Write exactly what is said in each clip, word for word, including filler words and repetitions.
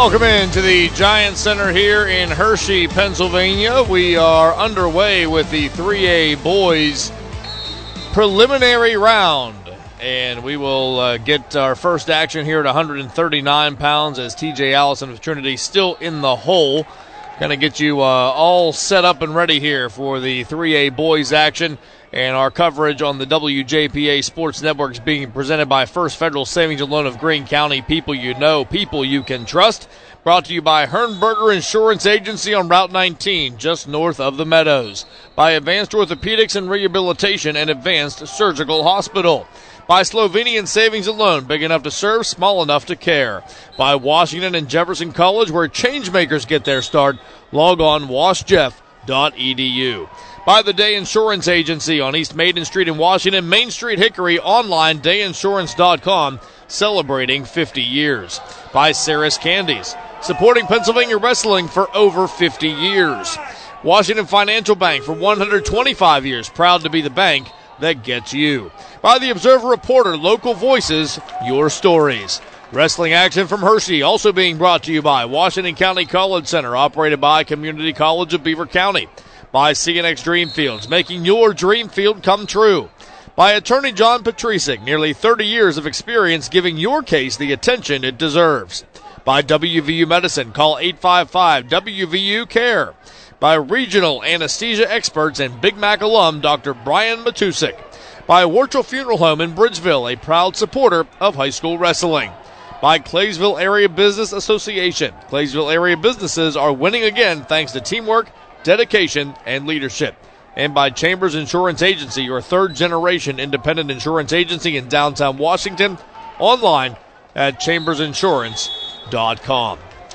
Welcome into the Giant Center here in Hershey, Pennsylvania. We are underway with the three A boys preliminary round, and we will uh, get our first action here at one hundred thirty-nine pounds as T J Allison of Trinity still in the hole. Going to get you uh, all set up and ready here for the three A boys action, and our coverage on the W J P A Sports Network is being presented by First Federal Savings and Loan of Greene County. People you know, people you can trust. Brought to you by Hernberger Insurance Agency on Route nineteen, just north of the Meadows. By Advanced Orthopedics and Rehabilitation and Advanced Surgical Hospital. By Slovenian Savings and Loan, big enough to serve, small enough to care. By Washington and Jefferson College, where changemakers get their start. Log on wash jeff dot e d u. By the Day Insurance Agency on East Maiden Street in Washington, Main Street Hickory, online day insurance dot com, celebrating fifty years. By Saris Candies, supporting Pennsylvania wrestling for over fifty years. Washington Financial Bank for one hundred twenty-five years, proud to be the bank that gets you. By the Observer Reporter, local voices, your stories. Wrestling action from Hershey, also being brought to you by Washington County College Center, operated by Community College of Beaver County. By C N X Dreamfields, making your dream field come true. By Attorney John Patricic, nearly thirty years of experience giving your case the attention it deserves. By W V U Medicine, call eight five five W V U CARE. By regional anesthesia experts and Big Mac alum Doctor Brian Matusik. By Warchel Funeral Home in Bridgeville, a proud supporter of high school wrestling. By Claysville Area Business Association. Claysville area businesses are winning again thanks to teamwork, dedication, and leadership. And by Chambers Insurance Agency, your third-generation independent insurance agency in downtown Washington, online at chambers insurance dot com.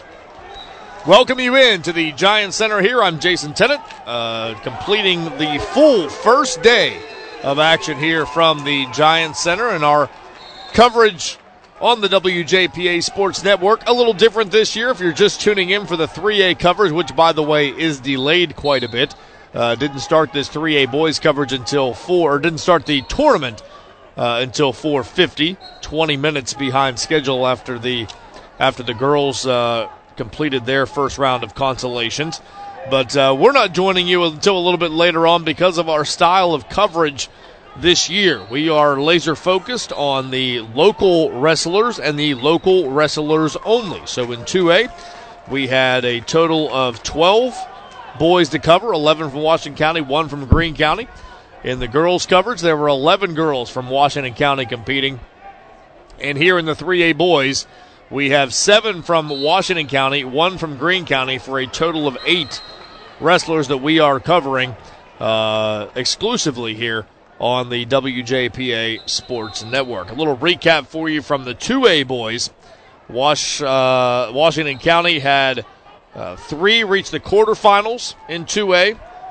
Welcome you in to the Giant Center here. I'm Jason Tennant, uh, completing the full first day of action here from the Giant Center, and our coverage on the W J P A Sports Network. A little different this year if you're just tuning in for the three A coverage, which, by the way, is delayed quite a bit. Uh, didn't start this three A boys coverage until four, or didn't start the tournament uh, until four fifty, twenty minutes behind schedule after the after the girls uh, completed their first round of consolations. But uh, we're not joining you until a little bit later on because of our style of coverage this year. We are laser focused on the local wrestlers and the local wrestlers only. So in two A, we had a total of twelve boys to cover, eleven from Washington County, one from Greene County. In the girls coverage, there were eleven girls from Washington County competing. And here in the three A boys, we have seven from Washington County, one from Greene County, for a total of eight wrestlers that we are covering uh, exclusively here on the W J P A Sports Network. A little recap for you from the two A boys. Wash, uh, Washington County had uh, three reach the quarterfinals in two A,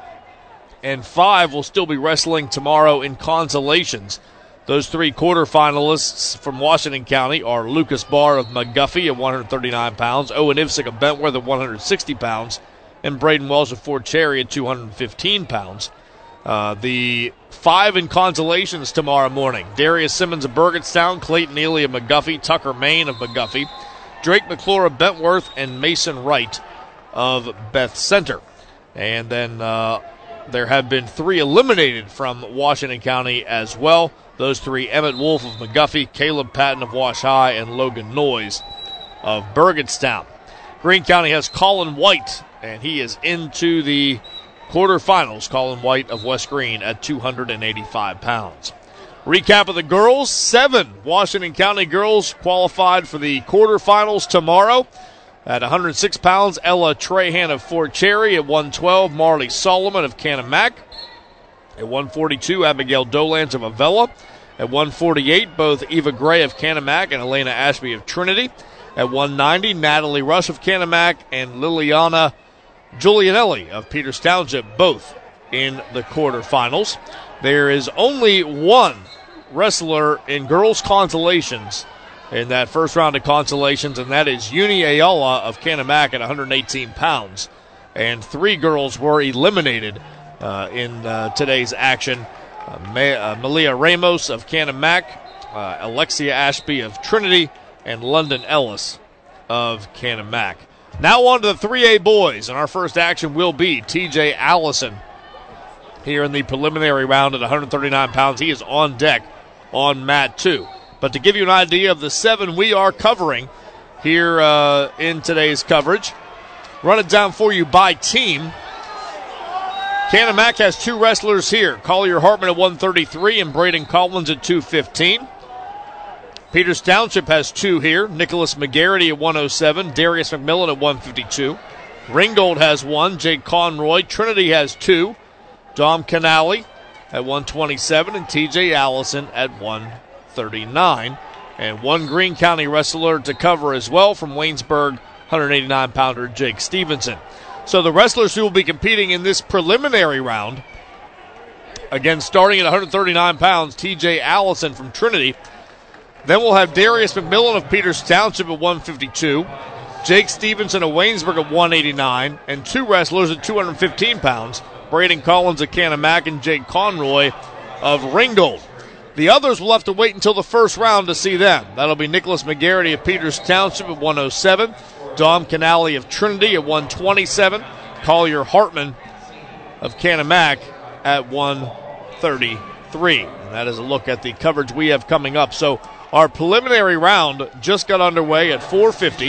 and five will still be wrestling tomorrow in consolations. Those three quarterfinalists from Washington County are Lucas Barr of McGuffey at one hundred thirty-nine pounds, Owen Ivsick of Bentworth at one hundred sixty pounds, and Braden Welsh of Fort Cherry at two hundred fifteen pounds. Uh, the five in consolations tomorrow morning: Darius Simmons of Burgettstown, Clayton Neely of McGuffey, Tucker Main of McGuffey, Drake McClure of Bentworth, and Mason Wright of Beth Center. And then uh, there have been three eliminated from Washington County as well. Those three: Emmett Wolf of McGuffey, Caleb Patton of Wash High, and Logan Noyes of Burgettstown. Greene County has Colin White, and he is into the quarterfinals. Colin White of West Greene at two hundred eighty-five pounds. Recap of the girls: seven Washington County girls qualified for the quarterfinals tomorrow. At one hundred six pounds, Ella Trahan of Fort Cherry. At one twelve, Marley Solomon of Canemak. At one forty-two, Abigail Dolans of Avella. At one forty-eight, both Eva Gray of Canemak and Elena Ashby of Trinity. At one ninety, Natalie Rush of Canemak and Liliana Giulianelli of Peters Township, both in the quarterfinals. There is only one wrestler in girls' consolations in that first round of consolations, and that is Uni Ayala of Canemak at one hundred eighteen pounds. And three girls were eliminated uh, in uh, today's action. Uh, Ma- uh, Malia Ramos of Canemak, uh, Alexia Ashby of Trinity, and London Ellis of Canon-Mac. Now on to the three A boys, and our first action will be T J Allison here in the preliminary round at one hundred thirty-nine pounds. He is on deck on mat two. But to give you an idea of the seven we are covering here uh, in today's coverage, run it down for you by team. Canon-Mac has two wrestlers here, Collier Hartman at one thirty-three and Braden Collins at two fifteen. Peters Township has two here, Nicholas McGarity at one oh seven, Darius McMillan at one fifty-two. Ringgold has one, Jake Conroy. Trinity has two, Dom Canale at one twenty-seven and T J Allison at one thirty-nine. And one Greene County wrestler to cover as well from Waynesburg, one eighty-nine pounder Jake Stevenson. So the wrestlers who will be competing in this preliminary round, again starting at one thirty-nine pounds, T J Allison from Trinity. Then we'll have Darius McMillan of Peters Township at one fifty-two, Jake Stevenson of Waynesburg at one eighty-nine, and two wrestlers at two fifteen pounds, Braden Collins of Canon-Mac and Jake Conroy of Ringgold. The others will have to wait until the first round to see them. That'll be Nicholas McGarity of Peters Township at one oh seven, Dom Canale of Trinity at one twenty-seven, Collier Hartman of Canon-Mac at one thirty-three. And that is a look at the coverage we have coming up. So our preliminary round just got underway at four fifty,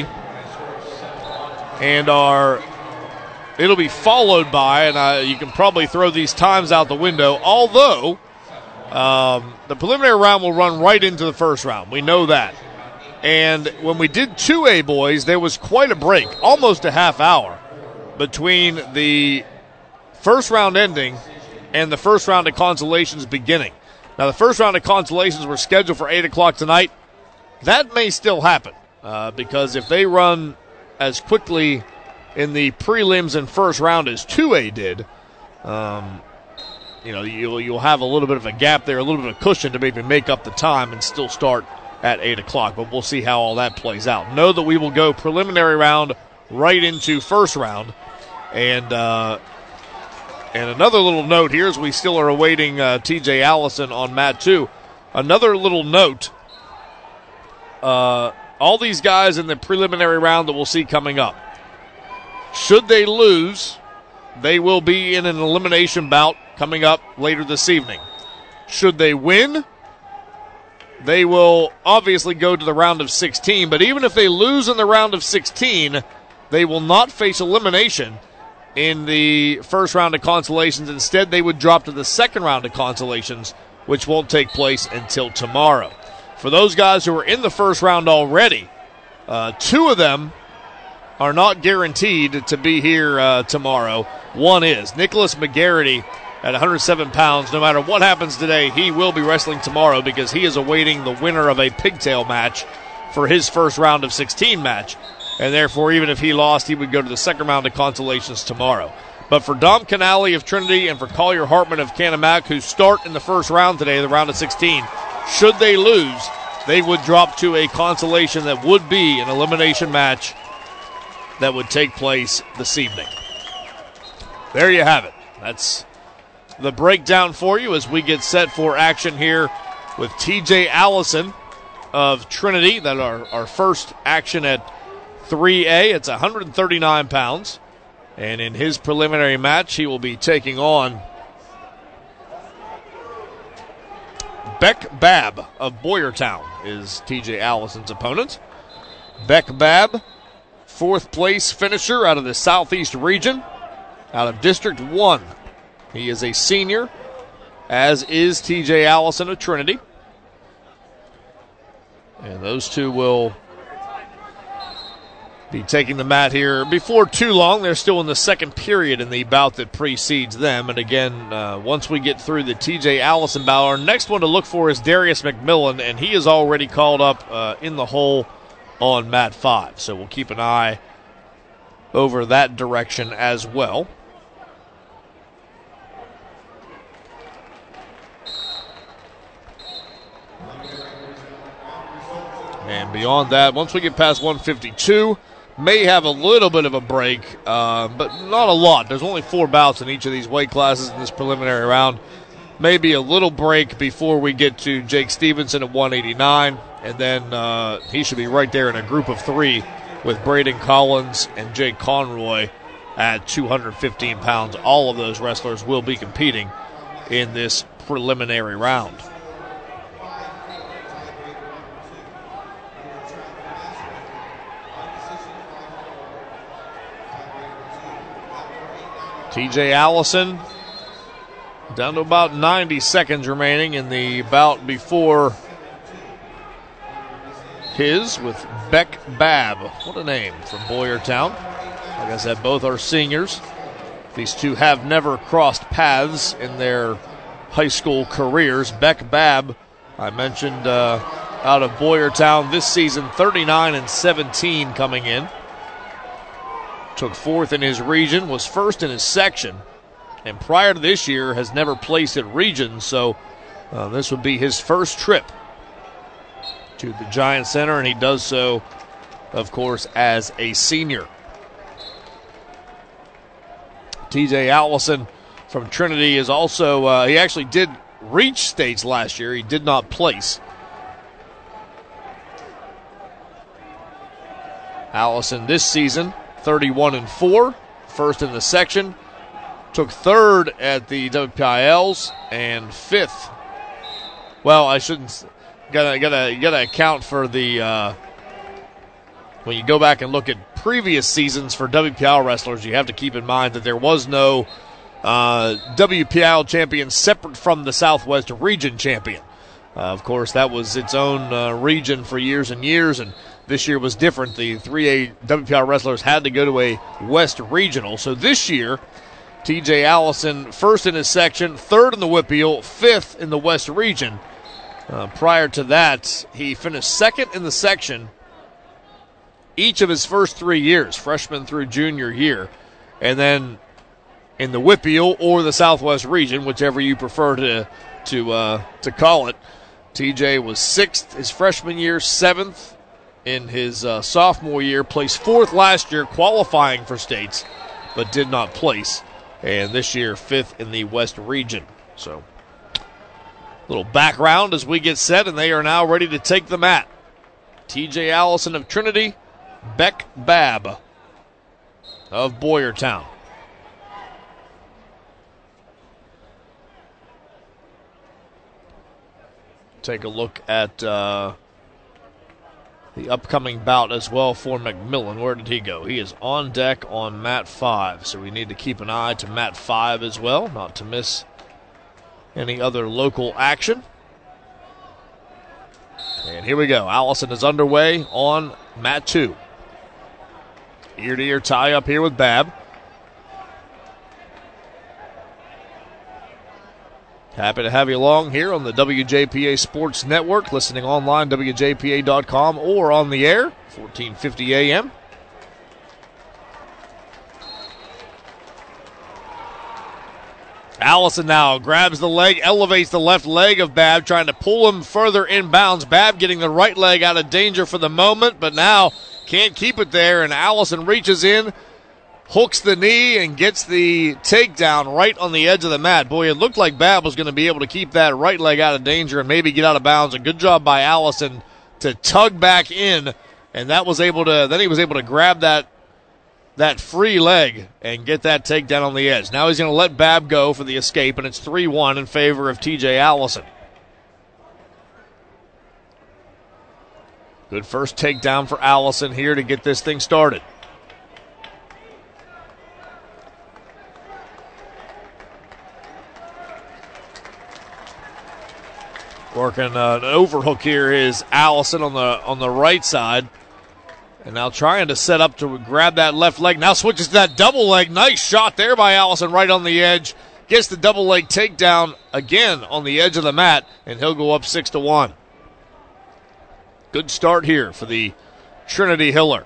and our it'll be followed by, and uh, you can probably throw these times out the window, although um, the preliminary round will run right into the first round. We know that. And when we did two A boys, there was quite a break, almost a half hour, between the first round ending and the first round of consolations beginning. Now, the first round of consolations were scheduled for eight o'clock tonight. That may still happen uh, because if they run as quickly in the prelims and first round as two A did, um, you know, you'll, you'll have a little bit of a gap there, a little bit of cushion to maybe make up the time and still start at eight o'clock. But we'll see how all that plays out. Know that we will go preliminary round right into first round. And uh, and another little note here as we still are awaiting uh, T J Allison on mat two. Another little note. Uh, all these guys in the preliminary round that we'll see coming up, should they lose, they will be in an elimination bout coming up later this evening. Should they win, they will obviously go to the round of sixteen. But even if they lose in the round of sixteen, they will not face elimination in the first round of consolations. Instead, they would drop to the second round of consolations, which won't take place until tomorrow. For those guys who are in the first round already, uh, two of them are not guaranteed to be here uh, tomorrow. One is Nicholas McGarity at one hundred seven pounds. No matter what happens today, he will be wrestling tomorrow because he is awaiting the winner of a pigtail match for his first round of sixteen match. And therefore, even if he lost, he would go to the second round of consolations tomorrow. But for Dom Canale of Trinity and for Collier Hartman of Canon-Mac, who start in the first round today, the round of sixteen, should they lose, they would drop to a consolation that would be an elimination match that would take place this evening. There you have it. That's the breakdown for you as we get set for action here with T J Allison of Trinity. That our, our first action at three A. It's one hundred thirty-nine pounds. And in his preliminary match, he will be taking on Beck Babb of Boyertown is T J Allison's opponent. Beck Babb, fourth place finisher out of the Southeast region, out of District one. He is a senior, as is T J Allison of Trinity. And those two will be taking the mat here before too long. They're still in the second period in the bout that precedes them. And again, uh, once we get through the T J Allison bout, our next one to look for is Darius McMillan, and he is already called up uh, in the hole on mat five. So we'll keep an eye over that direction as well. And beyond that, once we get past one fifty-two, may have a little bit of a break, uh, but not a lot. There's only four bouts in each of these weight classes in this preliminary round. Maybe a little break before we get to Jake Stevenson at one eighty-nine, and then uh, he should be right there in a group of three with Braden Collins and Jake Conroy at two hundred fifteen pounds. All of those wrestlers will be competing in this preliminary round. T J Allison down to about ninety seconds remaining in the bout before his with Beck Babb. What a name from Boyertown. Like I said, both are seniors. These two have never crossed paths in their high school careers. Beck Babb, I mentioned, uh, out of Boyertown this season, thirty-nine and seventeen coming in. Took fourth in his region, was first in his section, and prior to this year has never placed at region, so uh, this would be his first trip to the Giant Center, and he does so, of course, as a senior. T J Allison from Trinity is also, uh, he actually did reach states last year. He did not place. Allison this season, thirty-one and four, first in the section. Took third at the W P I Ls and fifth. Well, I shouldn't. Gotta gotta gotta account for the uh, when you go back and look at previous seasons for W P I L wrestlers. You have to keep in mind that there was no uh, W P I L champion separate from the Southwest region champion. Uh, of course, that was its own uh, region for years and years, and this year was different. The three A W P I L wrestlers had to go to a West regional. So this year, T J Allison, first in his section, third in the W P I L, fifth in the West region. Uh, prior to that, he finished second in the section each of his first three years, freshman through junior year. And then in the W P I L or the Southwest region, whichever you prefer to to uh, to call it, T J was sixth his freshman year, seventh in his uh, sophomore year, placed fourth last year, qualifying for states, but did not place. And this year, fifth in the West region. So, little background as we get set, and they are now ready to take the mat. T J Allison of Trinity, Beck Babb of Boyertown. Take a look at uh, the upcoming bout as well for McMillan. Where did he go? He is on deck on mat five, so we need to keep an eye to mat five as well, not to miss any other local action. And here we go. Allison is underway on mat two. Ear-to-ear tie up here with Babb. Happy to have you along here on the W J P A Sports Network, listening online, W J P A dot com, or on the air, fourteen fifty A M. Allison now grabs the leg, elevates the left leg of Babb, trying to pull him further inbounds. Babb getting the right leg out of danger for the moment, but now can't keep it there, and Allison reaches in, hooks the knee, and gets the takedown right on the edge of the mat. Boy, it looked like Babb was going to be able to keep that right leg out of danger and maybe get out of bounds. A good job by Allison to tug back in, and that was able to. Then he was able to grab that that free leg and get that takedown on the edge. Now he's going to let Babb go for the escape, and it's three one in favor of T J Allison. Good first takedown for Allison here to get this thing started. Working uh, an overhook here is Allison on the on the right side. And now trying to set up to grab that left leg. Now switches to that double leg. Nice shot there by Allison right on the edge. Gets the double leg takedown again on the edge of the mat, and he'll go up six to one. Good start here for the Trinity Hiller.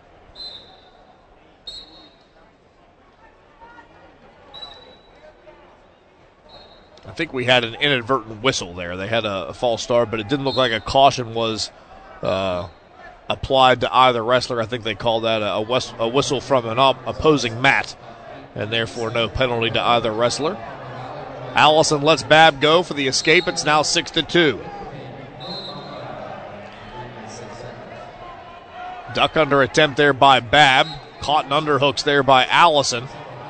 I think we had an inadvertent whistle there. They had a, a false start, but it didn't look like a caution was uh, applied to either wrestler. I think they called that a, a, whistle, a whistle from an op- opposing mat, and therefore no penalty to either wrestler. Allison lets Babb go for the escape. It's now six to two. Duck under attempt there by Babb. Caught in underhooks there by Allison.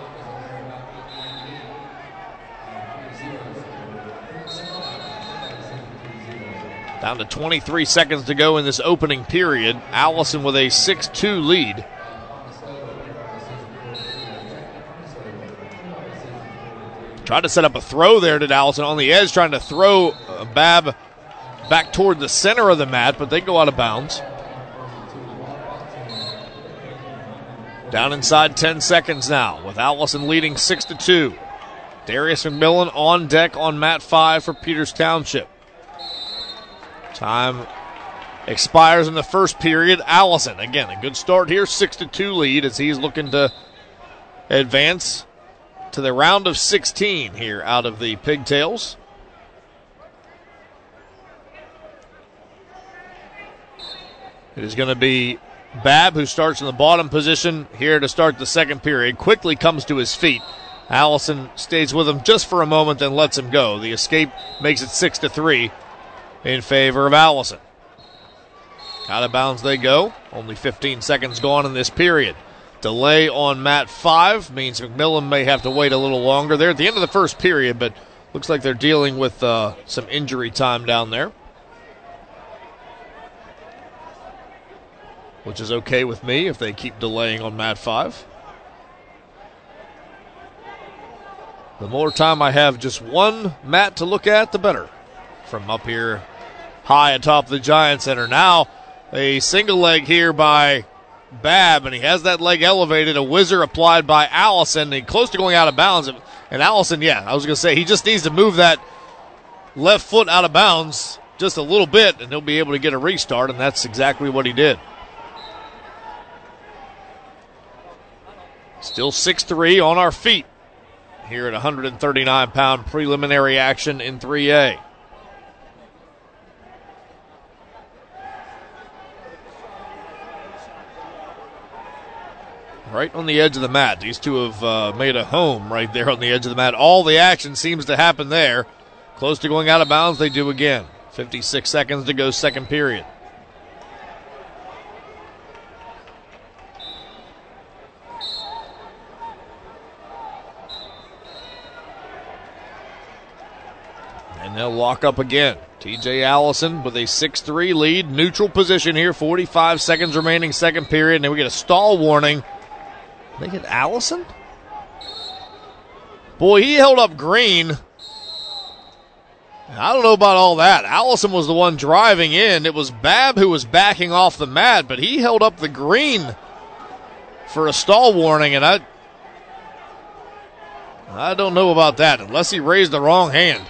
Down to twenty-three seconds to go in this opening period. Allison with a six two lead. Tried to set up a throw there to Allison on the edge, trying to throw uh, Babb back toward the center of the mat, but they go out of bounds. Down inside ten seconds now, with Allison leading six to two. Darius McMillan on deck on mat five for Peters Township. Time expires in the first period. Allison, again, a good start here, six to two lead as he's looking to advance to the round of sixteen here out of the Pigtails. It is going to be Babb, who starts in the bottom position here to start the second period. Quickly comes to his feet. Allison stays with him just for a moment, then lets him go. The escape makes it six to three in favor of Allison. Out of bounds they go. Only fifteen seconds gone in this period. Delay on mat five means McMillan may have to wait a little longer. They're at the end of the first period, but looks like they're dealing with uh, some injury time down there, which is okay with me if they keep delaying on mat five. The more time I have just one mat to look at, the better. From up here high atop the Giant Center. Now a single leg here by Babb, and he has that leg elevated. A whizzer applied by Allison, and close to going out of bounds. And Allison, yeah, I was going to say, he just needs to move that left foot out of bounds just a little bit, and he'll be able to get a restart, and that's exactly what he did. Still six three on our feet here at one hundred thirty-nine pound preliminary action in three A. Right on the edge of the mat. These two have uh, made a home right there on the edge of the mat. All the action seems to happen there. Close to going out of bounds, they do again. fifty-six seconds to go, second period. And they'll lock up again. T J Allison with a six three lead. Neutral position here. forty-five seconds remaining, second period. And then we get a stall warning. They hit Allison? Boy, he held up green. I don't know about all that. Allison was the one driving in. It was Babb who was backing off the mat, but he held up the green for a stall warning, and I, I don't know about that, unless he raised the wrong hand.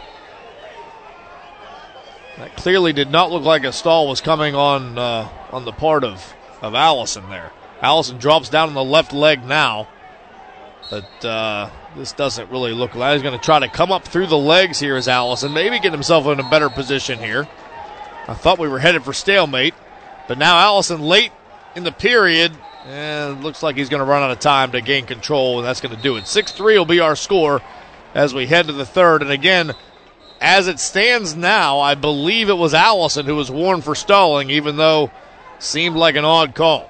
That clearly did not look like a stall was coming on uh, on the part of, of Allison there. Allison drops down on the left leg now. But uh, this doesn't really look like he's going to try to come up through the legs here as Allison. Maybe get himself in a better position here. I thought we were headed for stalemate. But now Allison late in the period. And looks like he's going to run out of time to gain control, and that's going to do it. six three will be our score as we head to the third. And again, as it stands now, I believe it was Allison who was warned for stalling, even though it seemed like an odd call.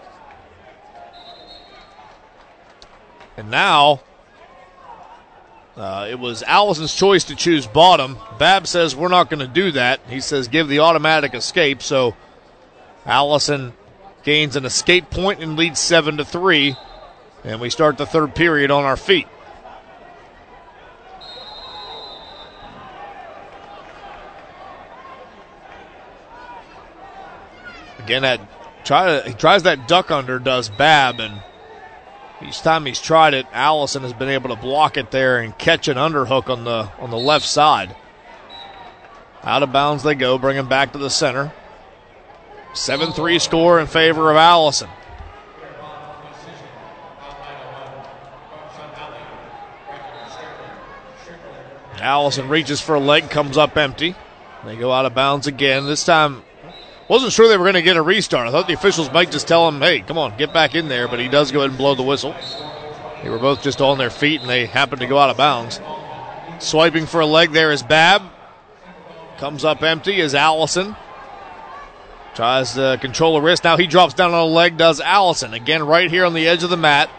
And now, uh, it was Allison's choice to choose bottom. Babb says we're not going to do that. He says give the automatic escape. So Allison gains an escape point and leads seven to three. And we start the third period on our feet. Again, that try to, he tries that duck under, does Babb, and each time he's tried it, Allison has been able to block it there and catch an underhook on the on the left side. Out of bounds they go, bring him back to the center. seven three score in favor of Allison. Allison reaches for a leg, comes up empty. They go out of bounds again. This time, wasn't sure they were going to get a restart. I thought the officials might just tell him, hey, come on, get back in there. But he does go ahead and blow the whistle. They were both just on their feet, and they happened to go out of bounds. Swiping for a leg there is Babb. Comes up empty is Allison. Tries to control the wrist. Now he drops down on the leg, does Allison. Again, right here on the edge of the mat.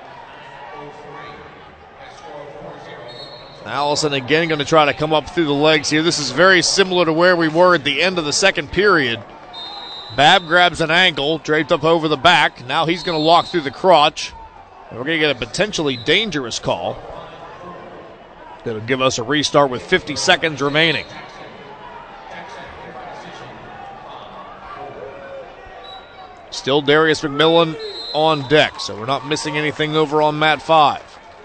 Allison again going to try to come up through the legs here. This is very similar to where we were at the end of the second period. Babb grabs an ankle, draped up over the back. Now he's going to lock through the crotch. And we're going to get a potentially dangerous call. That'll give us a restart with fifty seconds remaining. Still Darius McMillan on deck, so we're not missing anything over on mat five.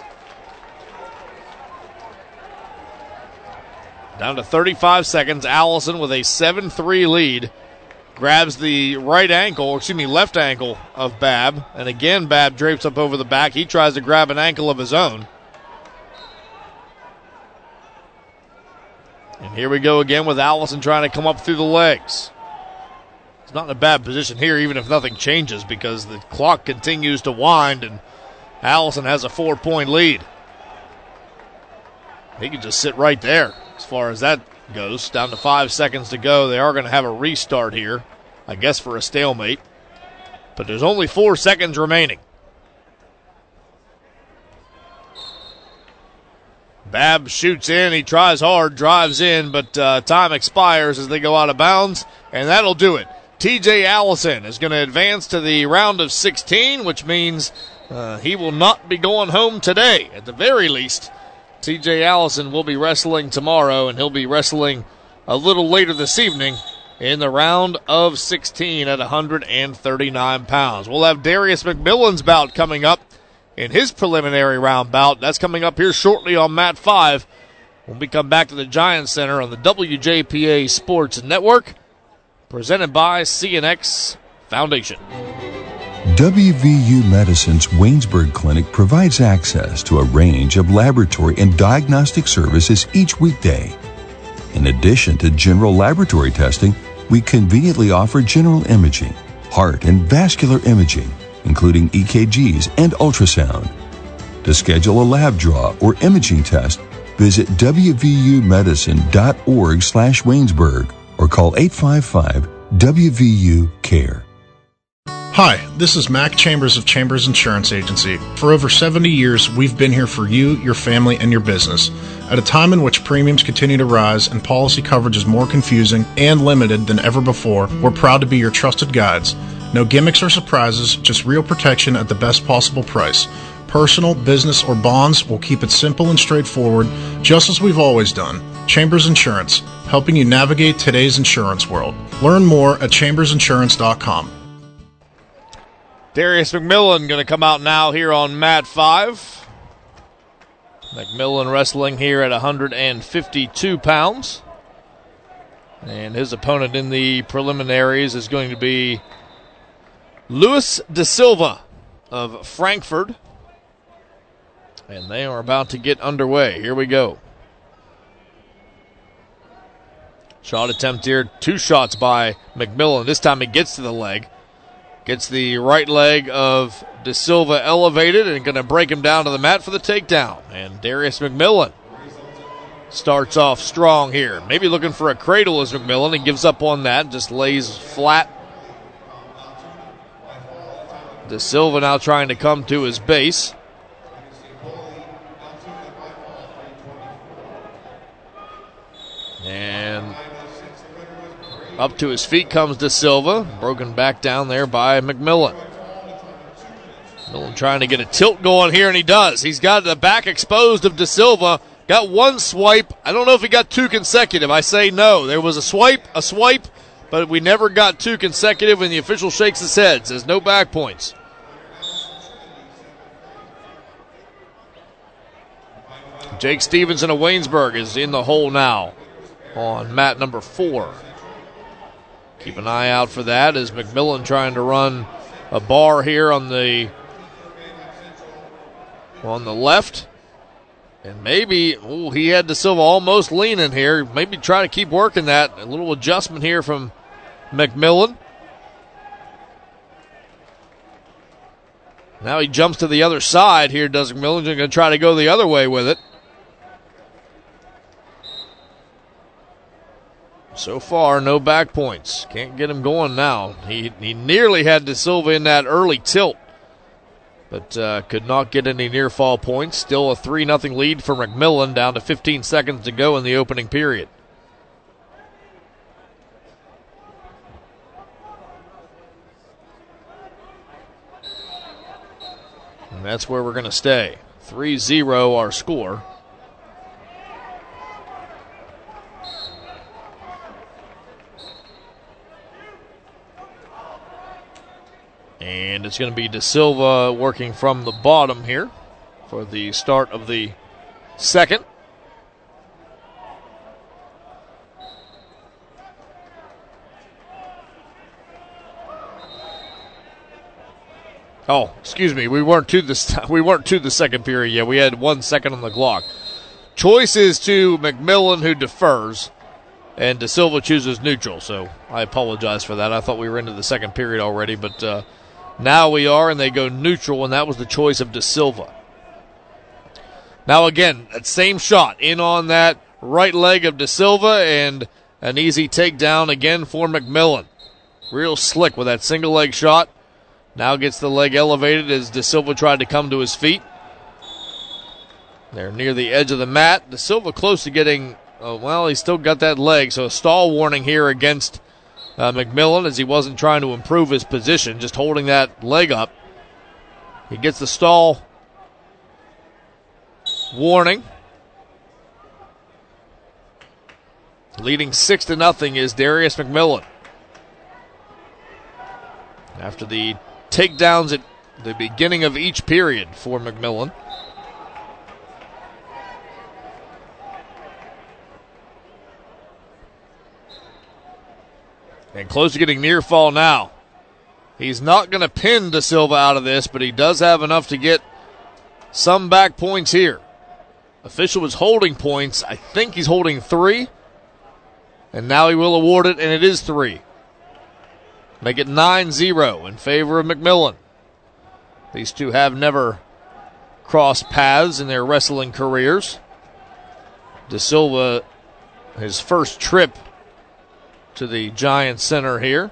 Down to thirty-five seconds. Allison with a seven three lead. Grabs the right ankle, excuse me, left ankle of Babb. And again, Babb drapes up over the back. He tries to grab an ankle of his own. And here we go again with Allison trying to come up through the legs. It's not in a bad position here, even if nothing changes, because the clock continues to wind and Allison has a four-point lead. He can just sit right there as far as that goes. Down to five seconds to go. They are going to have a restart here, I guess for a stalemate. But there's only four seconds remaining. Babb shoots in. He tries hard, drives in, but uh, time expires as they go out of bounds, and that'll do it. T J Allison is going to advance to the round of sixteen, which means uh, he will not be going home today. At the very least, T J Allison will be wrestling tomorrow, and he'll be wrestling a little later this evening in the round of sixteen at one hundred thirty-nine pounds. We'll have Darius McMillan's bout coming up in his preliminary round bout. That's coming up here shortly on mat five when we come back to the Giant Center on the W J P A Sports Network, presented by C N X Foundation. W V U Medicine's Waynesburg Clinic provides access to a range of laboratory and diagnostic services each weekday. In addition to general laboratory testing, we conveniently offer general imaging, heart and vascular imaging, including E K Gs and ultrasound. To schedule a lab draw or imaging test, visit w v u medicine dot org slash Waynesburg or call eight five five W V U care. Hi, this is Mac Chambers of Chambers Insurance Agency. For over seventy years, we've been here for you, your family, and your business. At a time in which premiums continue to rise and policy coverage is more confusing and limited than ever before, we're proud to be your trusted guides. No gimmicks or surprises, just real protection at the best possible price. Personal, business, or bonds, will keep it simple and straightforward, just as we've always done. Chambers Insurance, helping you navigate today's insurance world. Learn more at chambers insurance dot com. Darius McMillan going to come out now here on mat five. McMillan wrestling here at one hundred fifty-two pounds. And his opponent in the preliminaries is going to be Luis Da Silva of Frankfurt. And they are about to get underway. Here we go. Shot attempt here. Two shots by McMillan. This time he gets to the leg. Gets the right leg of Da Silva elevated and going to break him down to the mat for the takedown. And Darius McMillan starts off strong here. Maybe looking for a cradle as McMillan. He gives up on that. Just lays flat. Da Silva now trying to come to his base. And up to his feet comes Da Silva. Broken back down there by McMillan. McMillan trying to get a tilt going here, and he does. He's got the back exposed of Da Silva. Got one swipe. I don't know if he got two consecutive. I say no. There was a swipe, a swipe, but we never got two consecutive, and the official shakes his head. Says no back points. Jake Stevenson of Waynesburg is in the hole now on mat number four. Keep an eye out for that as McMillan trying to run a bar here on the on the left. And maybe, ooh, he had Da Silva almost leaning here. Maybe try to keep working that. A little adjustment here from McMillan. Now he jumps to the other side here, does McMillan. Going to try to go the other way with it. So far, no back points. Can't get him going now. He, he nearly had De Silva in that early tilt, but uh, could not get any near fall points. Still a three nothing lead for McMillan, down to fifteen seconds to go in the opening period. And that's where we're going to stay. three zero our score. And it's going to be De Silva working from the bottom here for the start of the second. Oh, excuse me. We weren't to the we weren't to the second period yet. We had one second on the clock. Choice is to McMillan, who defers, and De Silva chooses neutral. So I apologize for that. I thought we were into the second period already, but uh, now we are, and they go neutral, and that was the choice of De Silva. Now again, that same shot in on that right leg of De Silva, and an easy takedown again for McMillan. Real slick with that single leg shot. Now gets the leg elevated as De Silva tried to come to his feet. They're near the edge of the mat. De Silva close to getting, uh, well, he's still got that leg, so a stall warning here against uh, McMillan as he wasn't trying to improve his position, just holding that leg up. He gets the stall warning. Leading six to nothing is Darius McMillan. After the takedowns at the beginning of each period for McMillan. And close to getting near fall now. He's not going to pin De Silva out of this, but he does have enough to get some back points here. Official was holding points. I think he's holding three. And now he will award it, and it is three. Make it nine zero in favor of McMillan. These two have never crossed paths in their wrestling careers. De Silva, his first trip to the Giants Center here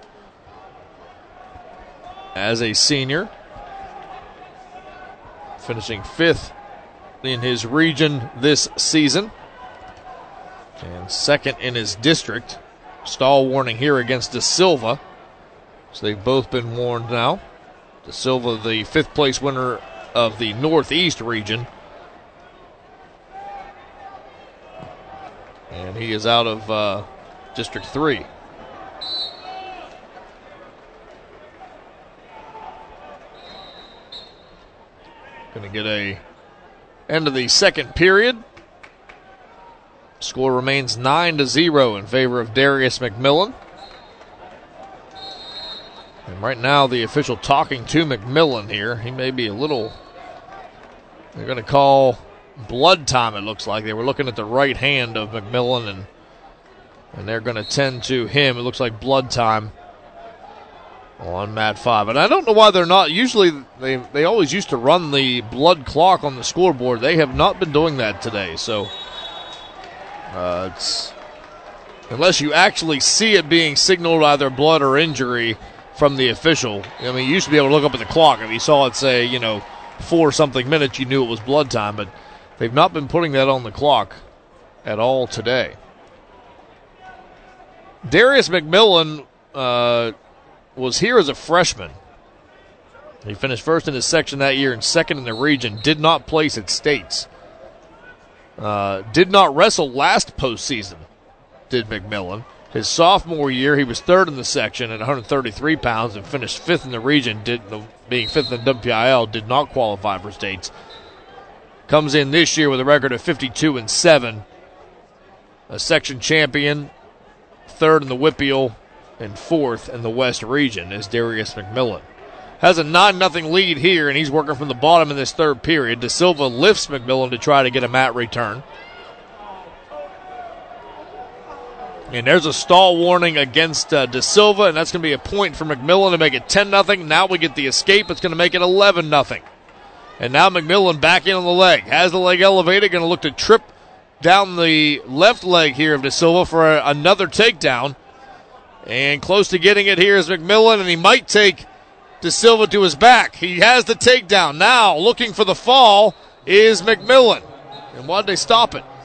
as a senior, finishing fifth in his region this season and second in his district. Stall warning here against De Silva. So they've both been warned now. De Silva, the fifth place winner of the Northeast region. And he is out of uh, District three. Going to get a end of the second period. Score remains nine to zero in favor of Darius McMillan. And right now, the official talking to McMillan here. He may be a little, they're going to call blood time, it looks like. They were looking at the right hand of McMillan, and and they're going to tend to him. It looks like blood time on mat five. And I don't know why they're not. Usually, they, they always used to run the blood clock on the scoreboard. They have not been doing that today. So, uh, it's, unless you actually see it being signaled either blood or injury from the official. I mean, you used to be able to look up at the clock. If you saw it say, you know, four something minutes, you knew it was blood time, but they've not been putting that on the clock at all today. Darius McMillan uh, was here as a freshman. He finished first in his section that year and second in the region. Did not place at states. Uh, did not wrestle last postseason, did McMillan. His sophomore year, he was third in the section at one hundred thirty-three pounds and finished fifth in the region, did, being fifth in the W P I L, did not qualify for states. Comes in this year with a record of fifty-two and seven. A section champion, third in the W P I L, and fourth in the West region is Darius McMillan. Has a nine nothing lead here, and he's working from the bottom in this third period. De Silva lifts McMillan to try to get a mat return. And there's a stall warning against uh, De Silva, and that's going to be a point for McMillan to make it ten nothing. Now we get the escape. It's going to make it eleven nothing. And now McMillan back in on the leg. Has the leg elevated, going to look to trip down the left leg here of De Silva for a, another takedown. And close to getting it here is McMillan, and he might take De Silva to his back. He has the takedown. Now, looking for the fall is McMillan. And why did they stop it?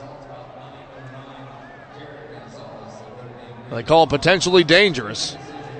They call it potentially dangerous.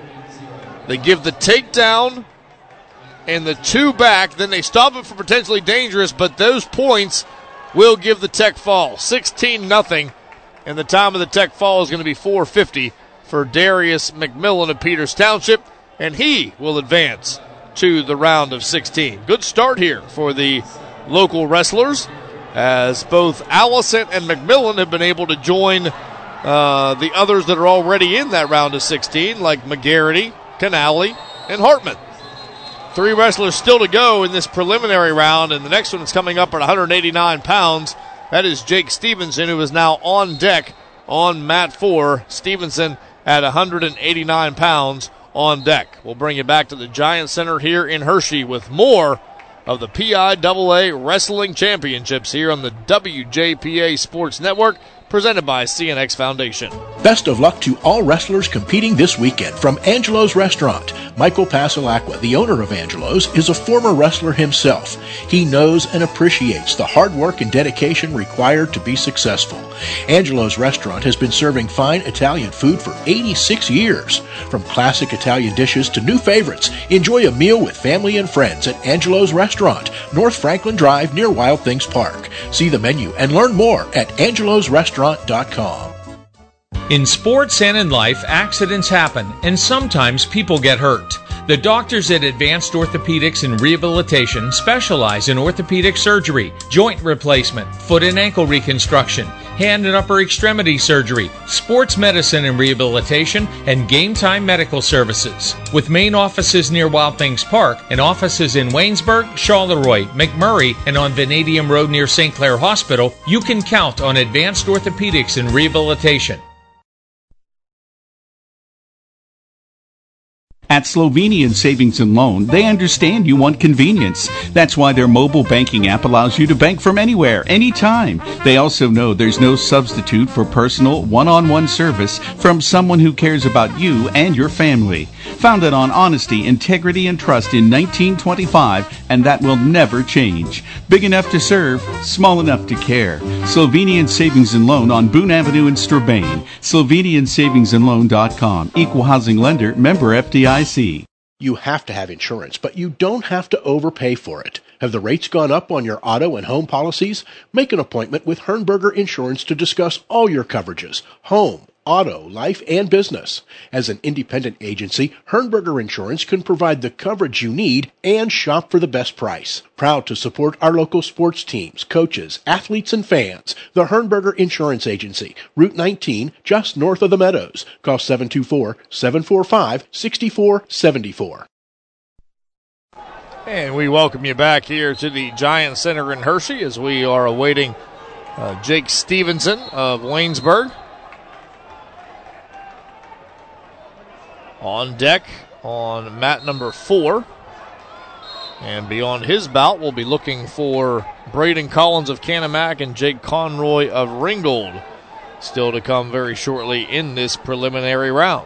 They give the takedown and the two back, then they stop it for potentially dangerous, but those points will give the Tech fall. sixteen nothing, and the time of the Tech fall is going to be four fifty for Darius McMillan of Peters Township, and he will advance to the round of sixteen. Good start here for the local wrestlers, as both Allison and McMillan have been able to join uh, the others that are already in that round of sixteen, like McGarity, Canale, and Hartman. Three wrestlers still to go in this preliminary round, and the next one is coming up at one hundred eighty-nine pounds. That is Jake Stevenson, who is now on deck on mat four. Stevenson at one hundred eighty-nine pounds on deck. We'll bring you back to the Giant Center here in Hershey with more of the P I A A Wrestling Championships here on the W J P A Sports Network, presented by C N X Foundation. Best of luck to all wrestlers competing this weekend from Angelo's Restaurant. Michael Pasalacqua, the owner of Angelo's, is a former wrestler himself. He knows and appreciates the hard work and dedication required to be successful. Angelo's Restaurant has been serving fine Italian food for eighty-six years. From classic Italian dishes to new favorites, enjoy a meal with family and friends at Angelo's Restaurant, North Franklin Drive near Wild Things Park. See the menu and learn more at angelos restaurant dot com. In sports and in life, accidents happen, and sometimes people get hurt. The doctors at Advanced Orthopedics and Rehabilitation specialize in orthopedic surgery, joint replacement, foot and ankle reconstruction, hand and upper extremity surgery, sports medicine and rehabilitation, and game time medical services. With main offices near Wild Things Park and offices in Waynesburg, Charleroi, McMurray, and on Vanadium Road near Saint Clair Hospital, you can count on Advanced Orthopedics and Rehabilitation. At Slovenian Savings and Loan, they understand you want convenience. That's why their mobile banking app allows you to bank from anywhere, anytime. They also know there's no substitute for personal, one-on-one service from someone who cares about you and your family. Founded on honesty, integrity, and trust in nineteen twenty-five, and that will never change. Big enough to serve, small enough to care. Slovenian Savings and Loan on Boone Avenue in Strabane. Slovenian Savings and Loan dot com. Equal housing lender, member F D I C. You have to have insurance, but you don't have to overpay for it. Have the rates gone up on your auto and home policies? Make an appointment with Hernberger Insurance to discuss all your coverages, home, auto, life, and business. As an independent agency, Hernberger Insurance can provide the coverage you need and shop for the best price. Proud to support our local sports teams, coaches, athletes, and fans. The Hernberger Insurance Agency, Route nineteen, just north of the Meadows. Call seven two four, seven four five, six four seven four. And we welcome you back here to the Giant Center in Hershey as we are awaiting uh, Jake Stevenson of Waynesburg on deck on mat number four. And beyond his bout, we'll be looking for Braden Collins of Canamac and Jake Conroy of Ringgold, still to come very shortly in this preliminary round.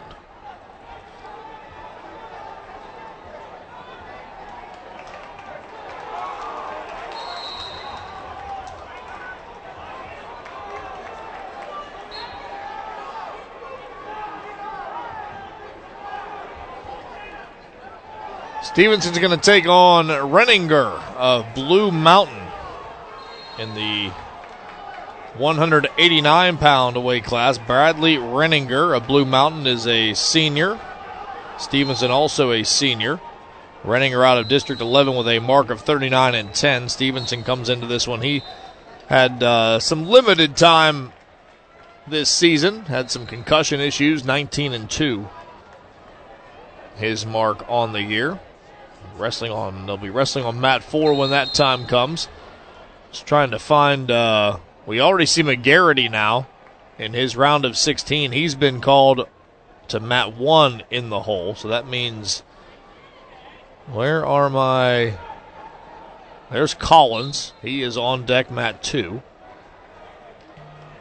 Stevenson's going to take on Renninger of Blue Mountain in the one hundred eighty-nine pound weight class. Bradley Renninger of Blue Mountain is a senior. Stevenson also a senior. Renninger out of District eleven with a mark of thirty-nine and ten. Stevenson comes into this one. He had uh, some limited time this season, had some concussion issues, nineteen and two. His mark on the year. Wrestling on, they'll be wrestling on mat four when that time comes. Just trying to find, uh, we already see McGarity now in his round of sixteen. He's been called to mat one in the hole, so that means, where are my, there's Collins. He is on deck mat two.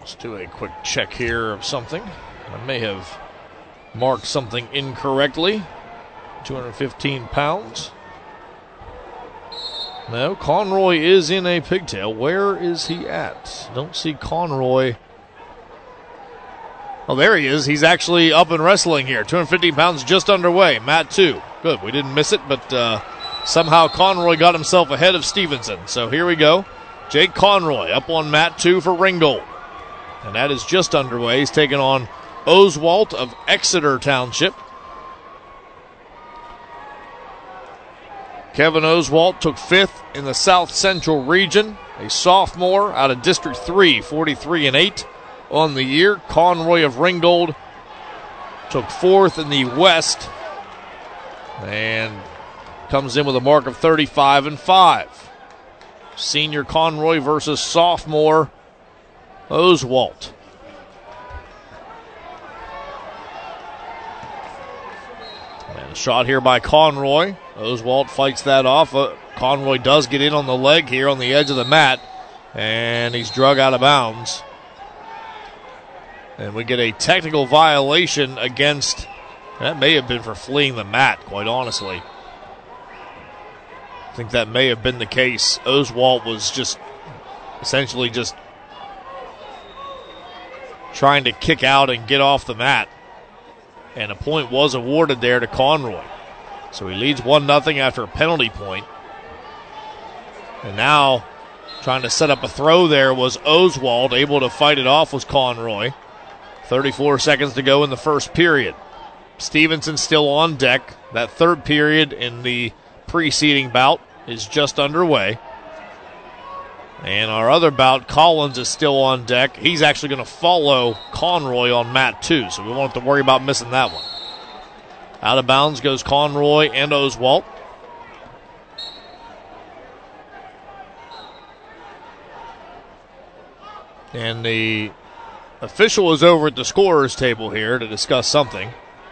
Let's do a quick check here of something. I may have marked something incorrectly. two hundred fifteen pounds. No, Conroy is in a pigtail. Where is he at? Don't see Conroy. Oh, there he is. He's actually up and wrestling here. two hundred fifteen pounds just underway. Mat two. Good. We didn't miss it, but uh, somehow Conroy got himself ahead of Stevenson. So here we go. Jake Conroy up on mat two for Ringgold. And that is just underway. He's taking on Oswalt of Exeter Township. Kevin Oswalt took fifth in the South Central region. A sophomore out of District three, forty-three and eight on the year. Conroy of Ringgold took fourth in the West and comes in with a mark of thirty-five and five. Senior Conroy versus sophomore Oswalt. And a shot here by Conroy. Oswalt fights that off. Uh, Conroy does get in on the leg here on the edge of the mat, and he's drug out of bounds. And we get a technical violation against, that may have been for fleeing the mat, quite honestly. I think that may have been the case. Oswalt was just essentially just trying to kick out and get off the mat. And a point was awarded there to Conroy. So he leads one nothing after a penalty point. And now trying to set up a throw there was Oswalt. Able to fight it off was Conroy. thirty-four seconds to go in the first period. Stevenson still on deck. That third period in the preceding bout is just underway. And our other bout, Collins, is still on deck. He's actually going to follow Conroy on mat two, so we won't have to worry about missing that one. Out of bounds goes Conroy and Oswalt. And the official is over at the scorer's table here to discuss something.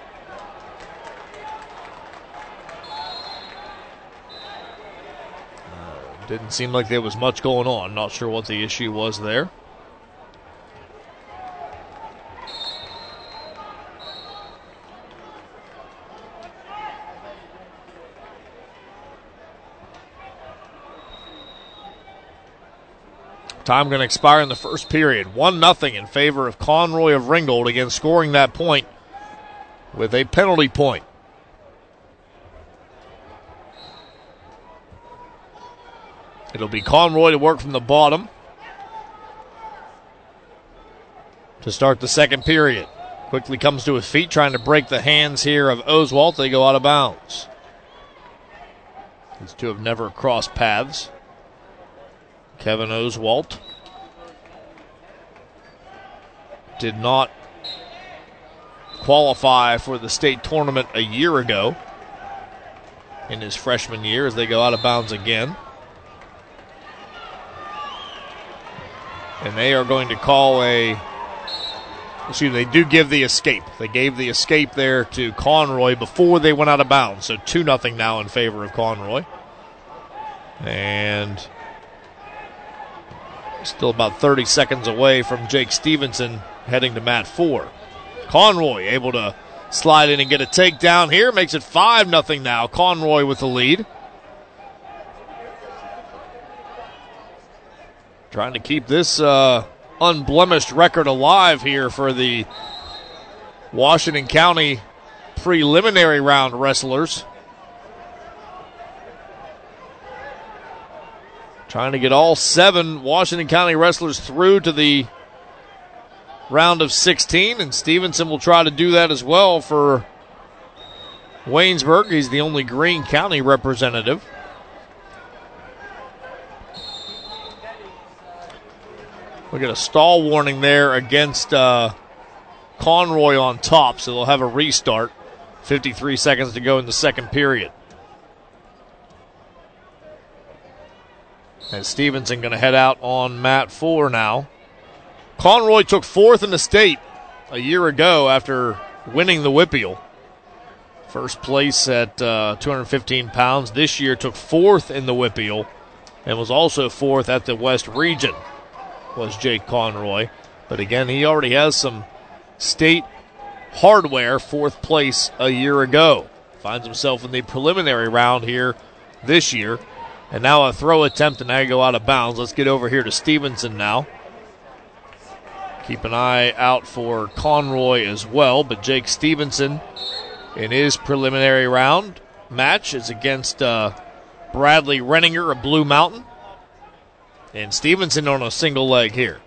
Uh, didn't seem like there was much going on. Not sure what the issue was there. Time going to expire in the first period. one nothing in favor of Conroy of Ringgold, again scoring that point with a penalty point. It'll be Conroy to work from the bottom to start the second period. Quickly comes to his feet, trying to break the hands here of Oswalt. They go out of bounds. These two have never crossed paths. Kevin Oswalt did not qualify for the state tournament a year ago in his freshman year as they go out of bounds again. And they are going to call a, excuse me, they do give the escape. They gave the escape there to Conroy before they went out of bounds. So two nothing now in favor of Conroy. And still about thirty seconds away from Jake Stevenson heading to mat four. Conroy able to slide in and get a takedown here. Makes it five nothing now. Conroy with the lead. Trying to keep this uh, unblemished record alive here for the Washington County preliminary round wrestlers. Trying to get all seven Washington County wrestlers through to the round of sixteen, and Stevenson will try to do that as well for Waynesburg. He's the only Greene County representative. We get a stall warning there against uh, Conroy on top, so they'll have a restart. fifty-three seconds to go in the second period. And Stevenson going to head out on mat four now. Conroy took fourth in the state a year ago after winning the Whippeal. First place at uh, two hundred fifteen pounds. This year took fourth in the Whippeal and was also fourth at the West Region, was Jake Conroy. But again, he already has some state hardware, fourth place a year ago. Finds himself in the preliminary round here this year. And now a throw attempt, and now go out of bounds. Let's get over here to Stevenson now. Keep an eye out for Conroy as well, but Jake Stevenson in his preliminary round match is against uh, Bradley Renninger of Blue Mountain. And Stevenson on a single leg here.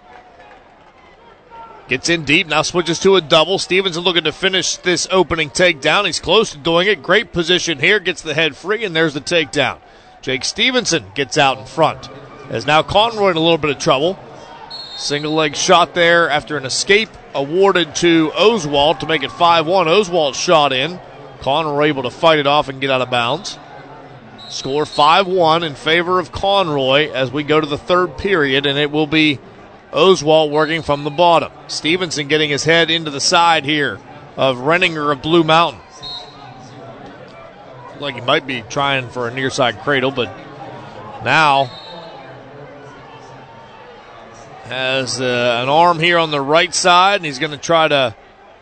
Gets in deep, now switches to a double. Stevenson looking to finish this opening takedown. He's close to doing it. Great position here, gets the head free, and there's the takedown. Jake Stevenson gets out in front. As now Conroy in a little bit of trouble. Single leg shot there after an escape awarded to Oswald to make it five one. Oswald shot in. Conroy able to fight it off and get out of bounds. Score five one in favor of Conroy as we go to the third period, and it will be Oswald working from the bottom. Stevenson getting his head into the side here of Renninger of Blue Mountain. Like he might be trying for a near side cradle, but now has uh, an arm here on the right side, and he's going to try to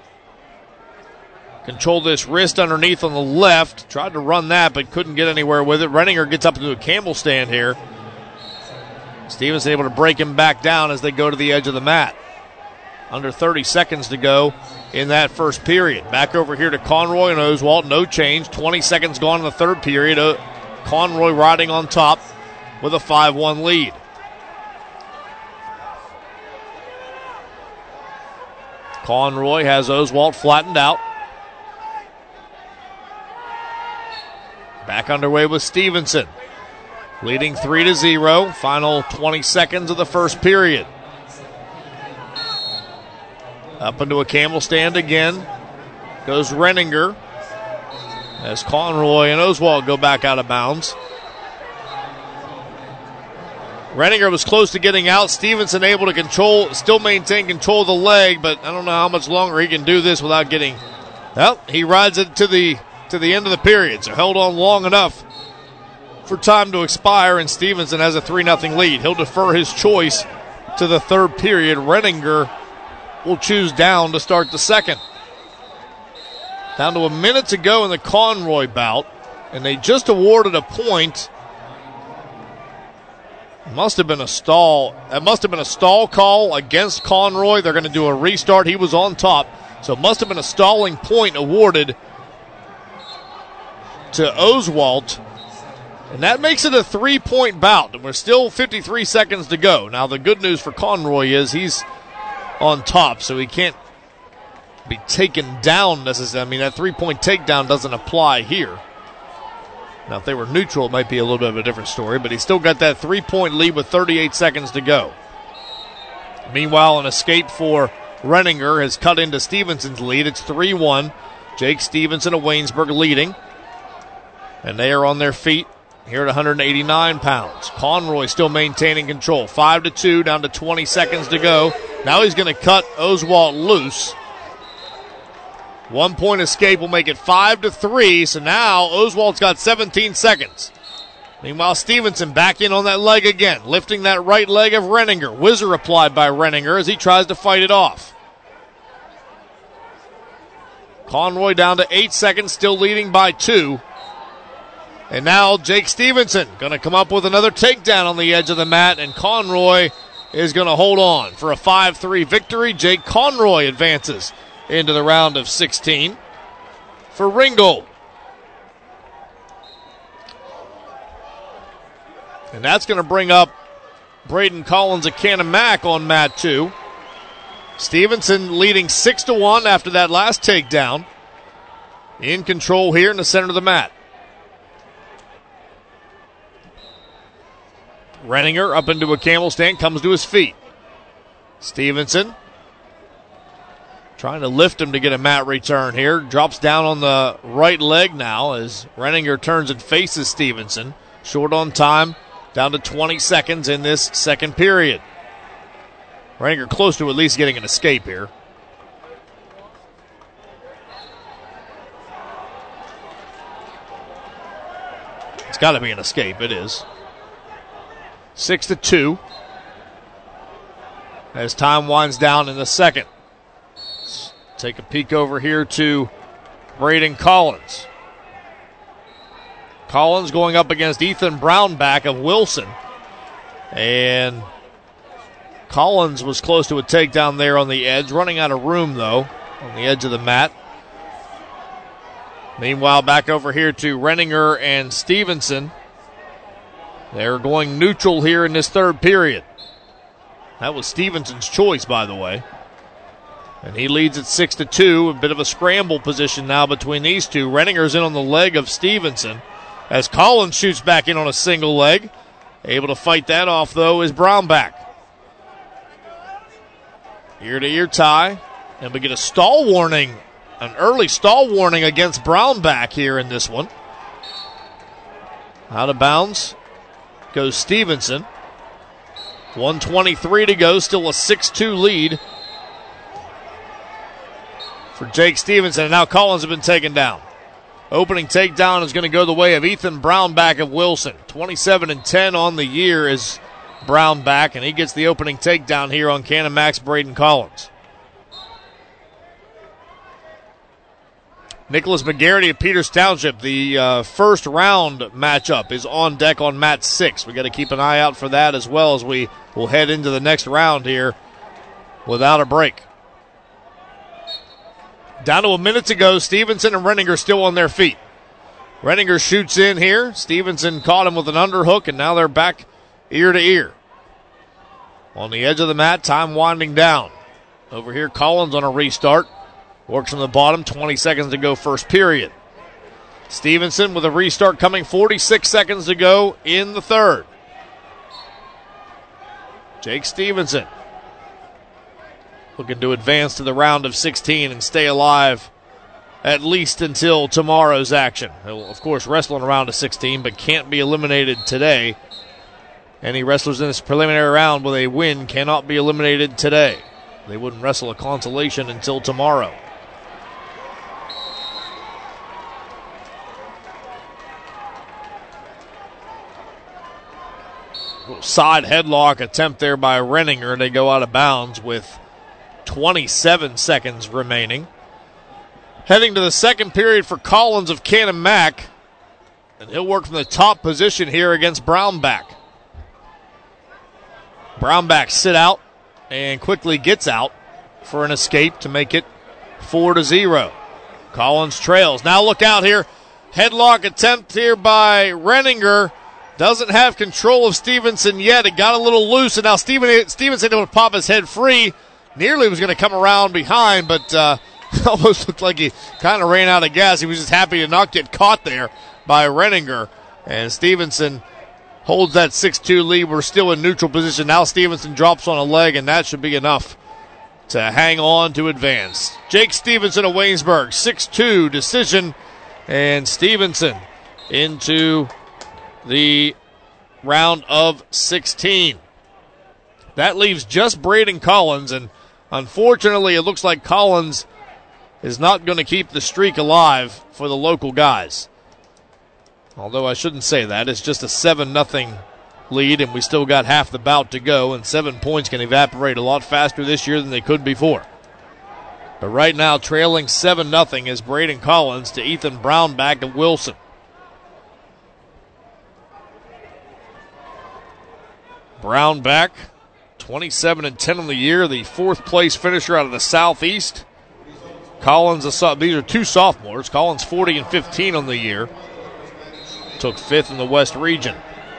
control this wrist underneath on the left. Tried to run that, but couldn't get anywhere with it. Renninger gets up into a camel stand here. Stevenson able to break him back down as they go to the edge of the mat. Under thirty seconds to go in that first period. Back over here to Conroy and Oswald. No change. twenty seconds gone in the third period. Uh, Conroy riding on top with a five one lead. Conroy has Oswald flattened out. Back underway with Stevenson. Leading three to zero. Final twenty seconds of the first period. Up into a camel stand again goes Renninger as Conroy and Oswald go back out of bounds. Renninger was close to getting out. Stevenson able to control, still maintain control of the leg, but I don't know how much longer he can do this without getting. Well, he rides it to the to the end of the period, so held on long enough for time to expire, and Stevenson has a three nothing lead. He'll defer his choice to the third period. Renninger will choose down to start the second. Down to a minute to go in the Conroy bout, and they just awarded a point. Must have been a stall. It must have been a stall call against Conroy. They're going to do a restart. He was on top, so it must have been a stalling point awarded to Oswald. And that makes it a three-point bout, and we're still fifty-three seconds to go. Now, the good news for Conroy is he's on top, so he can't be taken down necessarily. I mean, that three-point takedown doesn't apply here. Now, if they were neutral, it might be a little bit of a different story, but he's still got that three-point lead with thirty-eight seconds to go. Meanwhile, an escape for Renninger has cut into Stevenson's lead. It's three one. Jake Stevenson of Waynesburg leading, and they are on their feet here at one eighty-nine pounds. Conroy still maintaining control. five to two, down to twenty seconds to go. Now he's going to cut Oswald loose. One point escape will make it five to three. So now Oswald's got seventeen seconds. Meanwhile, Stevenson back in on that leg again, lifting that right leg of Renninger. Whizzer applied by Renninger as he tries to fight it off. Conroy down to eight seconds, still leading by two. And now Jake Stevenson going to come up with another takedown on the edge of the mat, and Conroy is going to hold on for a five three victory. Jake Conroy advances into the round of sixteen for Ringgold. And that's going to bring up Braden Collins of Canon-Mac on mat two. Stevenson leading six to one after that last takedown. In control here in the center of the mat. Renninger up into a camel stand, comes to his feet. Stevenson trying to lift him to get a mat return here. Drops down on the right leg now as Renninger turns and faces Stevenson. Short on time, down to twenty seconds in this second period. Renninger close to at least getting an escape here. It's got to be an escape. It is. Six to two. as time winds down in the second. Let's take a peek over here to Braden Collins. Collins going up against Ethan Brownback of Wilson. And Collins was close to a takedown there on the edge, running out of room, though, on the edge of the mat. Meanwhile, back over here to Renninger and Stevenson. They're going neutral here in this third period. That was Stevenson's choice, by the way. And he leads at six to two. A bit of a scramble position now between these two. Renninger's in on the leg of Stevenson as Collins shoots back in on a single leg. Able to fight that off, though, is Brownback. Ear-to-ear tie. And we get a stall warning, an early stall warning against Brownback here in this one. Out of bounds goes Stevenson. one twenty-three to go, still a six two lead for Jake Stevenson. And now Collins has been taken down. Opening takedown is going to go the way of Ethan Brownback of Wilson. twenty-seven and ten on the year is Brownback, and he gets the opening takedown here on Canon Max Braden Collins. Nicholas McGarity of Peters Township, the uh, first round matchup is on deck on mat six. We got to keep an eye out for that as well as we will head into the next round here without a break. Down to a minute to go. Stevenson and Renninger still on their feet. Renninger shoots in here. Stevenson caught him with an underhook, and now they're back ear to ear. On the edge of the mat, time winding down. Over here, Collins on a restart. Works from the bottom, twenty seconds to go first period. Stevenson with a restart coming, forty-six seconds to go in the third. Jake Stevenson looking to advance to the round of sixteen and stay alive at least until tomorrow's action. He'll, of course, wrestle in a round of sixteen, but can't be eliminated today. Any wrestlers in this preliminary round with a win cannot be eliminated today. They wouldn't wrestle a consolation until tomorrow. Little side headlock attempt there by Renninger. They go out of bounds with twenty-seven seconds remaining. Heading to the second period for Collins of Canon Mac. And he'll work from the top position here against Brownback. Brownback sit out and quickly gets out for an escape to make it four to zero. Collins trails. Now look out here. Headlock attempt here by Renninger. Doesn't have control of Stevenson yet. It got a little loose, and now Steven, Stevenson able to pop his head free. Nearly was going to come around behind, but uh, almost looked like he kind of ran out of gas. He was just happy to not get caught there by Renninger. And Stevenson holds that six two lead. We're still in neutral position. Now Stevenson drops on a leg, and that should be enough to hang on to advance. Jake Stevenson of Waynesburg, six two decision, and Stevenson into the round of sixteen. That leaves just Braden Collins, and unfortunately it looks like Collins is not going to keep the streak alive for the local guys. Although I shouldn't say that. It's just a seven nothing lead, and we still got half the bout to go, and seven points can evaporate a lot faster this year than they could before. But right now, trailing seven nothing is Braden Collins to Ethan Brownback of Wilson. Brownback, twenty-seven and ten on the year, the fourth place finisher out of the Southeast. Collins, a, these are two sophomores. Collins, forty and fifteen on the year. Took fifth in the West region.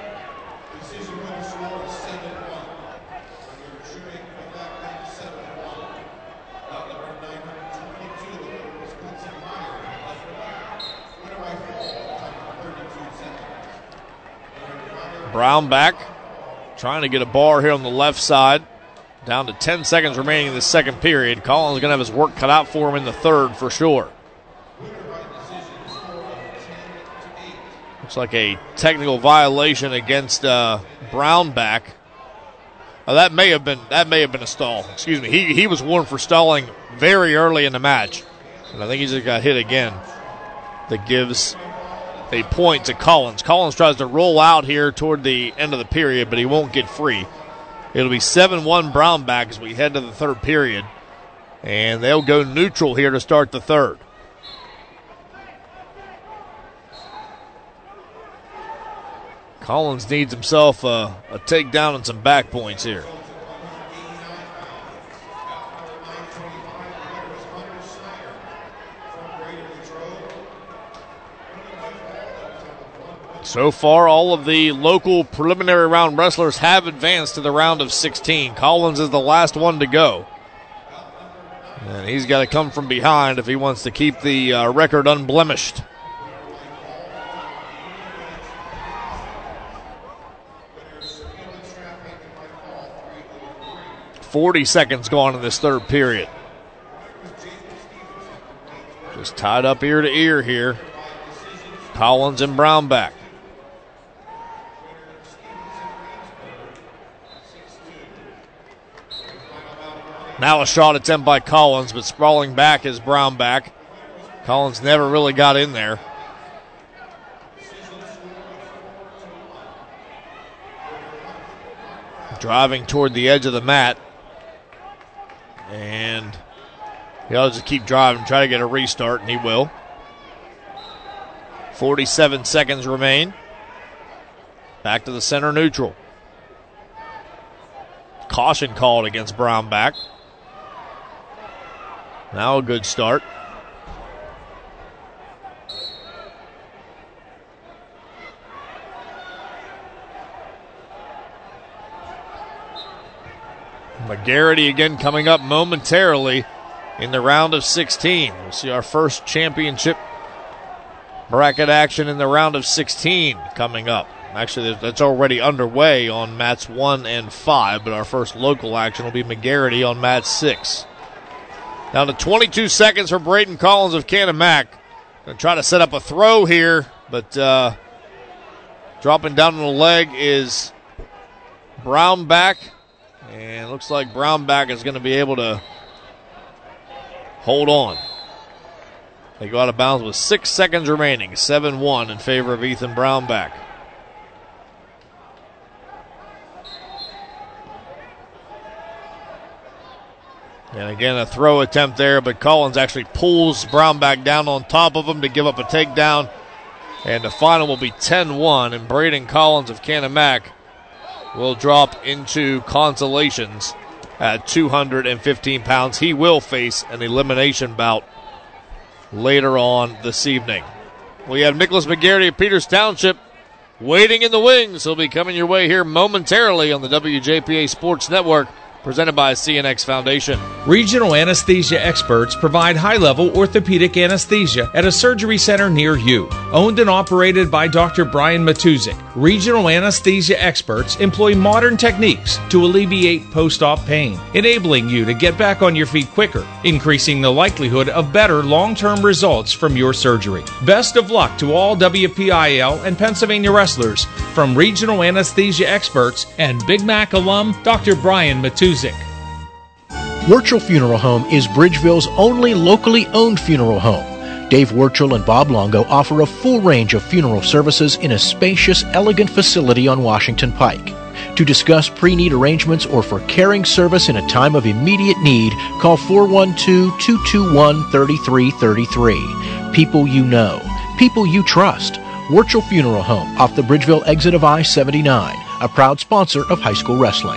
Brownback trying to get a bar here on the left side. Down to ten seconds remaining in the second period. Collins is going to have his work cut out for him in the third for sure. Looks like a technical violation against uh, Brownback. Oh, that may have been that may have been a stall. Excuse me. He he was warned for stalling very early in the match, and I think he just got hit again. That gives a point to Collins. Collins tries to roll out here toward the end of the period, but he won't get free. It'll be seven one Brownback as we head to the third period. And they'll go neutral here to start the third. Collins needs himself a, a takedown and some back points here. So far, all of the local preliminary round wrestlers have advanced to the round of sixteen. Collins is the last one to go. And he's got to come from behind if he wants to keep the uh, record unblemished. forty seconds gone in this third period. Just tied up ear to ear here. Collins and Brownback. Now a shot attempt by Collins, but sprawling back is Brownback. Collins never really got in there. Driving toward the edge of the mat. And he'll just keep driving, try to get a restart, and he will. forty-seven seconds remain. Back to the center neutral. Caution called against Brownback. Now a good start. McGarity again coming up momentarily in the round of sixteen. We'll see our first championship bracket action in the round of sixteen coming up. Actually, that's already underway on mats one and five, but our first local action will be McGarity on mat six. Down to twenty-two seconds for Braden Collins of Canon-Mac. Going to try to set up a throw here, but uh, dropping down on the leg is Brownback. And looks like Brownback is going to be able to hold on. They go out of bounds with six seconds remaining. seven one in favor of Ethan Brownback. And again, a throw attempt there, but Collins actually pulls Brownback down on top of him to give up a takedown. And the final will be ten one, and Braden Collins of Canon-Mac will drop into consolations at two hundred fifteen pounds. He will face an elimination bout later on this evening. We have Nicholas McGarity of Peters Township waiting in the wings. He'll be coming your way here momentarily on the W J P A Sports Network, presented by C N X Foundation. Regional anesthesia experts provide high-level orthopedic anesthesia at a surgery center near you. Owned and operated by Doctor Brian Matuzik, regional anesthesia experts employ modern techniques to alleviate post-op pain, enabling you to get back on your feet quicker, increasing the likelihood of better long-term results from your surgery. Best of luck to all W P I L and Pennsylvania wrestlers from regional anesthesia experts and Big Mac alum Doctor Brian Matuzik. Wirchel Funeral Home is Bridgeville's only locally owned funeral home. Dave Wirchel and Bob Longo offer a full range of funeral services in a spacious, elegant facility on Washington Pike. To discuss pre-need arrangements or for caring service in a time of immediate need, call four one two, two two one, three three three three. People you know. People you trust. Wirchel Funeral Home off the Bridgeville exit of I seventy-nine, a proud sponsor of high school wrestling.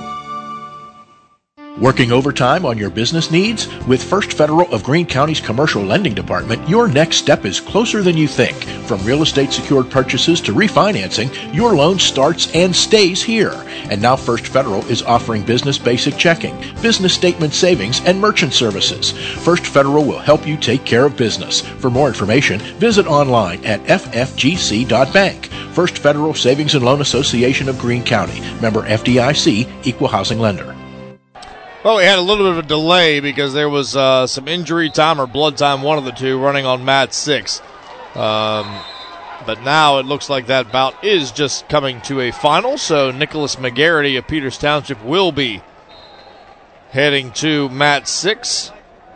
Working overtime on your business needs? With First Federal of Greene County's Commercial Lending Department, your next step is closer than you think. From real estate secured purchases to refinancing, your loan starts and stays here. And now First Federal is offering business basic checking, business statement savings, and merchant services. First Federal will help you take care of business. For more information, visit online at f f g c dot bank. First Federal Savings and Loan Association of Greene County. Member F D I C, Equal Housing Lender. Well, we had a little bit of a delay because there was uh, some injury time or blood time, one of the two, running on mat six. Um, but now it looks like that bout is just coming to a final, so Nicholas McGarity of Peters Township will be heading to mat six.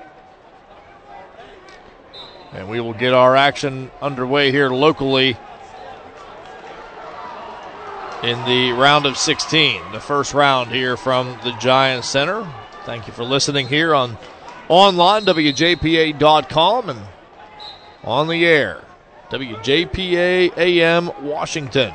And we will get our action underway here locally in the round of sixteen. The first round here from the Giants Center. Thank you for listening here on online, W J P A dot com, and on the air, W J P A A M Washington.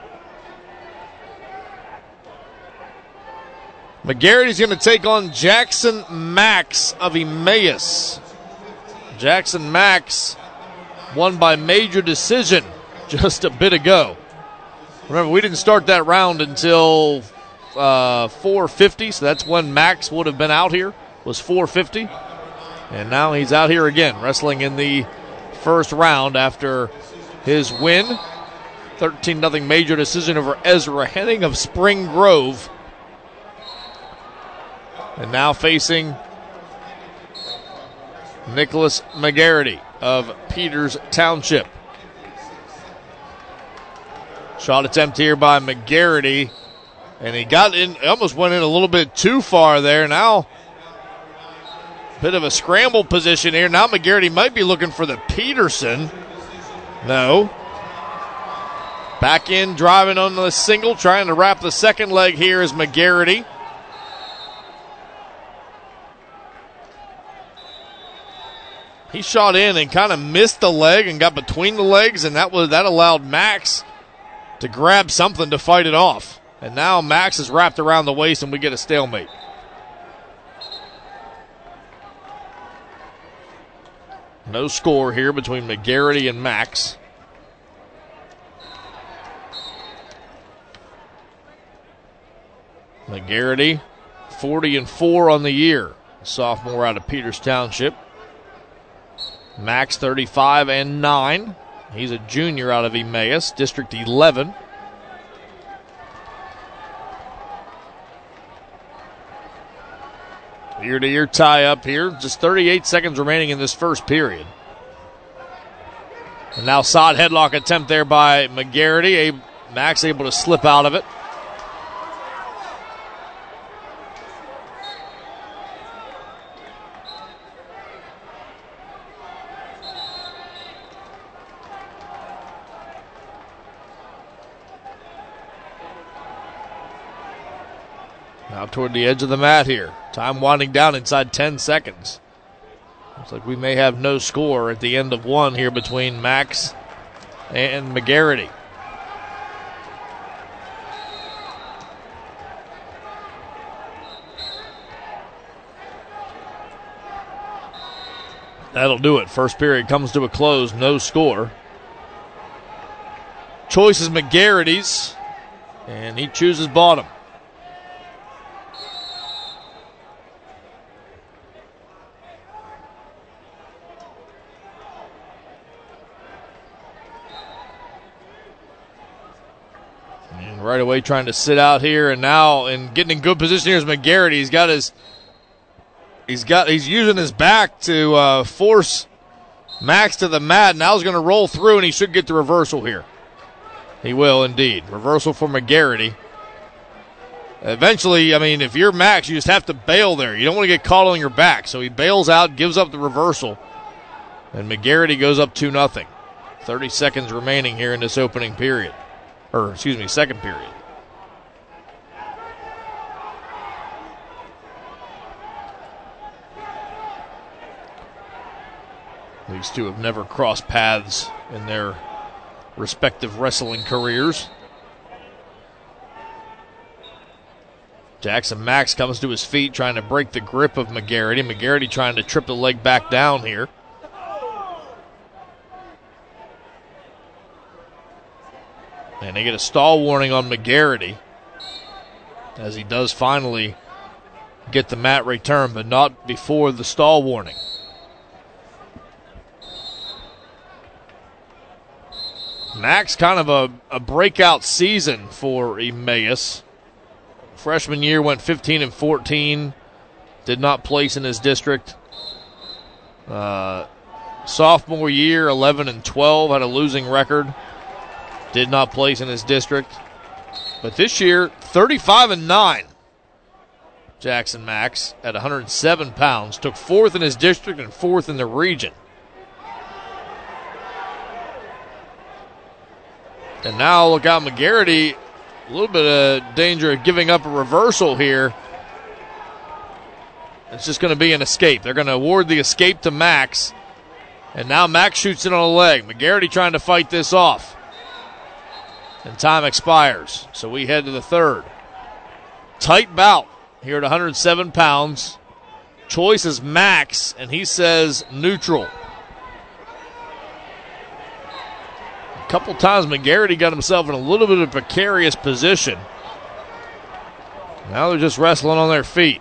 McGarity's going to take on Jackson Max of Emmaus. Jackson Max won by major decision just a bit ago. Remember, we didn't start that round until uh, four fifty, so that's when Max would have been out here, was four fifty. And now he's out here again, wrestling in the first round after his win. thirteen nothing major decision over Ezra Henning of Spring Grove. And now facing Nicholas McGarity of Peters Township. Shot attempt here by McGarity. And he got in, almost went in a little bit too far there. Now, bit of a scramble position here. Now McGarity might be looking for the Peterson. No. Back in, driving on the single, trying to wrap the second leg here is McGarity. He shot in and kind of missed the leg and got between the legs, and that was that allowed Max to grab something to fight it off. And now Max is wrapped around the waist, and we get a stalemate. No score here between McGarity and Max. McGarity, forty and four on the year, sophomore out of Peters Township. Max, thirty-five and nine. He's a junior out of Emmaus, District eleven. Year-to-year tie-up here. Just thirty-eight seconds remaining in this first period. And now side headlock attempt there by McGarity. A- Max able to slip out of it. Now toward the edge of the mat here. Time winding down inside ten seconds. Looks like we may have no score at the end of one here between Max and McGarity. That'll do it. First period comes to a close. No score. Choice is McGarity's, and he chooses bottom. Right away trying to sit out here, and now and getting in good position here is McGarity. He's got his he's got he's using his back to uh, force Max to the mat. Now he's going to roll through, and he should get the reversal here. He will indeed. Reversal for McGarity. Eventually, I mean, if you're Max, you just have to bail there. You don't want to get caught on your back. So he bails out, gives up the reversal, and McGarity goes up two nothing. thirty seconds remaining here in this opening period. Or, excuse me, second period. These two have never crossed paths in their respective wrestling careers. Jackson Max comes to his feet trying to break the grip of McGarity. McGarity trying to trip the leg back down here. And they get a stall warning on McGarity as he does finally get the mat return, but not before the stall warning. Max, kind of a, a breakout season for Emmaus. Freshman year went fifteen and fourteen, did not place in his district. Uh, sophomore year, eleven and twelve, had a losing record. Did not place in his district. But this year, thirty-five and nine. Jackson Max at one hundred seven pounds. Took fourth in his district and fourth in the region. And now look out, McGarity A little bit of danger of giving up a reversal here. It's just going to be an escape. They're going to award the escape to Max. And now Max shoots it on a leg. McGarity trying to fight this off. And time expires. So we head to the third. Tight bout here at one hundred seven pounds. Choice is Max, and he says neutral. A couple times McGarity got himself in a little bit of a precarious position. Now they're just wrestling on their feet.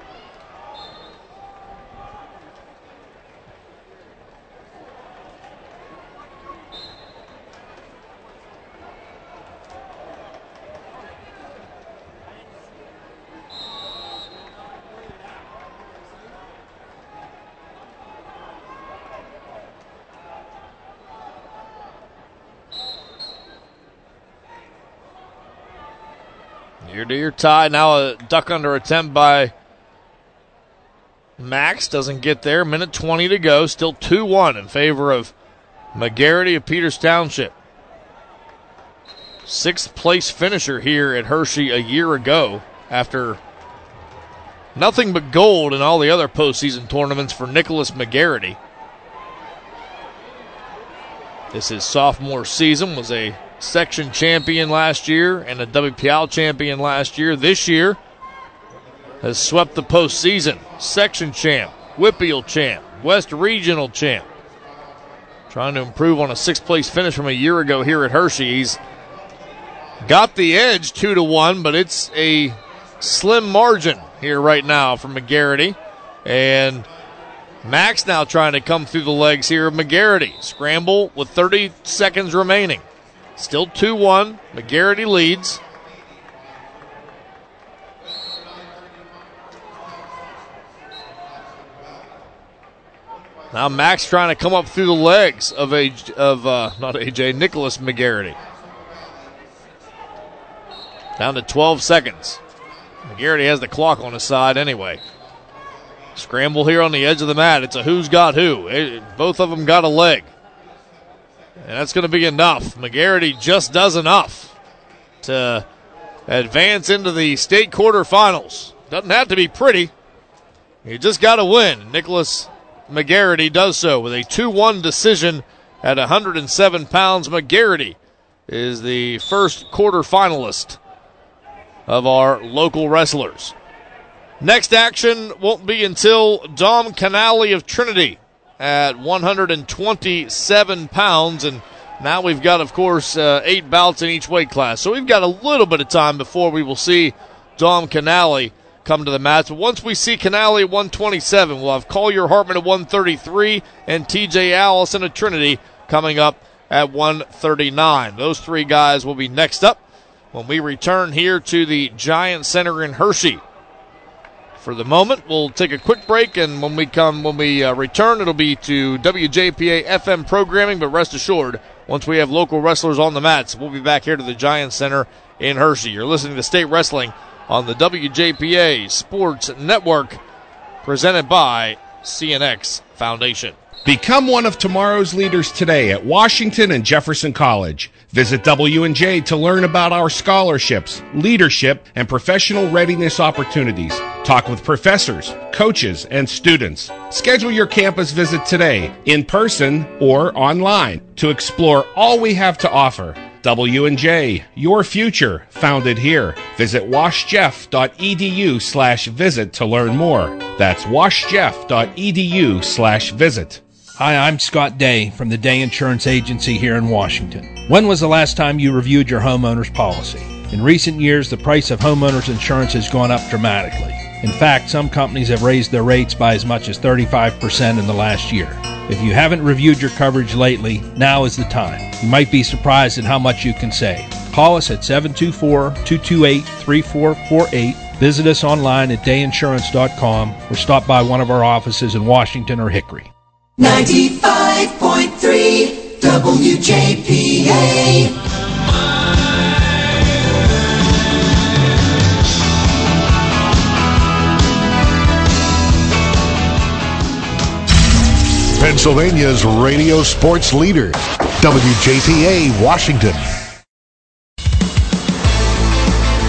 Year-to-year tie. Now a duck under attempt by Max. Doesn't get there. Minute twenty to go. Still two one in favor of McGarity of Peters Township. Sixth place finisher here at Hershey a year ago after nothing but gold in all the other postseason tournaments for Nicholas McGarity. This is sophomore season. Was a section champion last year and a W P L champion last year. This year has swept the postseason. Section champ, Whippeal champ, West Regional champ. Trying to improve on a sixth place finish from a year ago here at Hershey. He's got the edge two to one, but it's a slim margin here right now for McGarity. And Max now trying to come through the legs here of McGarity. Scramble with thirty seconds remaining. Still two one. McGarity leads. Now Max trying to come up through the legs of a of uh, not A J Nicholas McGarity. Down to twelve seconds. McGarity has the clock on his side anyway. Scramble here on the edge of the mat. It's a who's got who. It, both of them got a leg. And that's going to be enough. McGarity just does enough to advance into the state quarterfinals. Doesn't have to be pretty. You just got to win. Nicholas McGarity does so with a two one decision at one hundred seven pounds. McGarity is the first quarterfinalist of our local wrestlers. Next action won't be until Dom Canale of Trinity at one hundred twenty-seven pounds. And now we've got, of course, uh, eight bouts in each weight class. So we've got a little bit of time before we will see Dom Canale come to the mats. But once we see Canale at one twenty-seven, we'll have Collier Hartman at one thirty-three and T J Allison of Trinity coming up at one thirty-nine. Those three guys will be next up when we return here to the Giant Center in Hershey. For the moment, we'll take a quick break, and when we come, when we uh, return, it'll be to W J P A F M programming. But rest assured, once we have local wrestlers on the mats, we'll be back here to the Giant Center in Hershey. You're listening to State Wrestling on the W J P A Sports Network, presented by C N X Foundation. Become one of tomorrow's leaders today at Washington and Jefferson College. Visit W and J to learn about our scholarships, leadership, and professional readiness opportunities. Talk with professors, coaches, and students. Schedule your campus visit today, in person or online, to explore all we have to offer. W and J, your future, founded here. Visit washjeff.edu slash visit to learn more. That's washjeff.edu slash visit. Hi, I'm Scott Day from the Day Insurance Agency here in Washington. When was the last time you reviewed your homeowner's policy? In recent years, the price of homeowners insurance has gone up dramatically. In fact, some companies have raised their rates by as much as thirty-five percent in the last year. If you haven't reviewed your coverage lately, now is the time. You might be surprised at how much you can save. Call us at seven two four, two two eight, three four four eight. Visit us online at day insurance dot com or stop by one of our offices in Washington or Hickory. ninety-five point three W J P A. Pennsylvania's radio sports leaders, W J P A Washington.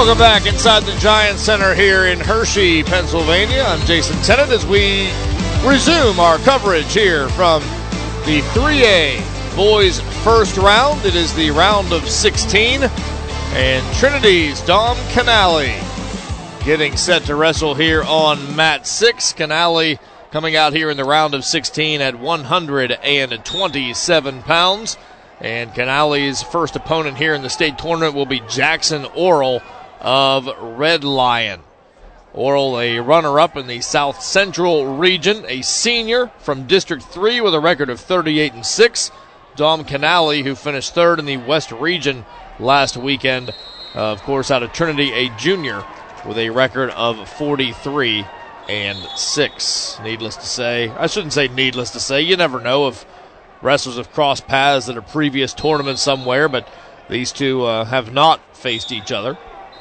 Welcome back inside the Giant Center here in Hershey, Pennsylvania. I'm Jason Tennant as we resume our coverage here from the three A boys first round. It is the round of sixteen, and Trinity's Dom Canale getting set to wrestle here on mat six. Canale coming out here in the round of sixteen at one hundred twenty-seven pounds. And Canale's first opponent here in the state tournament will be Jackson Orrell of Red Lion. Orrell, a runner-up in the South Central region, a senior from District three with a record of thirty-eight and six. Dom Canale, who finished third in the West region last weekend, uh, of course, out of Trinity, a junior with a record of forty-three and six. Needless to say, I shouldn't say needless to say, you never know if wrestlers have crossed paths at a previous tournament somewhere, but these two uh, have not faced each other.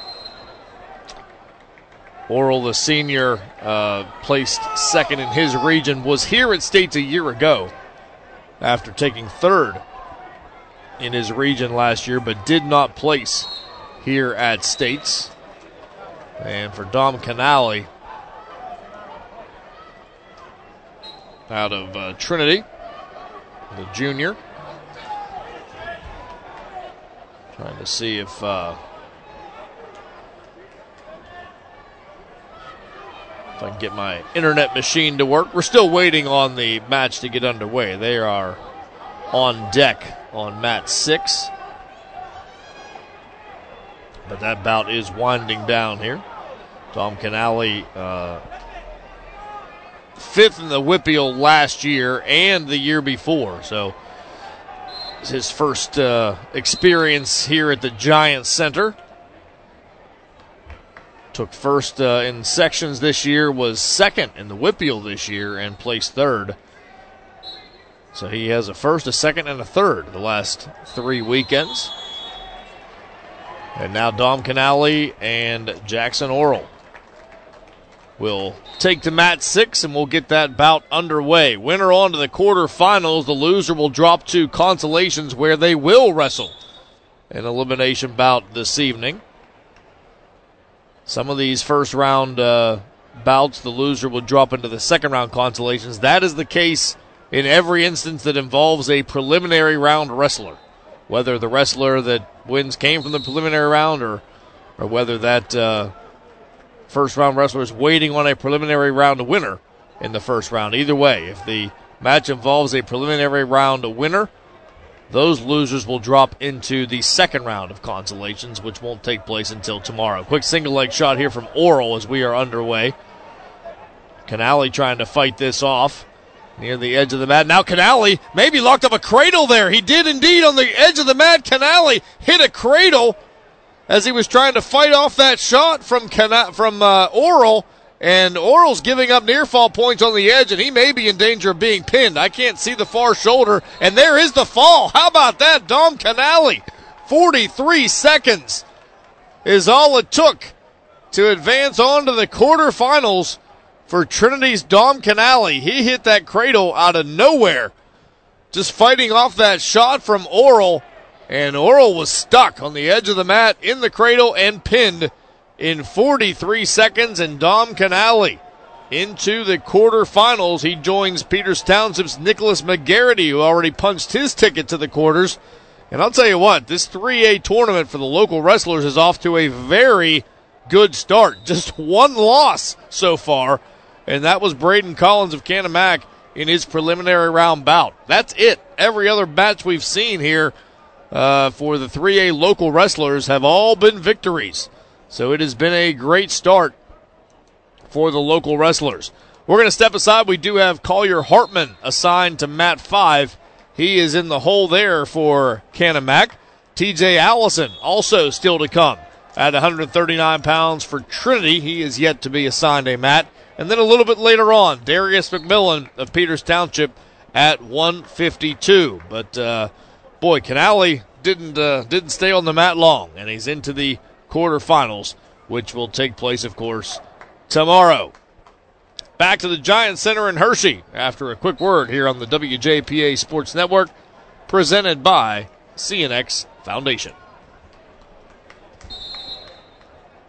Orrell, the senior, uh, placed second in his region, was here at States a year ago after taking third in his region last year, but did not place here at States. And for Dom Canale, out of uh, Trinity, the junior, trying to see if uh, if I can get my internet machine to work. We're still waiting on the match to get underway. They are on deck on mat six, but that bout is winding down here. Dom Canale, uh, fifth in the Whippeal last year and the year before. So it's his first uh, experience here at the Giant Center. Took first uh, in sections this year, was second in the Whippeal this year, and placed third. So he has a first, a second, and a third the last three weekends. And now Dom Canale and Jackson Orrell will take to mat six, and we'll get that bout underway. Winner on to the quarterfinals. The loser will drop to Consolations, where they will wrestle an elimination bout this evening. Some of these first round uh, bouts, the loser will drop into the second round Consolations. That is the case in every instance that involves a preliminary round wrestler, whether the wrestler that wins came from the preliminary round or, or whether that uh, first round wrestler is waiting on a preliminary round winner in the first round. Either way, if the match involves a preliminary round winner, those losers will drop into the second round of Consolations, which won't take place until tomorrow. Quick single leg shot here from Orrell as we are underway. Canale trying to fight this off near the edge of the mat. Now Canale maybe locked up a cradle there. He did indeed on the edge of the mat. Canale hit a cradle as he was trying to fight off that shot from Cana- from uh, Orrell. And Orrell's giving up near fall points on the edge, and he may be in danger of being pinned. I can't see the far shoulder, and there is the fall. How about that? Dom Canale, forty-three seconds is all it took to advance on to the quarterfinals for Trinity's Dom Canale. He hit that cradle out of nowhere, just fighting off that shot from Orrell, and Orrell was stuck on the edge of the mat in the cradle and pinned in forty-three seconds, and Dom Canale into the quarterfinals. He joins Peters Township's Nicholas McGarity, who already punched his ticket to the quarters. And I'll tell you what, this three A tournament for the local wrestlers is off to a very good start. Just one loss so far, and that was Braden Collins of Canemak in his preliminary round bout. That's it. Every other match we've seen here uh, for the three A local wrestlers have all been victories. So it has been a great start for the local wrestlers. We're going to step aside. We do have Collier Hartman assigned to mat five. He is in the hole there for Canemak. T J Allison also still to come at one hundred thirty-nine pounds for Trinity. He is yet to be assigned a mat. And then a little bit later on, Darius McMillan of Peters Township at one fifty-two. But, uh, boy, Canale didn't, uh, didn't stay on the mat long, and he's into the quarterfinals, which will take place, of course, tomorrow. Back to the Giant Center in Hershey after a quick word here on the W J P A Sports Network, presented by C N X Foundation.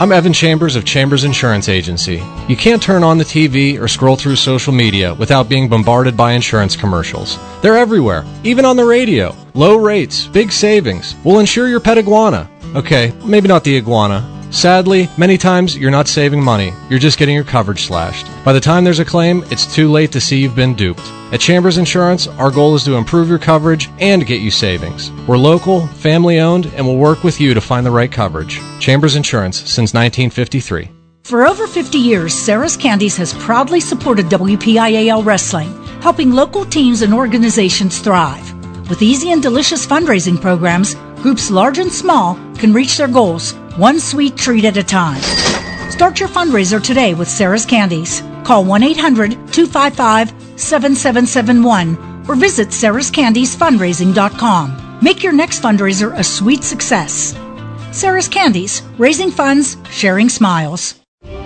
I'm Evan Chambers of Chambers Insurance Agency. You can't turn on the T V or scroll through social media without being bombarded by insurance commercials. They're everywhere, even on the radio. Low rates, big savings. We'll insure your pet iguana. Okay, maybe not the iguana. Sadly, many times you're not saving money, you're just getting your coverage slashed. By the time there's a claim, it's too late to see you've been duped. At Chambers Insurance, our goal is to improve your coverage and get you savings. We're local, family-owned, and we'll work with you to find the right coverage. Chambers Insurance, since nineteen fifty-three. For over fifty years, Sarah's Candies has proudly supported W P I A L Wrestling, helping local teams and organizations thrive. With easy and delicious fundraising programs, groups large and small can reach their goals one sweet treat at a time. Start your fundraiser today with Sarah's Candies. Call one eight hundred two five five seven seven seven one or visit sarahs candies fundraising dot com. Make your next fundraiser a sweet success. Sarah's Candies, raising funds, sharing smiles.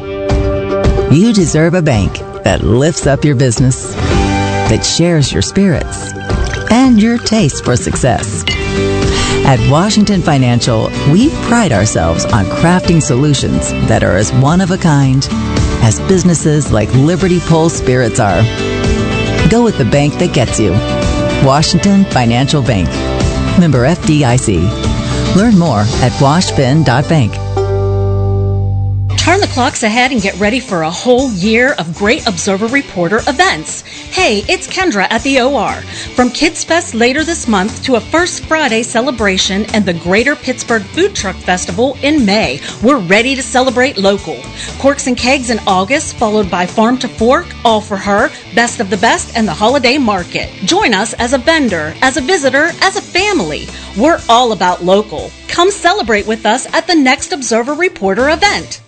You deserve a bank that lifts up your business, that shares your spirits, and your taste for success. At Washington Financial, we pride ourselves on crafting solutions that are as one of a kind as businesses like Liberty Pole Spirits are. Go with the bank that gets you. Washington Financial Bank. Member F D I C. Learn more at washfin dot bank. Turn the clocks ahead and get ready for a whole year of great Observer Reporter events. Hey, it's Kendra at the O R. From Kids Fest later this month to a First Friday celebration and the Greater Pittsburgh Food Truck Festival in May, we're ready to celebrate local. Corks and Kegs in August, followed by Farm to Fork, All for Her, Best of the Best, and the Holiday Market. Join us as a vendor, as a visitor, as a family. We're all about local. Come celebrate with us at the next Observer Reporter event.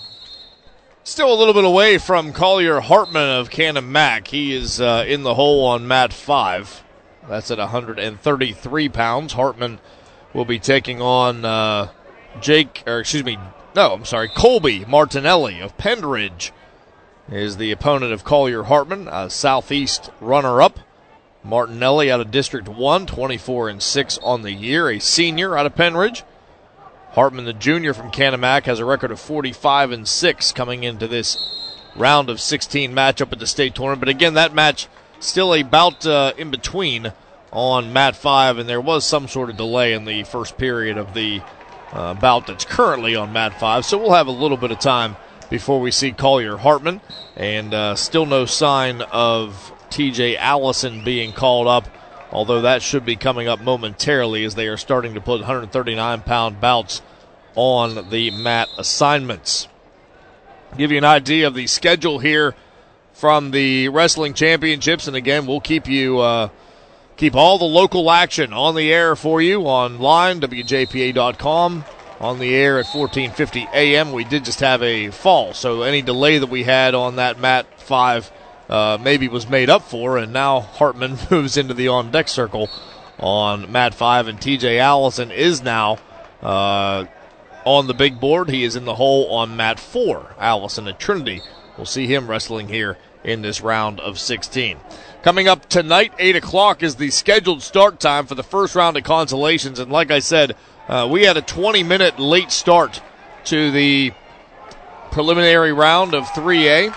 Still a little bit away from Collier Hartman of Cannon Mac. He is uh, in the hole on mat five. That's at one hundred thirty-three pounds. Hartman will be taking on uh, Jake, or excuse me, no, I'm sorry, Colby Martinelli of Pendridge is the opponent of Collier Hartman, a Southeast runner-up. Martinelli out of District one, twenty-four and six on the year, a senior out of Pendridge. Hartman, the junior from Canamac, has a record of forty-five and six coming into this round of sixteen matchup at the state tournament. But again, that match still a bout uh, in between on mat five, and there was some sort of delay in the first period of the uh, bout that's currently on mat five. So we'll have a little bit of time before we see Collier Hartman, and uh, still no sign of T J Allison being called up, although that should be coming up momentarily as they are starting to put one thirty-nine pound bouts on the mat assignments. Give you an idea of the schedule here from the Wrestling Championships, and again, we'll keep you uh, keep all the local action on the air for you online, W J P A dot com, on the air at fourteen fifty a m. We did just have a fall, so any delay that we had on that mat five Uh, maybe was made up for, and now Hartman moves into the on-deck circle on mat five, and T J Allison is now uh, on the big board. He is in the hole on mat four. Allison at Trinity. We'll see him wrestling here in this round of sixteen. Coming up tonight, eight o'clock is the scheduled start time for the first round of consolations, and like I said, uh, we had a twenty-minute late start to the preliminary round of three A.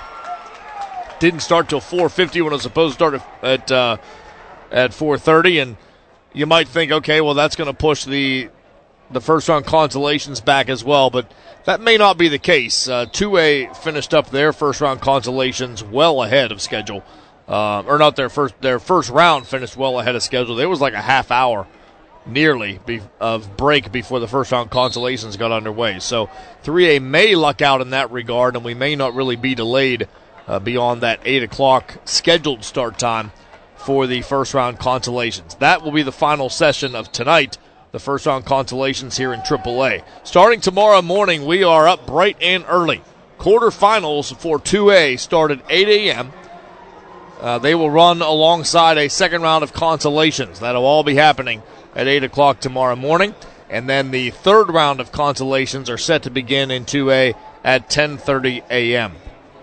Didn't start till four fifty when it was supposed to start at uh, at four thirty, and you might think, okay, well, that's going to push the the first round consolations back as well, but that may not be the case. Uh, two A finished up their first round consolations well ahead of schedule, uh, or not their first their first round finished well ahead of schedule. There was like a half hour nearly be, of break before the first round consolations got underway. So three A may luck out in that regard, and we may not really be delayed Uh, beyond that eight o'clock scheduled start time for the first round consolations. That will be the final session of tonight, the first round consolations here in triple A. Starting tomorrow morning, we are up bright and early. Quarterfinals for two A start at eight a m Uh, they will run alongside a second round of consolations. That'll all be happening at eight o'clock tomorrow morning. And then the third round of consolations are set to begin in two A at ten thirty a m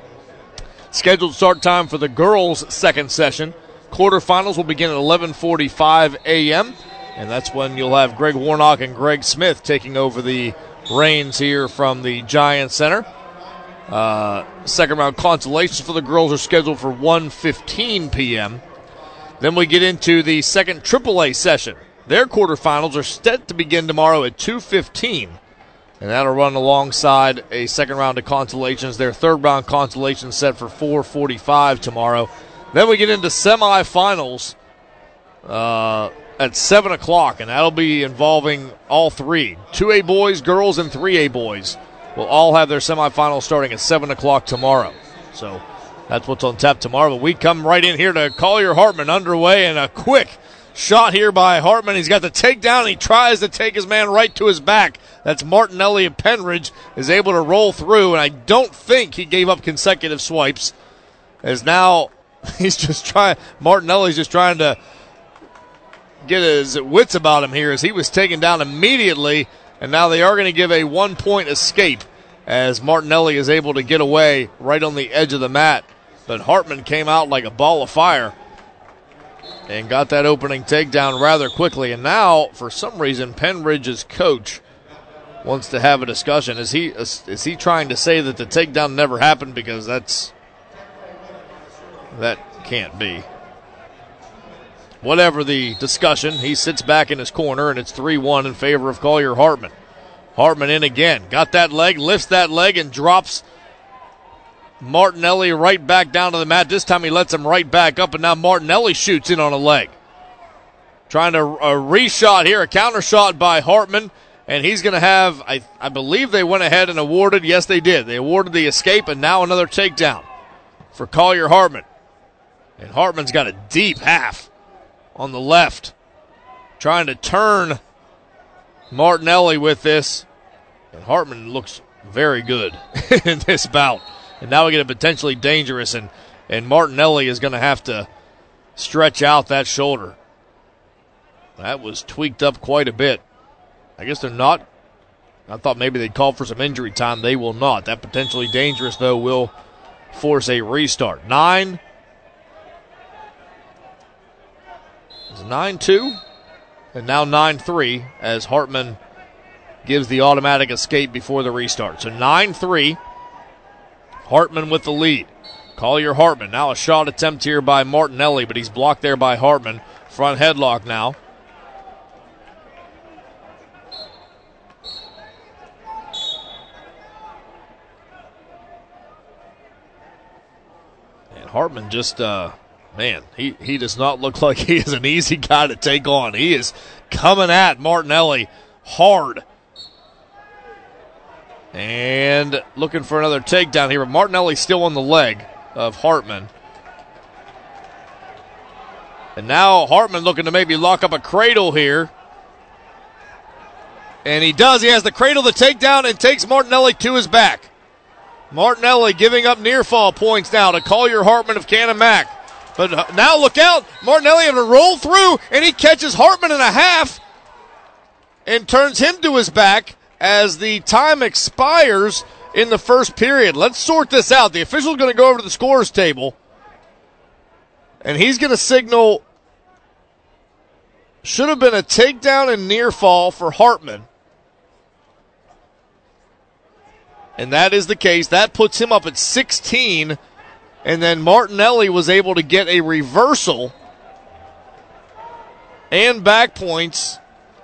Scheduled start time for the girls' second session. Quarterfinals will begin at eleven forty-five a m, and that's when you'll have Greg Warnock and Greg Smith taking over the reigns here from the Giant Center. Uh, second round consolations for the girls are scheduled for one fifteen p.m. Then we get into the second triple A session. Their quarterfinals are set to begin tomorrow at two fifteen. And that'll run alongside a second round of consolations. Their third round consolation set for four forty-five tomorrow. Then we get into semifinals uh, at seven o'clock, and that'll be involving all three. two A boys, girls, and three A boys will all have their semifinals starting at seven o'clock tomorrow. So that's what's on tap tomorrow. But we come right in here to Collier Hartman underway, and a quick shot here by Hartman. He's got the takedown, and he tries to take his man right to his back. That's Martinelli of Penridge is able to roll through, and I don't think he gave up consecutive swipes, as now he's just trying, Martinelli's just trying to get his wits about him here as he was taken down immediately, and now they are going to give a one-point escape as Martinelli is able to get away right on the edge of the mat. But Hartman came out like a ball of fire and got that opening takedown rather quickly. And now, for some reason, Penridge's coach wants to have a discussion. Is he is, is he trying to say that the takedown never happened? Because that's that can't be. Whatever the discussion, he sits back in his corner, and it's three one in favor of Collier Hartman. Hartman in again. Got that leg, lifts that leg, and drops Martinelli right back down to the mat. This time he lets him right back up, and now Martinelli shoots in on a leg. Trying to a reshot here, a counter shot by Hartman, and he's going to have, I, I believe they went ahead and awarded, yes they did. They awarded the escape, and now another takedown for Collier Hartman. And Hartman's got a deep half on the left, trying to turn Martinelli with this. And Hartman looks very good in this bout. And now we get a potentially dangerous, and, and Martinelli is going to have to stretch out that shoulder. That was tweaked up quite a bit. I guess they're not. I thought maybe they'd call for some injury time. They will not. That potentially dangerous, though, will force a restart. Nine. It's nine two. And now nine three as Hartman gives the automatic escape before the restart. So nine three. Hartman with the lead. Collier Hartman. Now a shot attempt here by Martinelli, but he's blocked there by Hartman. Front headlock now. And Hartman just, uh, man, he, he does not look like he is an easy guy to take on. He is coming at Martinelli hard. And looking for another takedown here, but Martinelli's still on the leg of Hartman. And now Hartman looking to maybe lock up a cradle here. And he does. He has the cradle, the takedown, and takes Martinelli to his back. Martinelli giving up near fall points now to Collier Hartman of Canon-Mac. But now look out. Martinelli having to roll through, and he catches Hartman in a half and turns him to his back as the time expires in the first period. Let's sort this out. The official's going to go over to the scorer's table, and he's going to signal should have been a takedown and near fall for Hartman. And that is the case. That puts him up at sixteen, and then Martinelli was able to get a reversal and back points.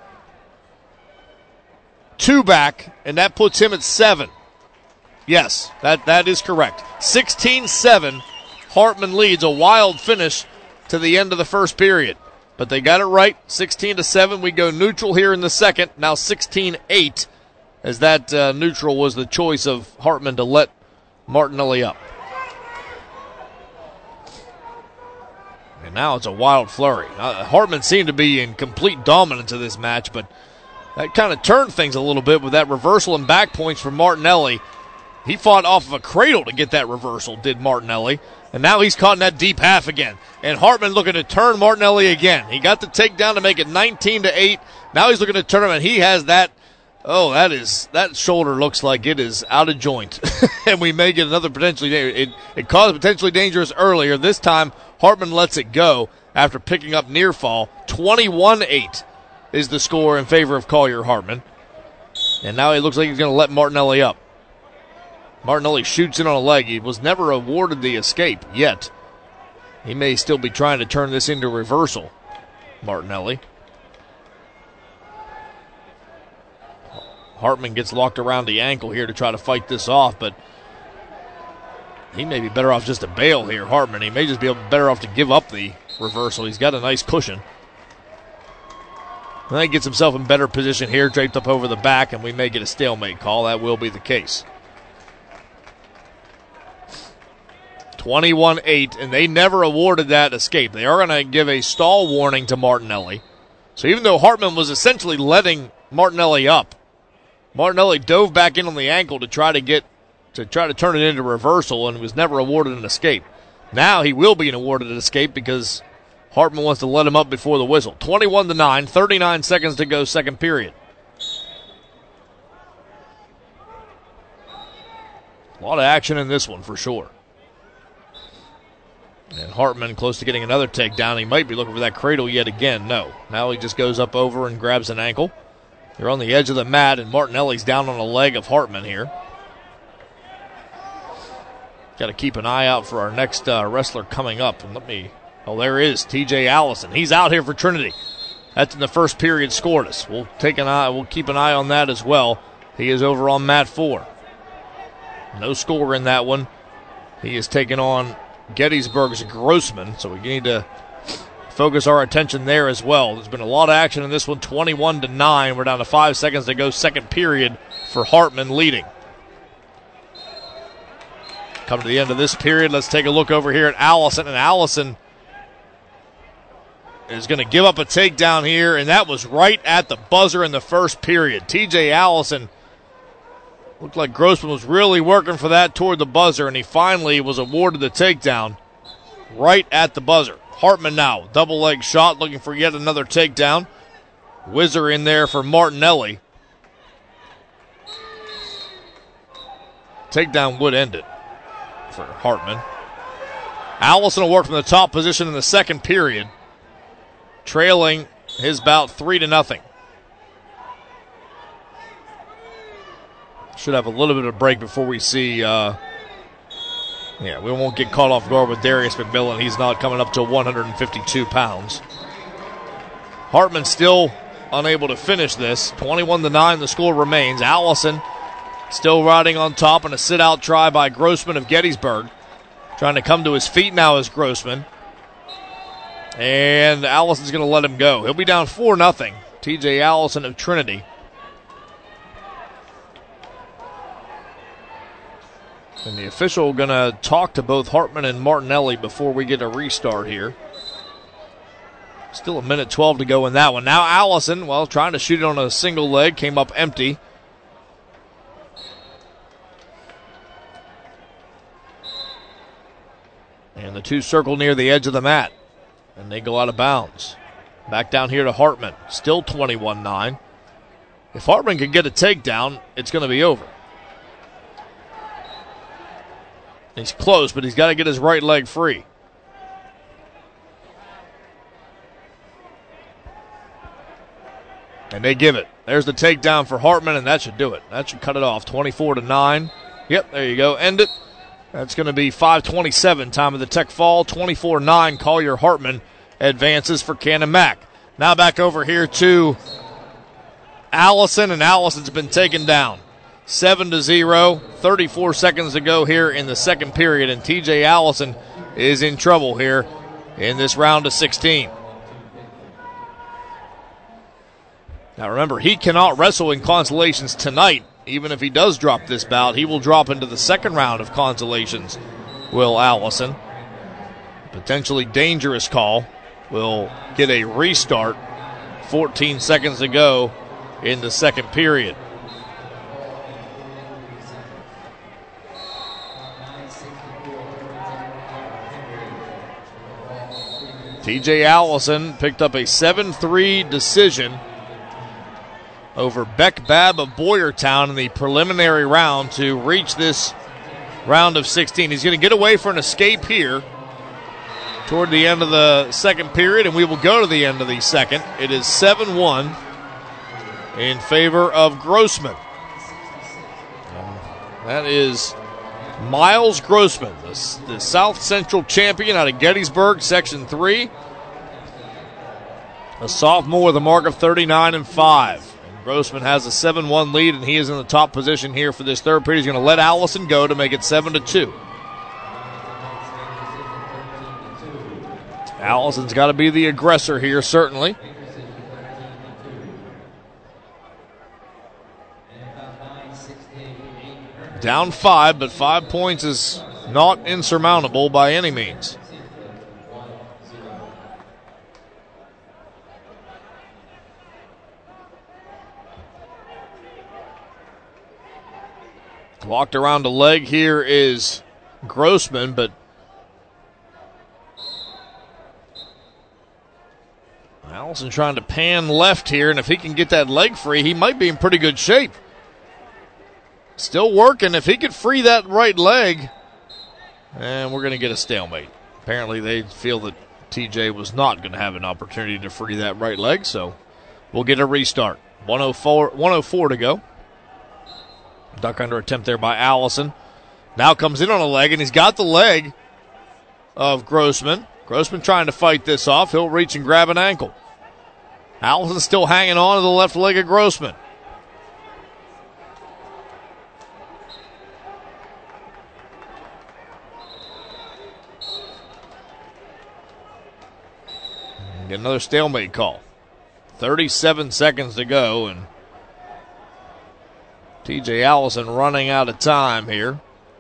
Two back, and that puts him at seven. Yes, that, that is correct. sixteen seven, Hartman leads. A wild finish to the end of the first period. But they got it right, sixteen to seven. We go neutral here in the second, now sixteen eight, as that uh, neutral was the choice of Hartman to let Martinelli up. And now it's a wild flurry. Uh, Hartman seemed to be in complete dominance of this match, but that kind of turned things a little bit with that reversal and back points from Martinelli. He fought off of a cradle to get that reversal, did Martinelli. And now he's caught in that deep half again. And Hartman looking to turn Martinelli again. He got the takedown to make it nineteen to eight. Now he's looking to turn him, and he has that. Oh, that is that shoulder looks like it is out of joint. And we may get another potentially dangerous. It, it caused potentially dangerous earlier. This time, Hartman lets it go after picking up near fall. twenty-one eight is the score in favor of Collier Hartman. And now he looks like he's going to let Martinelli up. Martinelli shoots in on a leg. He was never awarded the escape yet. He may still be trying to turn this into reversal, Martinelli. Hartman gets locked around the ankle here to try to fight this off, but he may be better off just to bail here, Hartman. He may just be better off to give up the reversal. He's got a nice cushion. And then he gets himself in better position here, draped up over the back, and we may get a stalemate call. That will be the case. twenty-one eight, and they never awarded that escape. They are going to give a stall warning to Martinelli. So even though Hartman was essentially letting Martinelli up, Martinelli dove back in on the ankle to try to get to try to turn it into reversal and was never awarded an escape. Now he will be awarded an escape because Hartman wants to let him up before the whistle. twenty-one to nine, thirty-nine seconds to go, second period. A lot of action in this one for sure. And Hartman close to getting another takedown. He might be looking for that cradle yet again. No. Now he just goes up over and grabs an ankle. They're on the edge of the mat, and Martinelli's down on a leg of Hartman here. Got to keep an eye out for our next uh, wrestler coming up. And let me, oh, there is T J Allison. He's out here for Trinity. That's in the first period scoreless. We'll take an eye. We'll keep an eye on that as well. He is over on mat four. No score in that one. He is taking on Gettysburg's Grossman, so we need to focus our attention there as well. There's been a lot of action in this one, twenty-one to nine. We're down to five seconds to go, second period for Hartman leading. Come to the end of this period, let's take a look over here at Allison, and Allison is going to give up a takedown here, and that was right at the buzzer in the first period. T J Allison looked like Grossman was really working for that toward the buzzer, and he finally was awarded the takedown right at the buzzer. Hartman now, double leg shot, looking for yet another takedown. Whizzer in there for Martinelli. Takedown would end it for Hartman. Allison will work from the top position in the second period, trailing his bout three to nothing. Should have a little bit of break before we see. Uh, yeah, we won't get caught off guard with Darius McMillan. He's not coming up to one hundred fifty-two pounds. Hartman still unable to finish this. twenty-one to nine, the score remains. Allison still riding on top, and a sit-out try by Grossman of Gettysburg. Trying to come to his feet now is Grossman. And Allison's going to let him go. He'll be down four nothing. T J Allison of Trinity. And the official going to talk to both Hartman and Martinelli before we get a restart here. Still a minute twelve to go in that one. Now Allison, well, trying to shoot it on a single leg, came up empty. And the two circle near the edge of the mat. And they go out of bounds. Back down here to Hartman. Still twenty-one nine. If Hartman can get a takedown, it's going to be over. He's close, but he's got to get his right leg free. And they give it. There's the takedown for Hartman, and that should do it. That should cut it off. twenty-four to nine. Yep, there you go. End it. That's going to be five twenty-seven, time of the tech fall. twenty-four nine, Collier Hartman advances for Cannon Mac. Now back over here to Allison, and Allison's been taken down. seven to zero, thirty-four seconds to go here in the second period, and T J Allison is in trouble here in this round of sixteen. Now remember, he cannot wrestle in consolations tonight. Even if he does drop this bout, he will drop into the second round of consolations, will Allison. Potentially dangerous call. Will get a restart. fourteen seconds to go in the second period. T J Allison picked up a seven three decision over Beck Babb of Boyertown in the preliminary round to reach this round of sixteen. He's going to get away for an escape here toward the end of the second period, and we will go to the end of the second. It is seven one in favor of Grossman. That is Miles Grossman, the, the South Central champion out of Gettysburg, Section three. A sophomore with a mark of thirty-nine and five. And Grossman has a seven one lead, and he is in the top position here for this third period. He's going to let Allison go to make it seven to two. Allison's got to be the aggressor here, certainly. Down five, but five points is not insurmountable by any means. Walked around the leg here is Grossman, but Allison trying to pan left here, and if he can get that leg free, he might be in pretty good shape. Still working. If he could free that right leg, and we're going to get a stalemate. Apparently they feel that T J was not going to have an opportunity to free that right leg, so we'll get a restart. one oh four, one oh four to go. Duck under attempt there by Allison. Now comes in on a leg, and he's got the leg of Grossman. Grossman trying to fight this off. He'll reach and grab an ankle. Allison still hanging on to the left leg of Grossman. Get another stalemate call. thirty-seven seconds to go, and T J Allison running out of time here.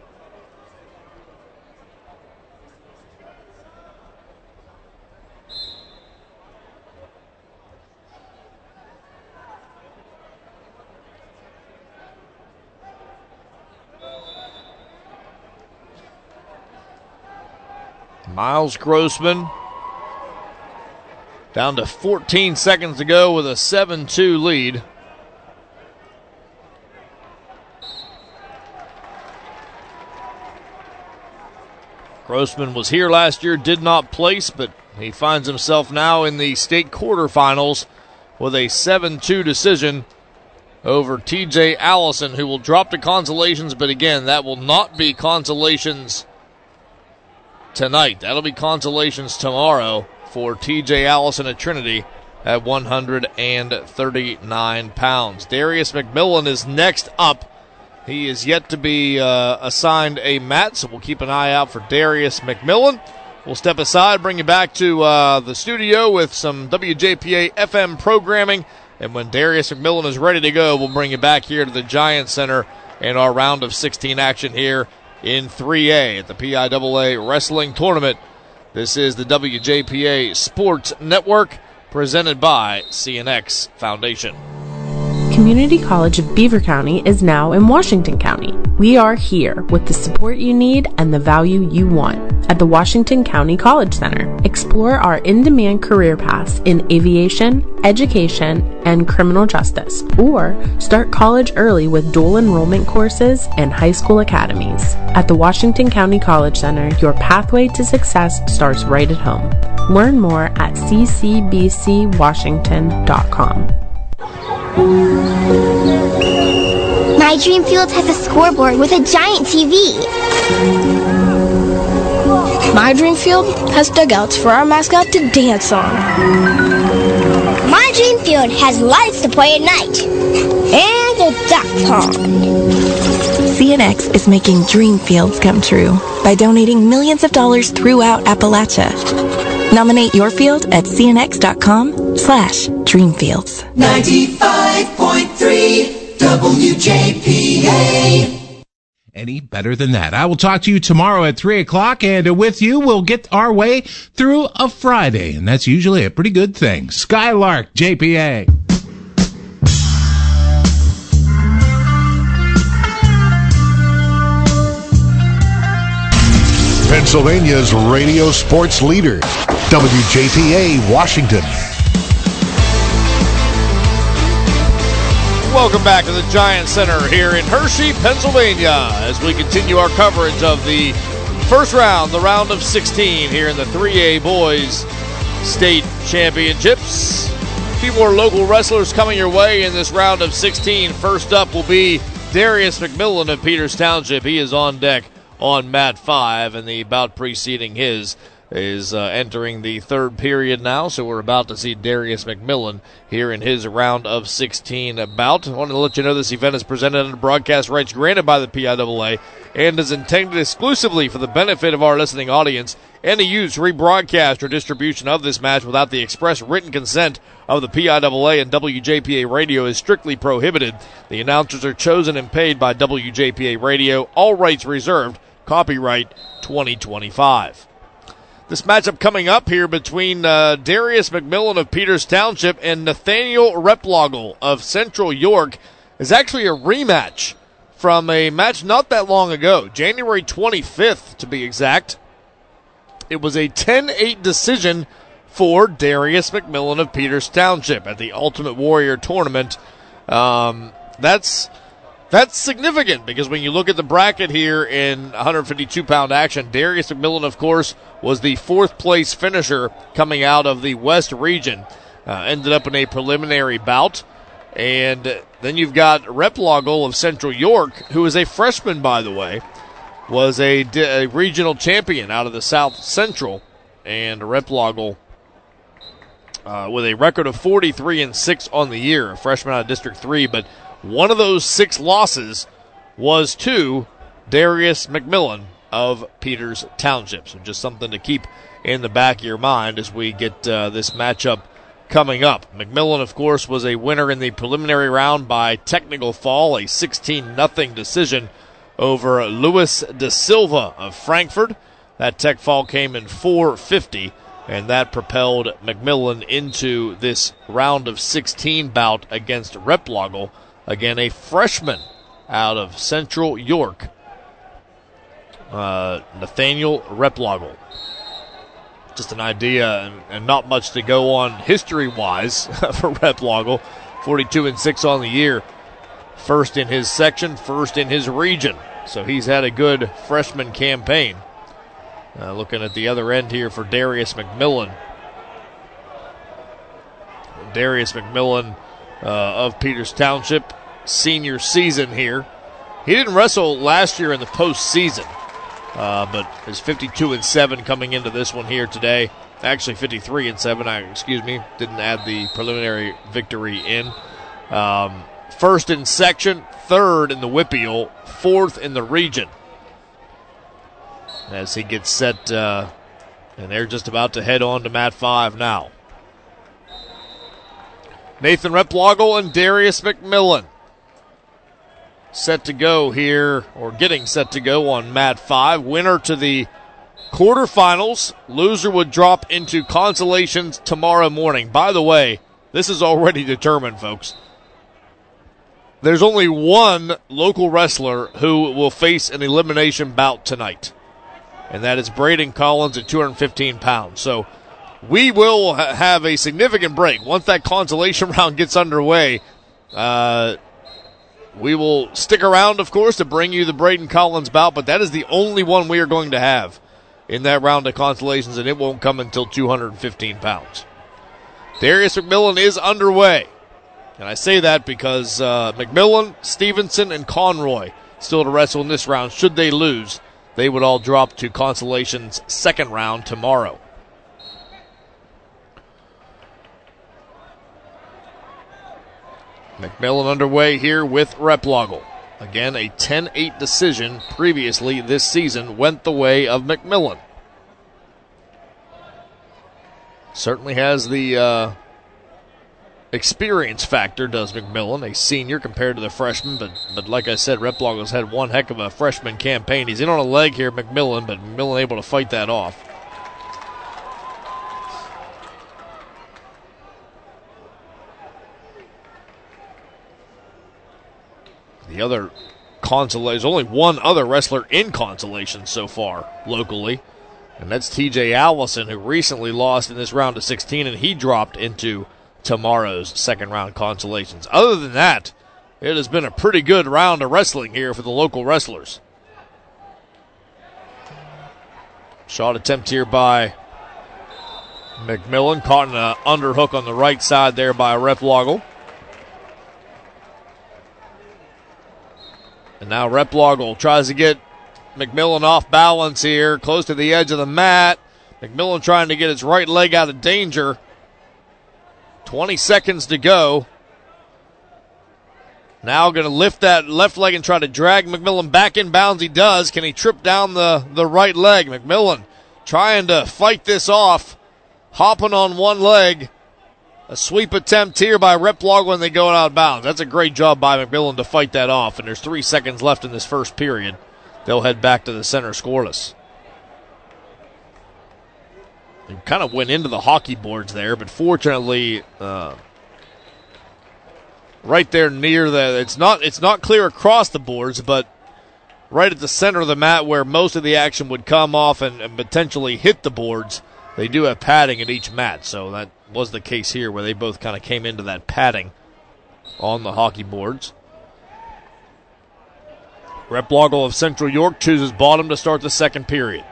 Miles Grossman down to fourteen seconds to go with a seven two lead. Grossman was here last year, did not place, but he finds himself now in the state quarterfinals with a seven two decision over T J Allison, who will drop to consolations, but again, that will not be consolations tonight. That'll be consolations tomorrow for T J Allison at Trinity at one hundred thirty-nine pounds. Darius McMillan is next up. He is yet to be uh, assigned a mat, so we'll keep an eye out for Darius McMillan. We'll step aside, bring you back to uh, the studio with some W J P A F M programming, and when Darius McMillan is ready to go, we'll bring you back here to the Giant Center in our round of sixteen action here in three A at the P I A A Wrestling Tournament. This is the W J P A Sports Network, presented by C N X Foundation. Community College of Beaver County is now in Washington County. We are here with the support you need and the value you want at the Washington County College Center. Explore our in-demand career paths in aviation, education, and criminal justice, or start college early with dual enrollment courses and high school academies. At the Washington County College Center, your pathway to success starts right at home. Learn more at c c b c washington dot com. My Dream Field has a scoreboard with a giant T V. My Dream Field has dugouts for our mascot to dance on. My Dream Field has lights to play at night. And a duck pond. C N X is making dream fields come true by donating millions of dollars throughout Appalachia. Nominate your field at cnx.com slash dreamfields. ninety-five point three W J P A. Any better than that? I will talk to you tomorrow at three o'clock, and with you, we'll get our way through a Friday, and that's usually a pretty good thing. Skylark, J P A. Pennsylvania's radio sports leader, W J P A Washington. Welcome back to the Giant Center here in Hershey, Pennsylvania, as we continue our coverage of the first round, the round of sixteen here in the three A Boys State Championships. A few more local wrestlers coming your way in this round of sixteen. First up will be Darius McMillan of Peters Township. He is on deck on mat five, and the bout preceding his is uh, entering the third period now, so we're about to see Darius McMillan here in his round of sixteen bout. I wanted to let you know this event is presented under broadcast rights granted by the P I A A and is intended exclusively for the benefit of our listening audience. Any use, rebroadcast, or distribution of this match without the express written consent of the P I A A and W J P A Radio is strictly prohibited. The announcers are chosen and paid by W J P A Radio. All rights reserved. Copyright twenty twenty-five. This matchup coming up here between uh, Darius McMillan of Peters Township and Nathaniel Replogel of Central York is actually a rematch from a match not that long ago, January twenty-fifth to be exact. It was a ten eight decision for Darius McMillan of Peters Township at the Ultimate Warrior Tournament. Um, that's that's significant because when you look at the bracket here in one fifty-two pound action, Darius McMillan, of course, was the fourth place finisher coming out of the West region. Uh, ended up in a preliminary bout. And then you've got Replogel of Central York, who is a freshman, by the way, was a, a regional champion out of the South Central. And Replogel uh, with a record of forty-three and six on the year, a freshman out of District three. But one of those six losses was to Darius McMillan of Peters Township. So just something to keep in the back of your mind as we get uh, this matchup coming up. McMillan, of course, was a winner in the preliminary round by technical fall, a sixteen nothing decision over Luis da Silva of Frankfurt. That tech fall came in four fifty, and that propelled McMillan into this round of sixteen bout against Replogel. Again, a freshman out of Central York, uh, Nathaniel Replogel. Just an idea, and, and not much to go on history-wise for Replogel. forty-two and six on the year. First in his section, first in his region. So he's had a good freshman campaign. Uh, looking at the other end here for Darius McMillan. Darius McMillan uh, of Peters Township, senior season here. He didn't wrestle last year in the postseason. Uh, but is fifty-two and seven coming into this one here today. Actually, fifty-three and seven. I excuse me, didn't add the preliminary victory in. Um, first in section, third in the Whippeal, fourth in the region. As he gets set, uh, and they're just about to head on to mat five now. Nathan Replogel and Darius McMillan set to go here, or getting set to go on mat five. Winner to the quarterfinals. Loser would drop into consolations tomorrow morning. By the way, this is already determined, folks. There's only one local wrestler who will face an elimination bout tonight, and that is Braden Collins at two hundred fifteen pounds. So we will ha- have a significant break. Once that consolation round gets underway, uh, we will stick around, of course, to bring you the Braden Collins bout, but that is the only one we are going to have in that round of consolations, and it won't come until two hundred fifteen pounds. Darius McMillan is underway, and I say that because uh, McMillan, Stevenson, and Conroy still to wrestle in this round. Should they lose, they would all drop to consolations second round tomorrow. McMillan underway here with Replogel. Again, a ten eight decision previously this season went the way of McMillan. Certainly has the uh, experience factor, does McMillan, a senior compared to the freshman. But, but like I said, Replogel's had one heck of a freshman campaign. He's in on a leg here, McMillan, but McMillan able to fight that off. The other consolation, there's only one other wrestler in consolation so far locally, and that's T J Allison, who recently lost in this round of sixteen, and he dropped into tomorrow's second round consolations. Other than that, it has been a pretty good round of wrestling here for the local wrestlers. Shot attempt here by McMillan, caught in an underhook on the right side there by Replogel. And now Replogle tries to get McMillan off balance here, close to the edge of the mat. McMillan trying to get his right leg out of danger. twenty seconds to go. Now going to lift that left leg and try to drag McMillan back in bounds. He does. Can he trip down the, the right leg? McMillan trying to fight this off, hopping on one leg. A sweep attempt here by Replogle when they go out of bounds. That's a great job by McMillan to fight that off, and there's three seconds left in this first period. They'll head back to the center scoreless. They kind of went into the hockey boards there, but fortunately, uh, right there near the, it's not it's not clear across the boards, but right at the center of the mat where most of the action would come off and, and potentially hit the boards, they do have padding at each mat, so that was the case here where they both kind of came into that padding on the hockey boards. Replogle of Central York chooses bottom to start the second period.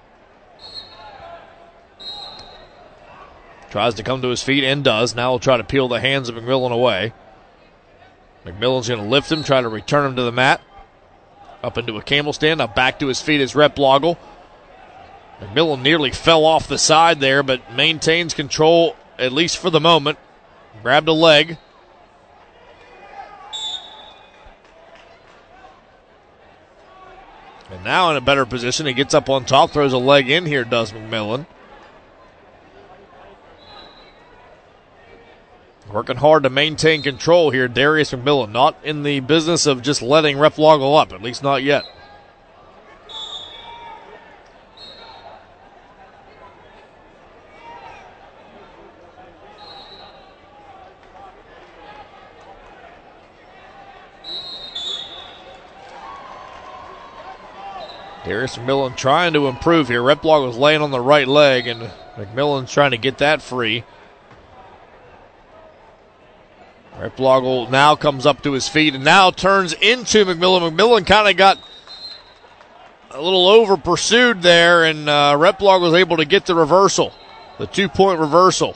Tries to come to his feet and does. Now he'll try to peel the hands of McMillan away. McMillan's going to lift him, try to return him to the mat. Up into a camel stand. Now back to his feet is Replogle. McMillan nearly fell off the side there, but maintains control, at least for the moment. Grabbed a leg. And now in a better position. He gets up on top, throws a leg in here, does McMillan. Working hard to maintain control here, Darius McMillan. Not in the business of just letting Replogle up, at least not yet. Darius McMillan trying to improve here. Replogle was laying on the right leg, and McMillan's trying to get that free. Replogle now comes up to his feet and now turns into McMillan. McMillan kind of got a little over pursued there, and uh, Replogle was able to get the reversal, the two-point reversal.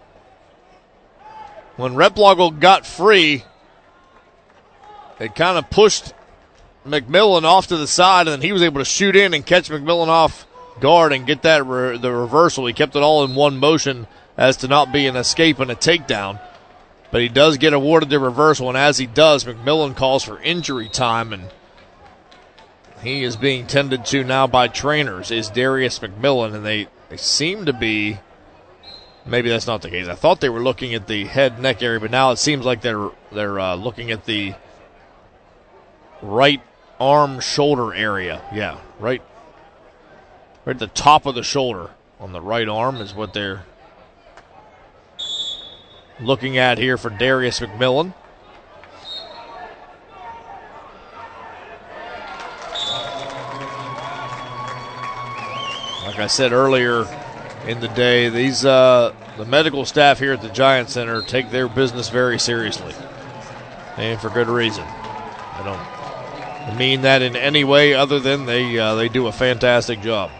When Replogle got free, it kind of pushed McMillan off to the side, and then he was able to shoot in and catch McMillan off guard and get that re- the reversal. He kept it all in one motion as to not be an escape and a takedown. But he does get awarded the reversal, and as he does, McMillan calls for injury time, and he is being tended to now by trainers, is Darius McMillan, and they, they seem to be, maybe that's not the case. I thought they were looking at the head neck area, but now it seems like they're they're uh, looking at the right arm shoulder area. Yeah, right, right at the top of the shoulder on the right arm is what they're looking at here for Darius McMillan. Like I said earlier in the day, these uh, the medical staff here at the Giant Center take their business very seriously, and for good reason. I don't mean that in any way other than they uh, they do a fantastic job.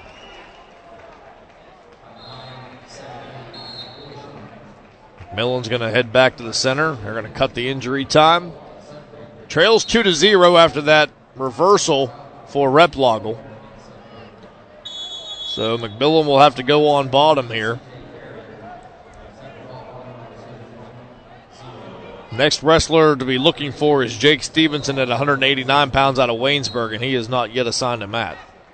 McMillan's going to head back to the center. They're going to cut the injury time. Trails two to zero after that reversal for Replogle. So McMillan will have to go on bottom here. Next wrestler to be looking for is Jake Stevenson at one hundred eighty-nine pounds out of Waynesburg, and he is not yet assigned a mat.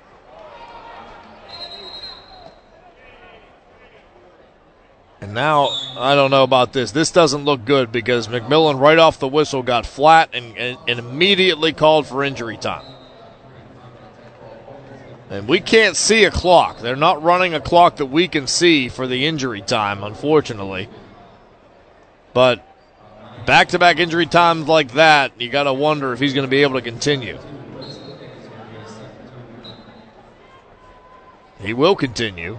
And now, I don't know about this. This doesn't look good because McMillan right off the whistle got flat and, and, and immediately called for injury time. And we can't see a clock. They're not running a clock that we can see for the injury time, unfortunately. But back-to-back injury times like that, you got to wonder if he's going to be able to continue. He will continue.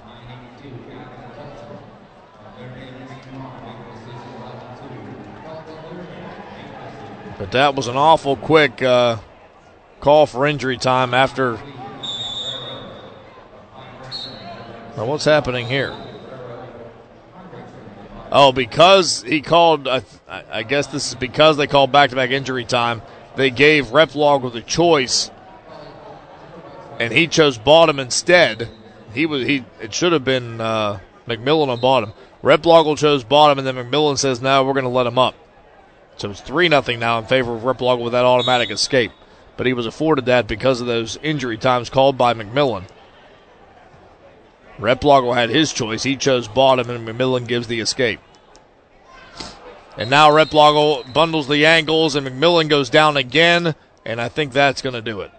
But that was an awful quick uh, call for injury time after. Well, what's happening here? Oh, because he called, uh, I guess this is because they called back-to-back injury time. they gave Replogle the choice, and he chose bottom instead. He was he. It should have been uh, McMillan on bottom. Replogle chose bottom, and then McMillan says, no, we're going to let him up. So it's three nothing now in favor of Replogle with that automatic escape. But he was afforded that because of those injury times called by McMillan. Replogle had his choice. He chose bottom, and McMillan gives the escape. And now Replogle bundles the ankles, and McMillan goes down again, and I think that's going to do it.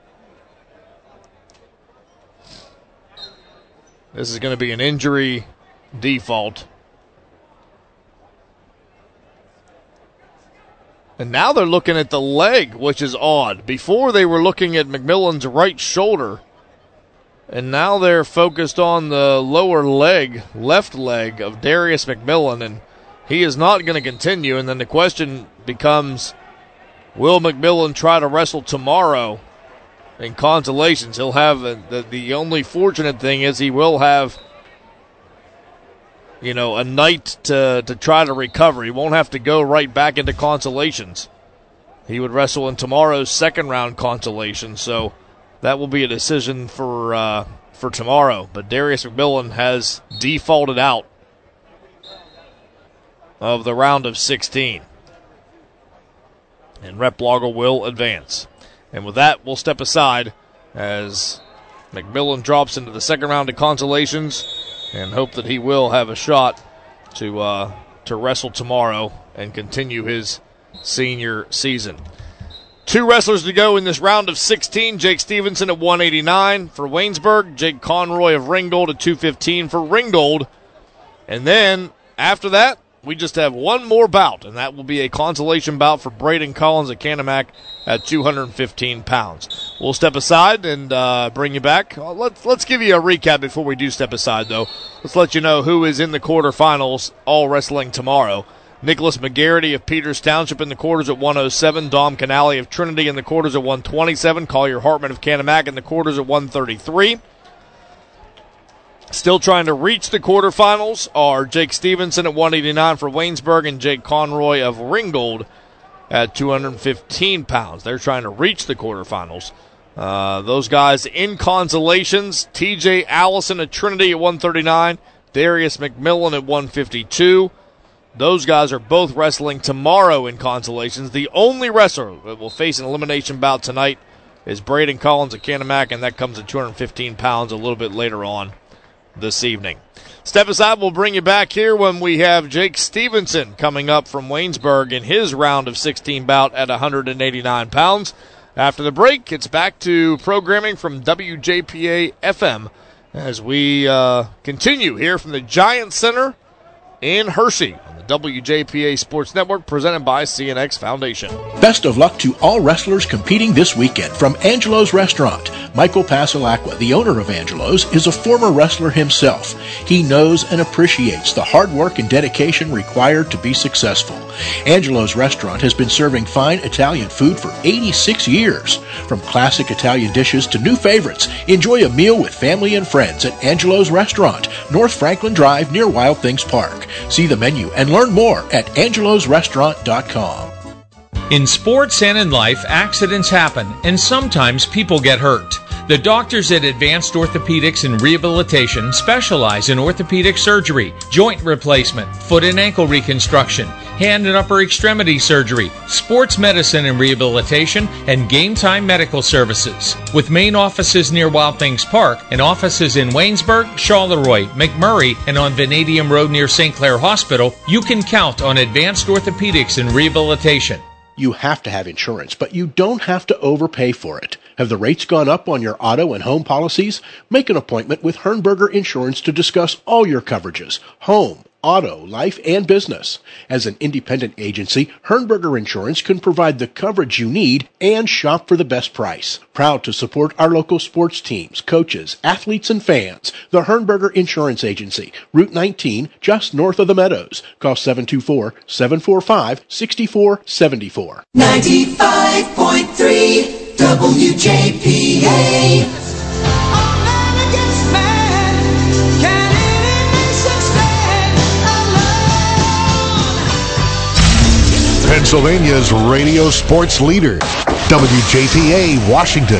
This is going to be an injury default. And now they're looking at the leg, which is odd. Before they were looking at McMillan's right shoulder, and now they're focused on the lower leg, left leg of Darius McMillan, and he is not going to continue. And then the question becomes, will McMillan try to wrestle tomorrow in consolations? He'll have a, the, the only fortunate thing is he will have, you know, a night to, to try to recover. He won't have to go right back into consolations. He would wrestle in tomorrow's second round consolation, so that will be a decision for uh, for tomorrow. But Darius McMillan has defaulted out of the round of sixteen. And Replogle will advance. And with that, we'll step aside as McMillan drops into the second round of consolations and hope that he will have a shot to uh, to wrestle tomorrow and continue his senior season. Two wrestlers to go in this round of sixteen. Jake Stevenson at one eighty-nine for Waynesburg. Jake Conroy of Ringgold at two fifteen for Ringgold. And then after that, we just have one more bout, and that will be a consolation bout for Braden Collins at Canemak at two hundred fifteen pounds. We'll step aside and uh, bring you back. Let's, let's give you a recap before we do step aside, though. Let's let you know who is in the quarterfinals, all wrestling tomorrow. Nicholas McGarity of Peters Township in the quarters at one oh seven. Dom Canale of Trinity in the quarters at one twenty-seven. Collier Hartman of Canemak in the quarters at one thirty-three. Still trying to reach the quarterfinals are Jake Stevenson at one eighty-nine for Waynesburg and Jake Conroy of Ringgold at two hundred fifteen pounds. They're trying to reach the quarterfinals. Uh, those guys in consolations, T J Allison at Trinity at one thirty-nine. Darius McMillan at one fifty-two. Those guys are both wrestling tomorrow in consolations. The only wrestler that will face an elimination bout tonight is Braden Collins at Canemak, and that comes at two hundred fifteen pounds a little bit later on this evening. Step aside, we'll bring you back here when we have Jake Stevenson coming up from Waynesburg in his round of sixteen bout at one hundred eighty-nine pounds. After the break, it's back to programming from W J P A F M as we uh, continue here from the Giant Center in Hershey on the W J P A Sports Network, presented by C N X Foundation. Best of luck to all wrestlers competing this weekend from Angelo's Restaurant. Michael Pasalacqua, the owner of Angelo's, is a former wrestler himself. He knows and appreciates the hard work and dedication required to be successful. Angelo's Restaurant has been serving fine Italian food for eighty-six years. From classic Italian dishes to new favorites, enjoy a meal with family and friends at Angelo's Restaurant, North Franklin Drive near Wild Things Park. See the menu and learn more at angelos restaurant dot com. In sports and in life, accidents happen, and sometimes people get hurt. The doctors at Advanced Orthopedics and Rehabilitation specialize in orthopedic surgery, joint replacement, foot and ankle reconstruction, hand and upper extremity surgery, sports medicine and rehabilitation, and game time medical services. With main offices near Wild Things Park and offices in Waynesburg, Charleroi, McMurray, and on Vanadium Road near Saint Clair Hospital, you can count on Advanced Orthopedics and Rehabilitation. You have to have insurance, but you don't have to overpay for it. Have the rates gone up on your auto and home policies? Make an appointment with Hernberger Insurance to discuss all your coverages: home, auto, life, and business. As an independent agency, Hernberger Insurance can provide the coverage you need and shop for the best price. Proud to support our local sports teams, coaches, athletes, and fans. The Hernberger Insurance Agency, Route nineteen, just north of the Meadows. Call seven two four, seven four five, six four seven four. ninety-five point three W J P A. Pennsylvania's radio sports leader, W J P A Washington.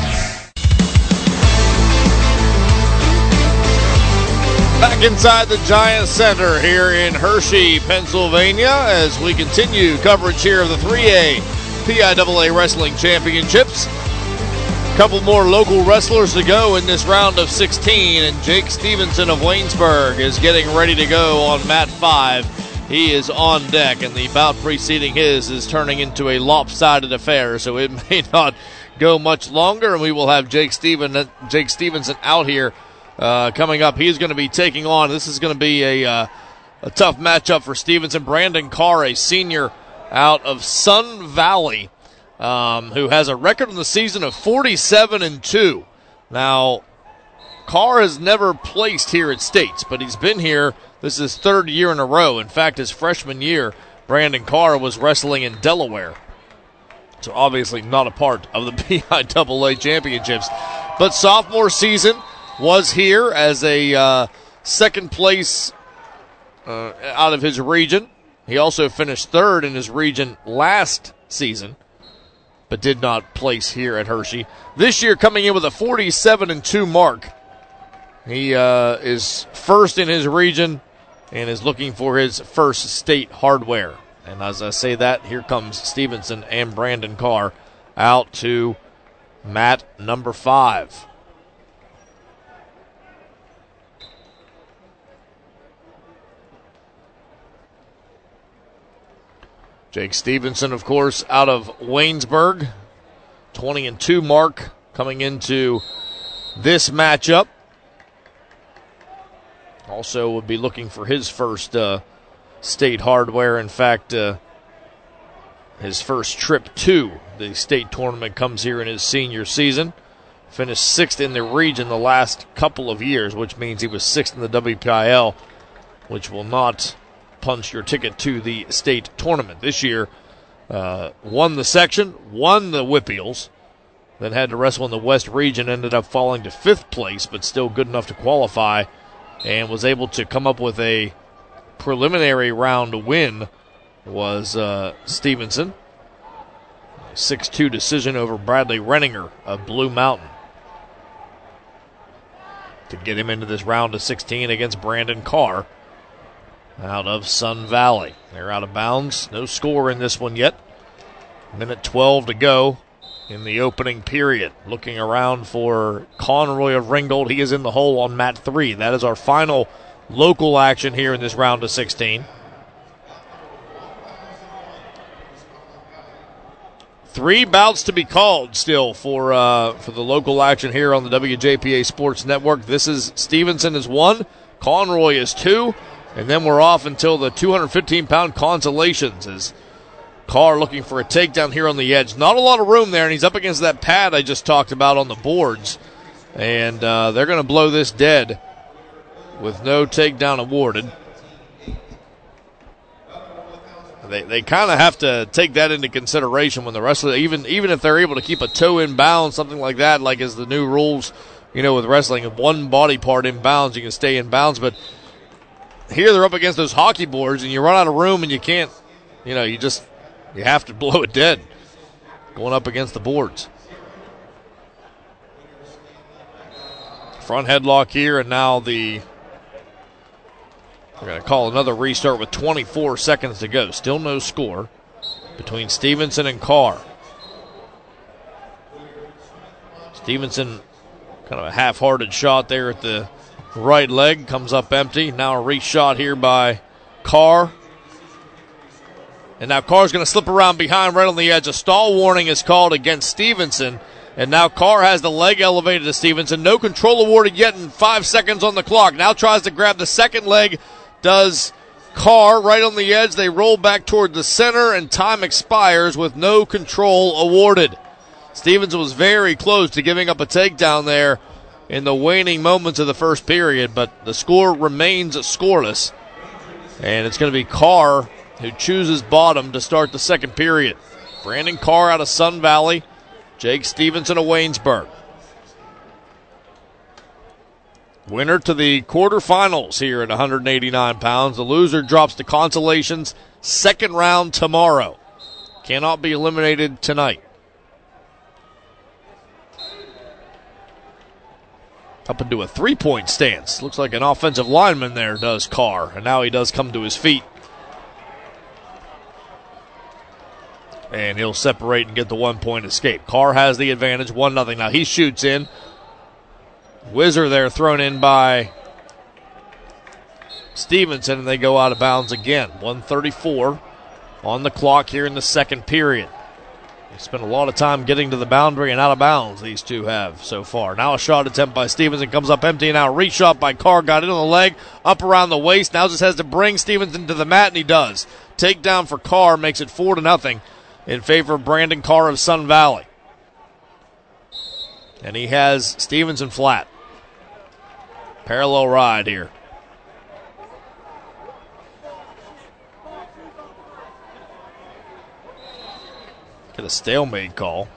Back inside the Giant Center here in Hershey, Pennsylvania, as we continue coverage here of the three A P I A A Wrestling Championships. A couple more local wrestlers to go in this round of sixteen, and Jake Stevenson of Waynesburg is getting ready to go on mat five. He is on deck, and the bout preceding his is turning into a lopsided affair, so it may not go much longer, and we will have Jake Steven, Jake Stevenson out here uh, coming up. He's going to be taking on, this is going to be a, uh, a tough matchup for Stevenson. Brandon Carr, a senior out of Sun Valley, um, who has a record in the season of forty-seven and two. Now, Carr has never placed here at States, but he's been here. This is his third year in a row. In fact, his freshman year, Brandon Carr was wrestling in Delaware. So obviously not a part of the P I A A championships. But sophomore season was here as a uh, second place uh, out of his region. He also finished third in his region last season, but did not place here at Hershey. This year coming in with a forty-seven and two mark. He uh, is first in his region and is looking for his first state hardware. And as I say that, here comes Stevenson and Brandon Carr out to mat number five. Jake Stevenson, of course, out of Waynesburg, twenty and two mark coming into this matchup. Also would be looking for his first uh, state hardware. In fact, uh, his first trip to the state tournament comes here in his senior season. Finished sixth in the region the last couple of years, which means he was sixth in the W P I L, which will not punch your ticket to the state tournament. This year, uh, won the section, won the Whippeals, then had to wrestle in the West region, ended up falling to fifth place, but still good enough to qualify, and was able to come up with a preliminary round win was uh, Stevenson. six two decision over Bradley Renninger of Blue Mountain to get him into this round of sixteen against Brandon Carr out of Sun Valley. They're out of bounds. No score in this one yet. Minute twelve to go in the opening period. Looking around for Conroy of Ringgold. He is in the hole on mat three. That is our final local action here in this round of sixteen. Three bouts to be called still for uh, for the local action here on the W J P A Sports Network. This is Stevenson is one, Conroy is two, and then we're off until the two hundred fifteen pound consolations as Carr looking for a takedown here on the edge. Not a lot of room there, and he's up against that pad I just talked about on the boards. And uh, they're going to blow this dead with no takedown awarded. They they kind of have to take that into consideration when the wrestler, even even if they're able to keep a toe in bounds, something like that, like is the new rules, you know, with wrestling, if one body part in bounds, you can stay in bounds. But here they're up against those hockey boards, and you run out of room, and you can't, you know, you just, you have to blow it dead going up against the boards. Front headlock here, and now the we're going to call another restart with twenty-four seconds to go. Still no score between Stevenson and Carr. Stevenson, kind of a half-hearted shot there at the right leg, comes up empty. Now a reshot here by Carr. And now Carr's going to slip around behind right on the edge. A stall warning is called against Stevenson. And now Carr has the leg elevated to Stevenson. No control awarded yet, in five seconds on the clock. Now tries to grab the second leg. Does Carr right on the edge. They roll back toward the center, and time expires with no control awarded. Stevenson was very close to giving up a takedown there in the waning moments of the first period, but the score remains scoreless. And it's going to be Carr who chooses bottom to start the second period. Brandon Carr out of Sun Valley, Jake Stevenson of Waynesburg. Winner to the quarterfinals here at one hundred eighty-nine pounds. The loser drops to consolations, second round tomorrow. Cannot be eliminated tonight. up into a three-point stance. Looks like an offensive lineman there does Carr, and now he does come to his feet. And he'll separate and get the one-point escape. Carr has the advantage, one nothing. Now he shoots in. Whizzer there thrown in by Stevenson, and they go out of bounds again. one thirty-four on the clock here in the second period. They spent a lot of time getting to the boundary and out of bounds, these two have so far. Now a shot attempt by Stevenson comes up empty, and now a reach shot by Carr. Got it on the leg, up around the waist. Now just has to bring Stevenson to the mat, and he does. Takedown for Carr makes it four to nothing in favor of Brandon Carr of Sun Valley. And he has Stevenson flat. Parallel ride here. Get a stalemate call.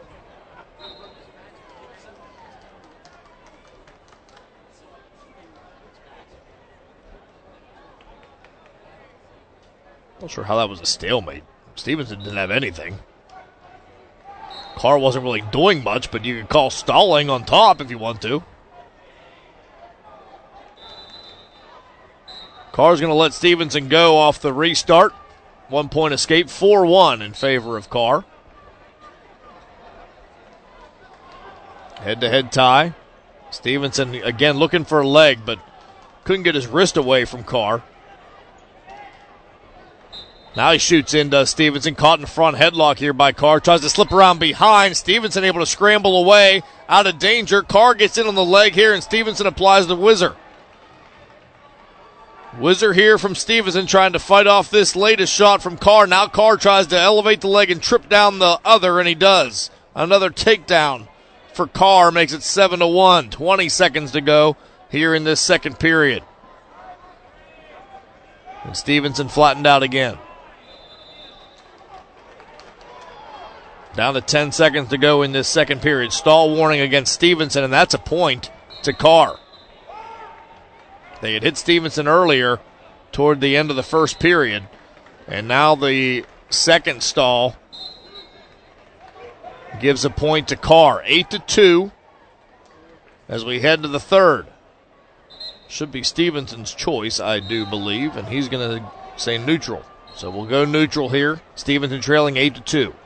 Not sure how that was a stalemate. Stevenson didn't have anything. Carr wasn't really doing much, but you can call stalling on top if you want to. Carr's going to let Stevenson go off the restart. One point escape, four one in favor of Carr. Head-to-head tie. Stevenson again looking for a leg, but couldn't get his wrist away from Carr. Now he shoots into Stevenson, caught in front, headlock here by Carr. Tries to slip around behind. Stevenson able to scramble away, out of danger. Carr gets in on the leg here, and Stevenson applies the whizzer. Whizzer here from Stevenson trying to fight off this latest shot from Carr. Now Carr tries to elevate the leg and trip down the other, and he does. Another takedown for Carr makes it seven to one. twenty seconds to go here in this second period. And Stevenson flattened out again. Down to ten seconds to go in this second period. Stall warning against Stevenson, and that's a point to Carr. They had hit Stevenson earlier toward the end of the first period, and now the second stall gives a point to Carr. eight to two as we head to the third. Should be Stevenson's choice, I do believe, and he's going to say neutral. So we'll go neutral here. Stevenson trailing eight to two.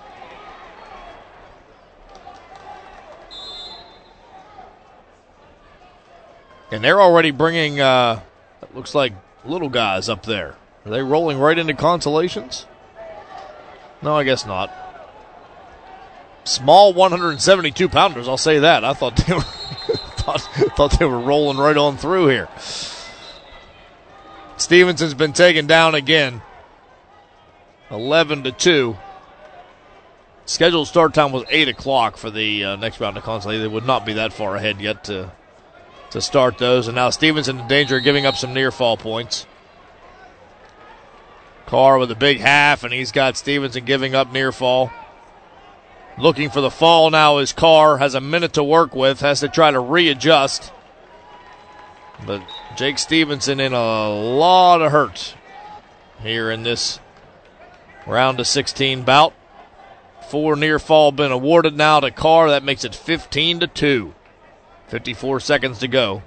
And they're already bringing, uh, it looks like little guys up there. Are they rolling right into consolations? No, I guess not. Small one hundred seventy-two pounders, I'll say that. I thought they were thought, thought they were rolling right on through here. Stevenson's been taken down again. eleven to two. Scheduled start time was eight o'clock for the uh, next round of consolation. They would not be that far ahead yet to to start those. And now Stevenson in danger of giving up some near fall points. Carr with a big half, and he's got Stevenson giving up near fall. Looking for the fall now is Carr. Has a minute to work with. Has to try to readjust. But Jake Stevenson in a lot of hurt here in this round of sixteen bout. Four near fall been awarded now to Carr. That makes it fifteen to two. fifty-four seconds to go.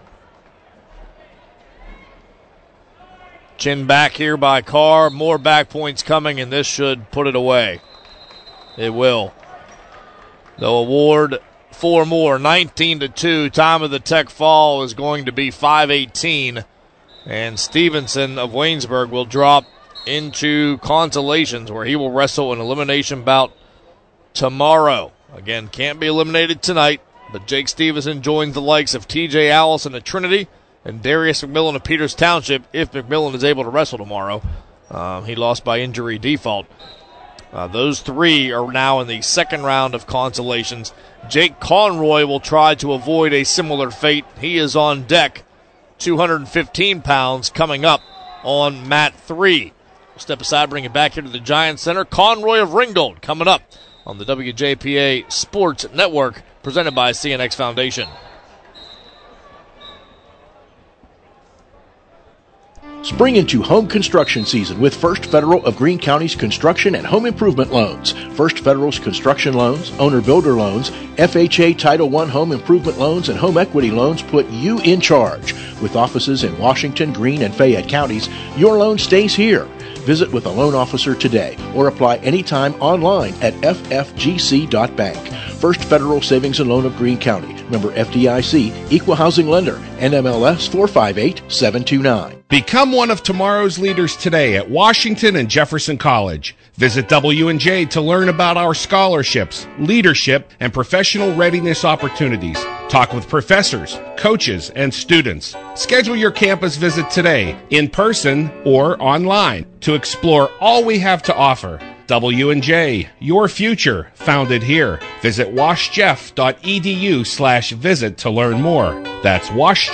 Chin back here by Carr. More back points coming, and this should put it away. It will. They'll award four more. nineteen to two. Time of the tech fall is going to be five eighteen. And Stevenson of Waynesburg will drop into consolations, where he will wrestle an elimination bout tomorrow. Again, can't be eliminated tonight. But Jake Stevenson joins the likes of T J Allison at Trinity and Darius McMillan of Peters Township if McMillan is able to wrestle tomorrow. Um, he lost by injury default. Uh, those three are now in the second round of consolations. Jake Conroy will try to avoid a similar fate. He is on deck, two hundred fifteen pounds, coming up on mat three. We'll step aside, bring it back here to the Giants Center. Conroy of Ringgold coming up on the W J P A Sports Network, presented by C N X Foundation. Spring into home construction season with First Federal of Greene County's construction and home improvement loans. First Federal's construction loans, owner-builder loans, F H A Title one home improvement loans, and home equity loans put you in charge. With offices in Washington, Greene, and Fayette counties, your loan stays here. Visit with a loan officer today or apply anytime online at f f g c dot bank. First Federal Savings and Loan of Greene County. Member F D I C, Equal Housing Lender, N M L S four five eight seven two nine. Become one of tomorrow's leaders today at Washington and Jefferson College. Visit W and J to learn about our scholarships, leadership, and professional readiness opportunities. Talk with professors, coaches, and students. Schedule your campus visit today, in person or online, to explore all we have to offer. W and J, your future, founded here. Visit washjeff.edu slash visit to learn more. That's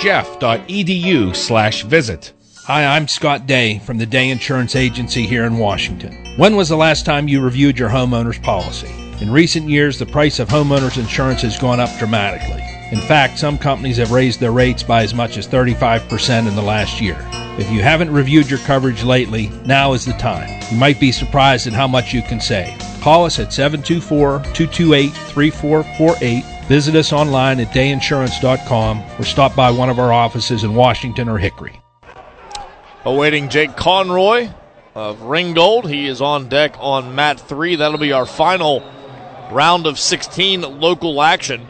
washjeff.edu slash visit. Hi, I'm Scott Day from the Day Insurance Agency here in Washington. When was the last time you reviewed your homeowner's policy? In recent years, the price of homeowners insurance has gone up dramatically. In fact, some companies have raised their rates by as much as thirty-five percent in the last year. If you haven't reviewed your coverage lately, now is the time. You might be surprised at how much you can save. Call us at seven two four, two two eight, three four four eight. Visit us online at day insurance dot com or stop by one of our offices in Washington or Hickory. Awaiting Jake Conroy of Ringgold. He is on deck on mat three. That'll be our final round of sixteen local action.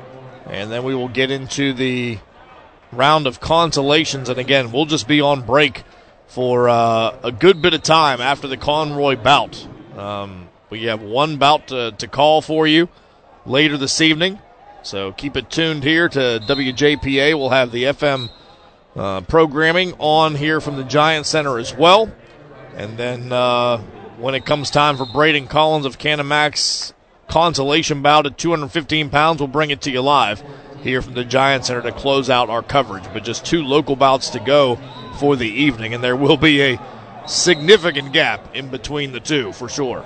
And then we will get into the round of consolations. And again, we'll just be on break for uh, a good bit of time after the Conroy bout. Um, we have one bout to, to call for you later this evening. So keep it tuned here to W J P A. We'll have the F M uh, programming on here from the Giant Center as well. And then uh, when it comes time for Braden Collins of Canamax consolation bout at two hundred fifteen pounds, we'll bring it to you live here from the Giant Center to close out our coverage. But just two local bouts to go for the evening, and there will be a significant gap in between the two for sure.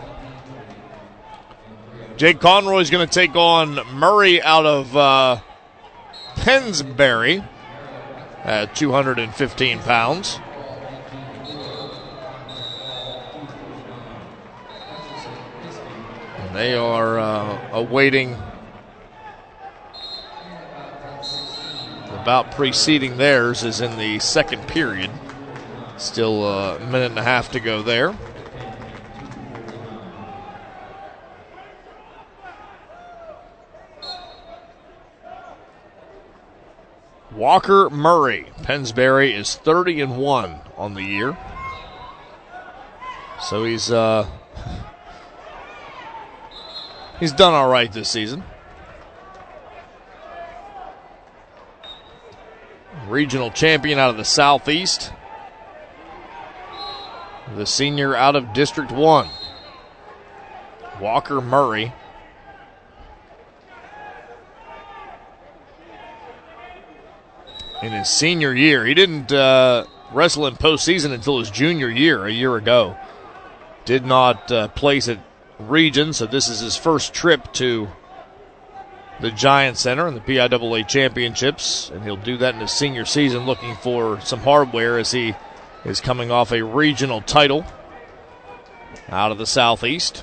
Jake Conroy is going to take on Murray out of uh, Pennsbury at two hundred fifteen pounds. They are uh, awaiting the bout preceding theirs is in the second period. Still a minute and a half to go there. Walker Murray. Pennsbury is thirty and one on the year. So he's uh, he's done all right this season. Regional champion out of the Southeast. The senior out of District one. Walker Murray. In his senior year. He didn't uh, wrestle in postseason until his junior year, a year ago. Did not uh, place at Region, so this is his first trip to the Giant Center and the P I A A Championships, and he'll do that in his senior season, looking for some hardware as he is coming off a regional title out of the Southeast.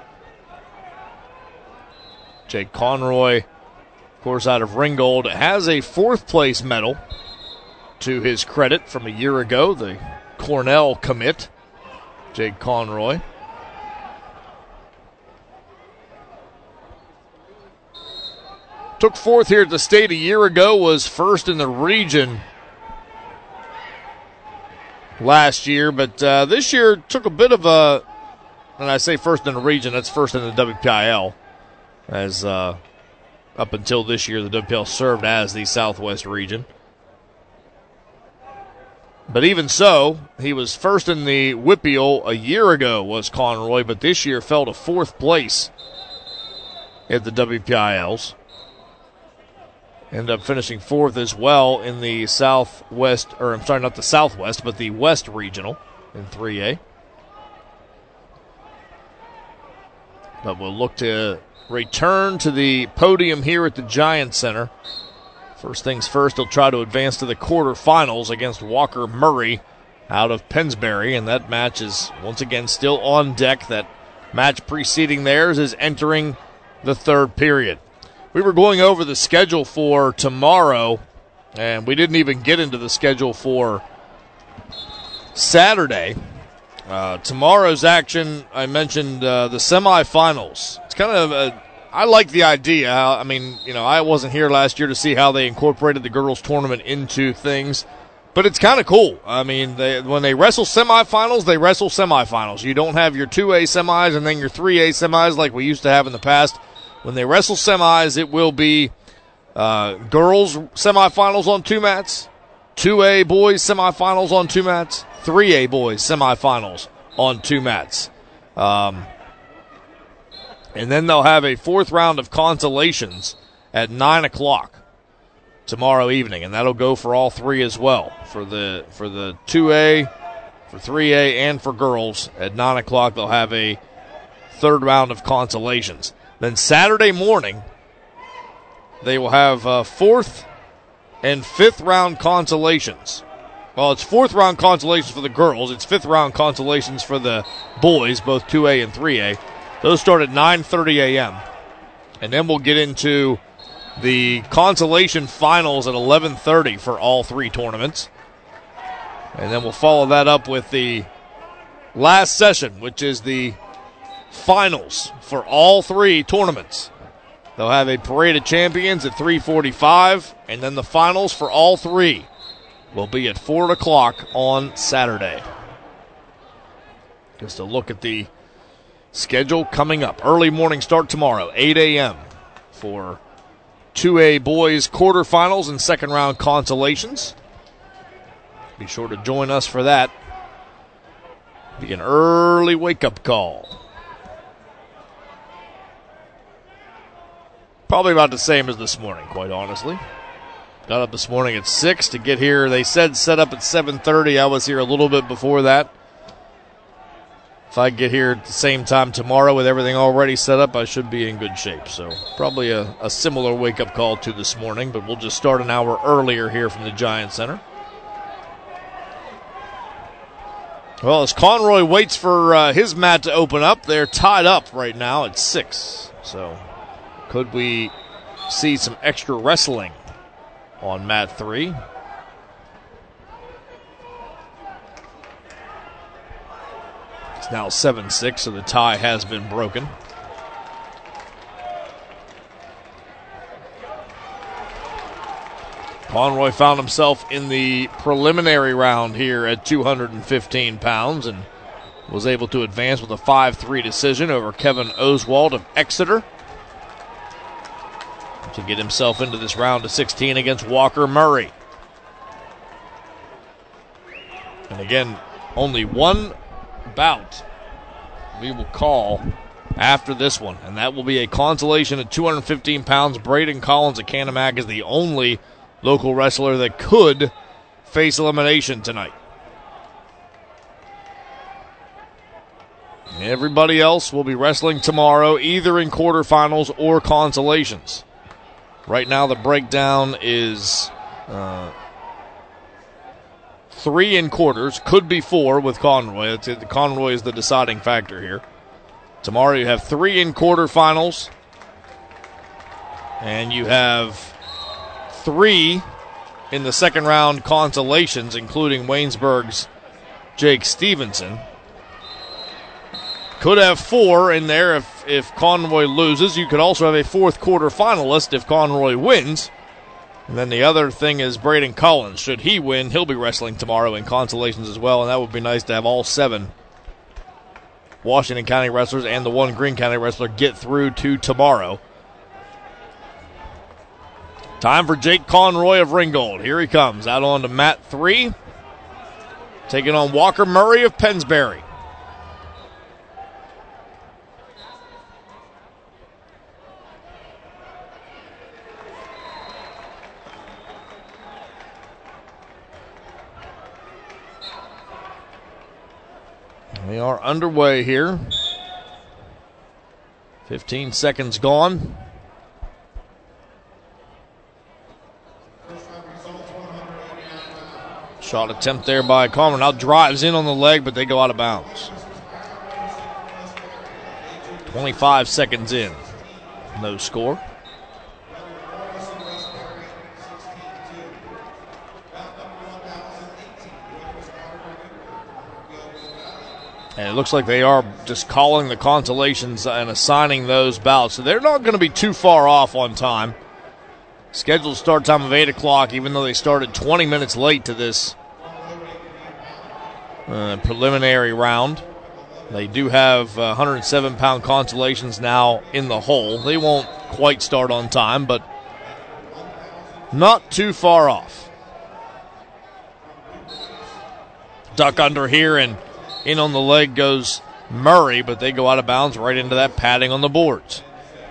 Jake Conroy, of course, out of Ringgold, has a fourth place medal to his credit from a year ago, the Cornell commit, Jake Conroy. Took fourth here at the state a year ago, was first in the region last year, but uh, this year took a bit of a, and I say first in the region, that's first in the W P I L, as uh, up until this year the W P I L served as the Southwest region. But even so, he was first in the W P I L a year ago, was Conroy, but this year fell to fourth place at the W P I Ls. Ended up finishing fourth as well in the Southwest, or I'm sorry, not the Southwest, but the West Regional in three A. But we'll look to return to the podium here at the Giant Center. First things first, he'll try to advance to the quarterfinals against Walker Murray out of Pennsbury, and that match is once again still on deck. That match preceding theirs is entering the third period. We were going over the schedule for tomorrow, and we didn't even get into the schedule for Saturday. Uh, tomorrow's action, I mentioned uh, the semifinals. It's kind of a, I like the idea. I mean, you know, I wasn't here last year to see how they incorporated the girls' tournament into things, but it's kind of cool. I mean, they, when they wrestle semifinals, they wrestle semifinals. You don't have your two A semis and then your three A semis like we used to have in the past. When they wrestle semis, it will be uh, girls semifinals on two mats, two A boys semifinals on two mats, three A boys semifinals on two mats. Um, and then they'll have a fourth round of consolations at nine o'clock tomorrow evening, and that'll go for all three as well, for the for the two A, for three A, and for girls. At nine o'clock, they'll have a third round of consolations. Then Saturday morning, they will have uh, fourth and fifth round consolations. Well, it's fourth round consolations for the girls. It's fifth round consolations for the boys, both two A and three A. Those start at nine thirty a.m. And then we'll get into the consolation finals at eleven thirty for all three tournaments. And then we'll follow that up with the last session, which is the finals for all three tournaments. They'll have a parade of champions at three forty-five, and then the finals for all three will be at four o'clock on Saturday. Just a look at the schedule coming up. Early morning start tomorrow, eight a.m. for two A boys quarterfinals and second round consolations. Be sure to join us for that. Be an early wake-up call. Probably about the same as this morning, quite honestly. Got up this morning at six to get here. They said set up at seven thirty. I was here a little bit before that. If I get here at the same time tomorrow with everything already set up, I should be in good shape. So probably a, a similar wake-up call to this morning, but we'll just start an hour earlier here from the Giant Center. Well, as Conroy waits for uh, his mat to open up, they're tied up right now at six. So could we see some extra wrestling on mat three? It's now seven six, so the tie has been broken. Conroy found himself in the preliminary round here at two hundred fifteen pounds and was able to advance with a five three decision over Kevin Oswald of Exeter to get himself into this round of sixteen against Walker Murray. And again, only one bout we will call after this one, and that will be a consolation at two hundred fifteen pounds. Braden Collins of Canumack is the only local wrestler that could face elimination tonight. Everybody else will be wrestling tomorrow, either in quarterfinals or consolations. Right now, the breakdown is uh, three in quarters, could be four with Conroy. It's, it, Conroy is the deciding factor here. Tomorrow, you have three in quarterfinals, and you have three in the second round consolations, including Waynesburg's Jake Stevenson. Could have four in there if, if Conroy loses. You could also have a fourth quarter finalist if Conroy wins. And then the other thing is Braden Collins. Should he win, he'll be wrestling tomorrow in consolations as well, and that would be nice to have all seven Washington County wrestlers and the one Greene County wrestler get through to tomorrow. Time for Jake Conroy of Ringgold. Here he comes out on to mat three, taking on Walker Murray of Pennsbury. We are underway here. fifteen seconds gone. Shot attempt there by Conroy. Now drives in on the leg, but they go out of bounds. twenty-five seconds in. No score. And it looks like they are just calling the consolations and assigning those bouts. So they're not going to be too far off on time. Scheduled start time of eight o'clock, even though they started twenty minutes late to this uh, preliminary round. They do have uh, one hundred seven pound consolations now in the hole. They won't quite start on time, but not too far off. Duck under here, and in on the leg goes Murray, but they go out of bounds right into that padding on the boards.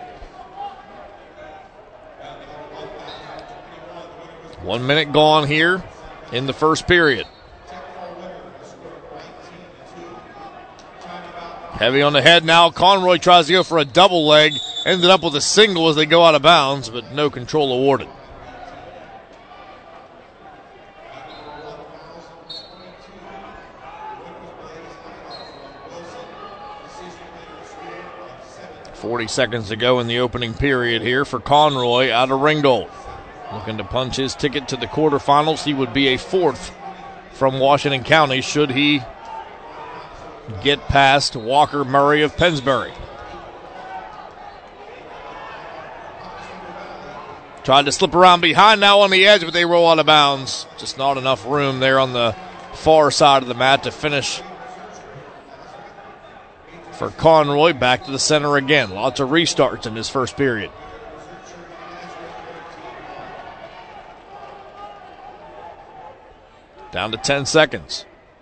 One minute gone here in the first period. Heavy on the head now. Conroy tries to go for a double leg. Ended up with a single as they go out of bounds, but no control awarded. forty seconds to go in the opening period here for Conroy out of Ringgold. Looking to punch his ticket to the quarterfinals. He would be a fourth from Washington County should he get past Walker Murray of Pennsbury. Tried to slip around behind now on the edge, but they roll out of bounds. Just not enough room there on the far side of the mat to finish for Conroy. Back to the center again. Lots of restarts in this first period. Down to ten seconds.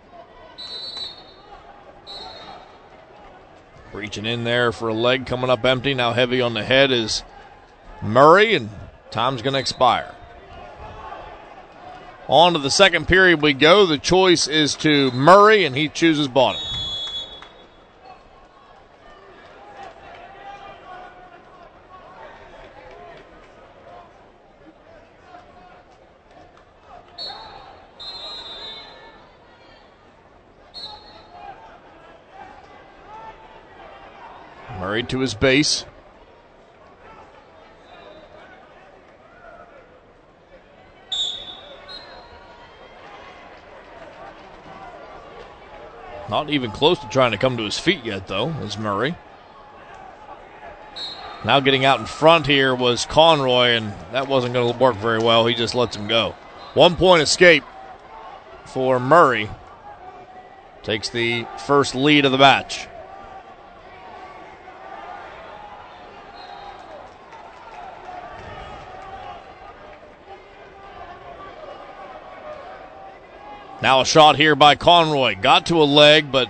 Reaching in there for a leg, coming up empty. Now heavy on the head is Murray, and time's going to expire. On to the second period we go. The choice is to Murray, and he chooses bottom. Murray to his base. Not even close to trying to come to his feet yet, though, is Murray. Now getting out in front here was Conroy, and that wasn't going to work very well. He just lets him go. One point escape for Murray. Takes the first lead of the match. Now a shot here by Conroy. Got to a leg, but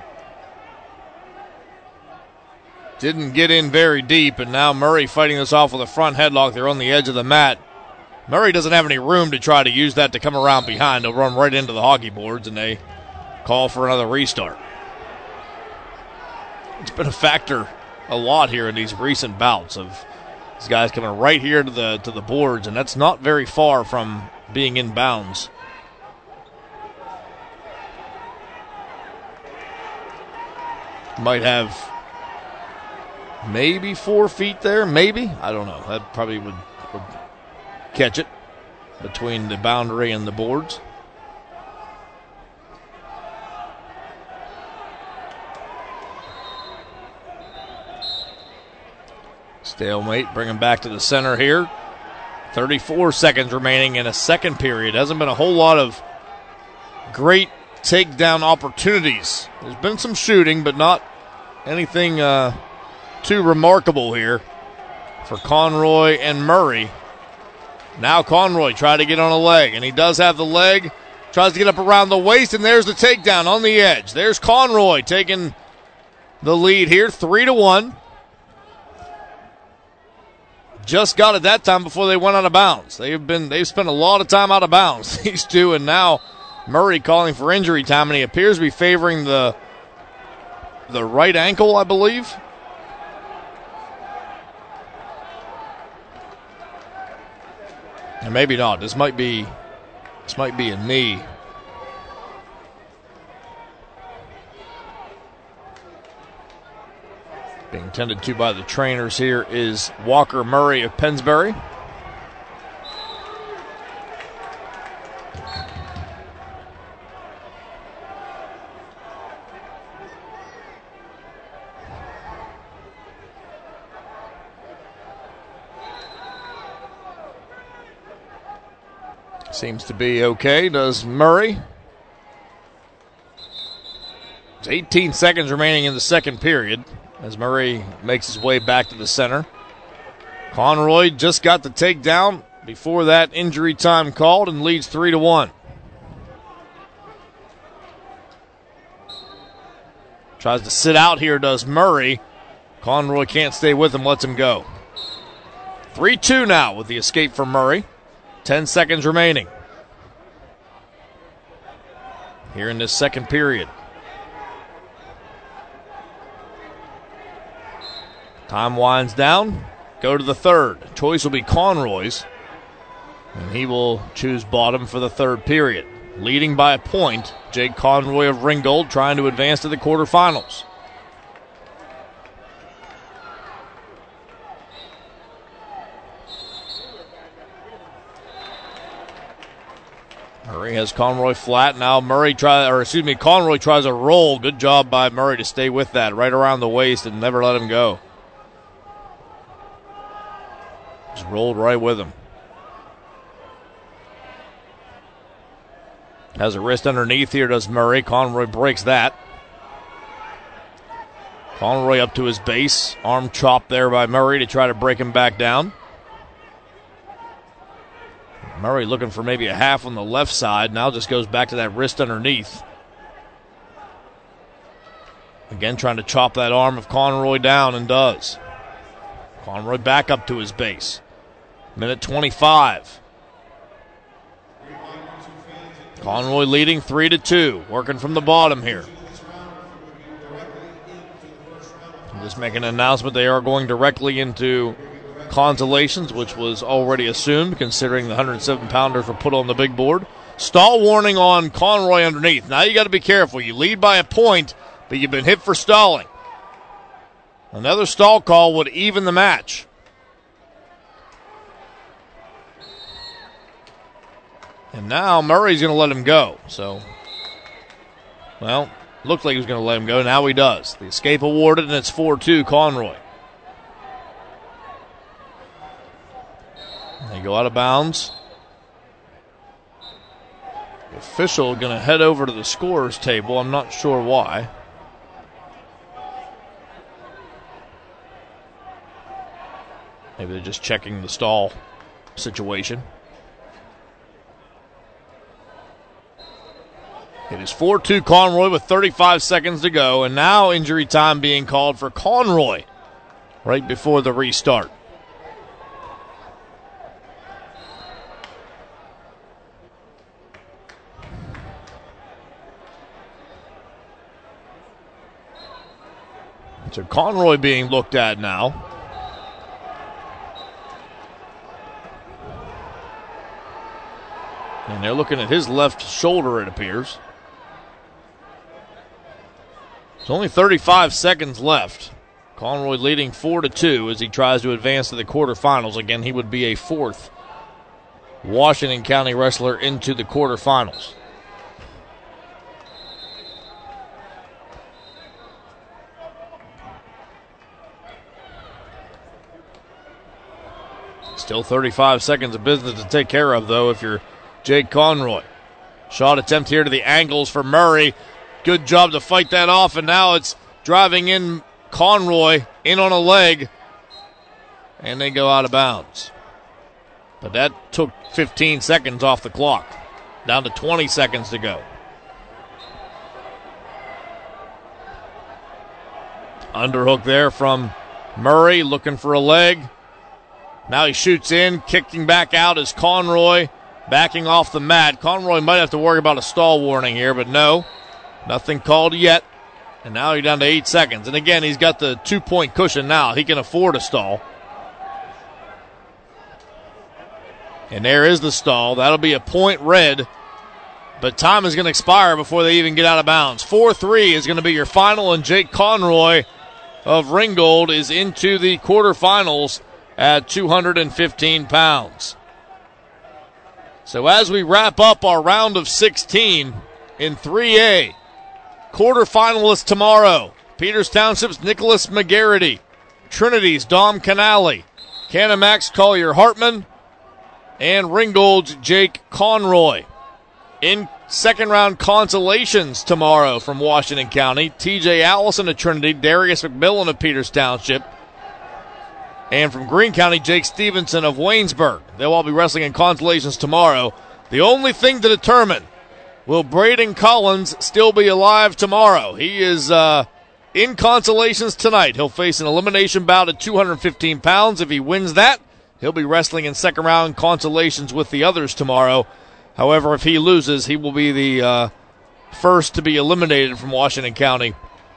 didn't get in very deep. And now Murray fighting this off with a front headlock. They're on the edge of the mat. Murray doesn't have any room to try to use that to come around behind. They'll run right into the hockey boards, and they call for another restart. It's been a factor a lot here in these recent bouts of these guys coming right here to the to the boards, and that's not very far from being in bounds. Might have maybe four feet there, maybe. I don't know. That probably would, would catch it between the boundary and the boards. Stalemate, bring him back to the center here. thirty-four seconds remaining in a second period. Hasn't been a whole lot of great takedown opportunities. There's been some shooting, but not anything uh, too remarkable here for Conroy and Murray. Now Conroy try to get on a leg, and he does have the leg. Tries to get up around the waist, and there's the takedown on the edge. There's Conroy taking the lead here, three to one. Just got it that time before they went out of bounds. They've been they've spent a lot of time out of bounds, these two, and now Murray calling for injury time, and he appears to be favoring the the right ankle, I believe. And maybe not. This might be this might be a knee. Being tended to by the trainers here is Walker Murray of Pennsbury. Seems to be okay, does Murray. There's eighteen seconds remaining in the second period as Murray makes his way back to the center. Conroy just got the takedown before that injury time called and leads three to one. Tries to sit out here, does Murray. Conroy can't stay with him, lets him go. three two now with the escape from Murray. Ten seconds remaining here in this second period. Time winds down. Go to the third. Choice will be Conroy's, and he will choose bottom for the third period. Leading by a point, Jake Conroy of Ringgold trying to advance to the quarterfinals. Murray has Conroy flat. Now Murray try, or excuse me, Conroy tries a roll. Good job by Murray to stay with that, right around the waist and never let him go. Just rolled right with him. Has a wrist underneath here, does Murray. Conroy breaks that. Conroy up to his base. Arm chopped there by Murray to try to break him back down. Murray looking for maybe a half on the left side. Now just goes back to that wrist underneath. Again trying to chop that arm of Conroy down, and does. Conroy back up to his base. Minute twenty-five. Conroy leading three to two. Working from the bottom here. Just making an announcement they are going directly into consolations, which was already assumed considering the one hundred seven pounders were put on the big board. Stall warning on Conroy underneath. Now you got to be careful. You lead by a point, but you've been hit for stalling. Another stall call would even the match. And now Murray's going to let him go. So, well, looked like he was going to let him go. Now he does. The escape awarded, and it's four two Conroy. They go out of bounds. The official going to head over to the scorer's table. I'm not sure why. Maybe they're just checking the stall situation. It is four two Conroy with thirty-five seconds to go, and now injury time being called for Conroy right before the restart. So Conroy being looked at now. And they're looking at his left shoulder, it appears. There's only thirty-five seconds left. Conroy leading four to two as he tries to advance to the quarterfinals. Again, he would be a fourth Washington County wrestler into the quarterfinals. Still thirty-five seconds of business to take care of, though, if you're Jake Conroy. Shot attempt here to the ankles for Murray. Good job to fight that off, and now it's driving in Conroy in on a leg, and they go out of bounds. But that took fifteen seconds off the clock. Down to twenty seconds to go. Underhook there from Murray, looking for a leg. Now he shoots in, kicking back out is Conroy, backing off the mat. Conroy might have to worry about a stall warning here, but no, nothing called yet. And now you're down to eight seconds. And again, he's got the two-point cushion now. He can afford a stall. And there is the stall. That'll be a point red. But time is going to expire before they even get out of bounds. four three is going to be your final, and Jake Conroy of Ringgold is into the quarterfinals at two hundred fifteen pounds. So as we wrap up our round of sixteen in three A, quarterfinalists tomorrow, Peters Township's Nicholas McGarity, Trinity's Dom Canale, Canamac's Collier Hartman, and Ringgold's Jake Conroy. In second round consolations tomorrow from Washington County, T J Allison of Trinity, Darius McMillan of Peters Township, and from Greene County, Jake Stevenson of Waynesburg. They'll all be wrestling in consolations tomorrow. The only thing to determine, will Braden Collins still be alive tomorrow? He is uh, in consolations tonight. He'll face an elimination bout at two hundred fifteen pounds. If he wins that, he'll be wrestling in second round consolations with the others tomorrow. However, if he loses, he will be the uh, first to be eliminated from Washington County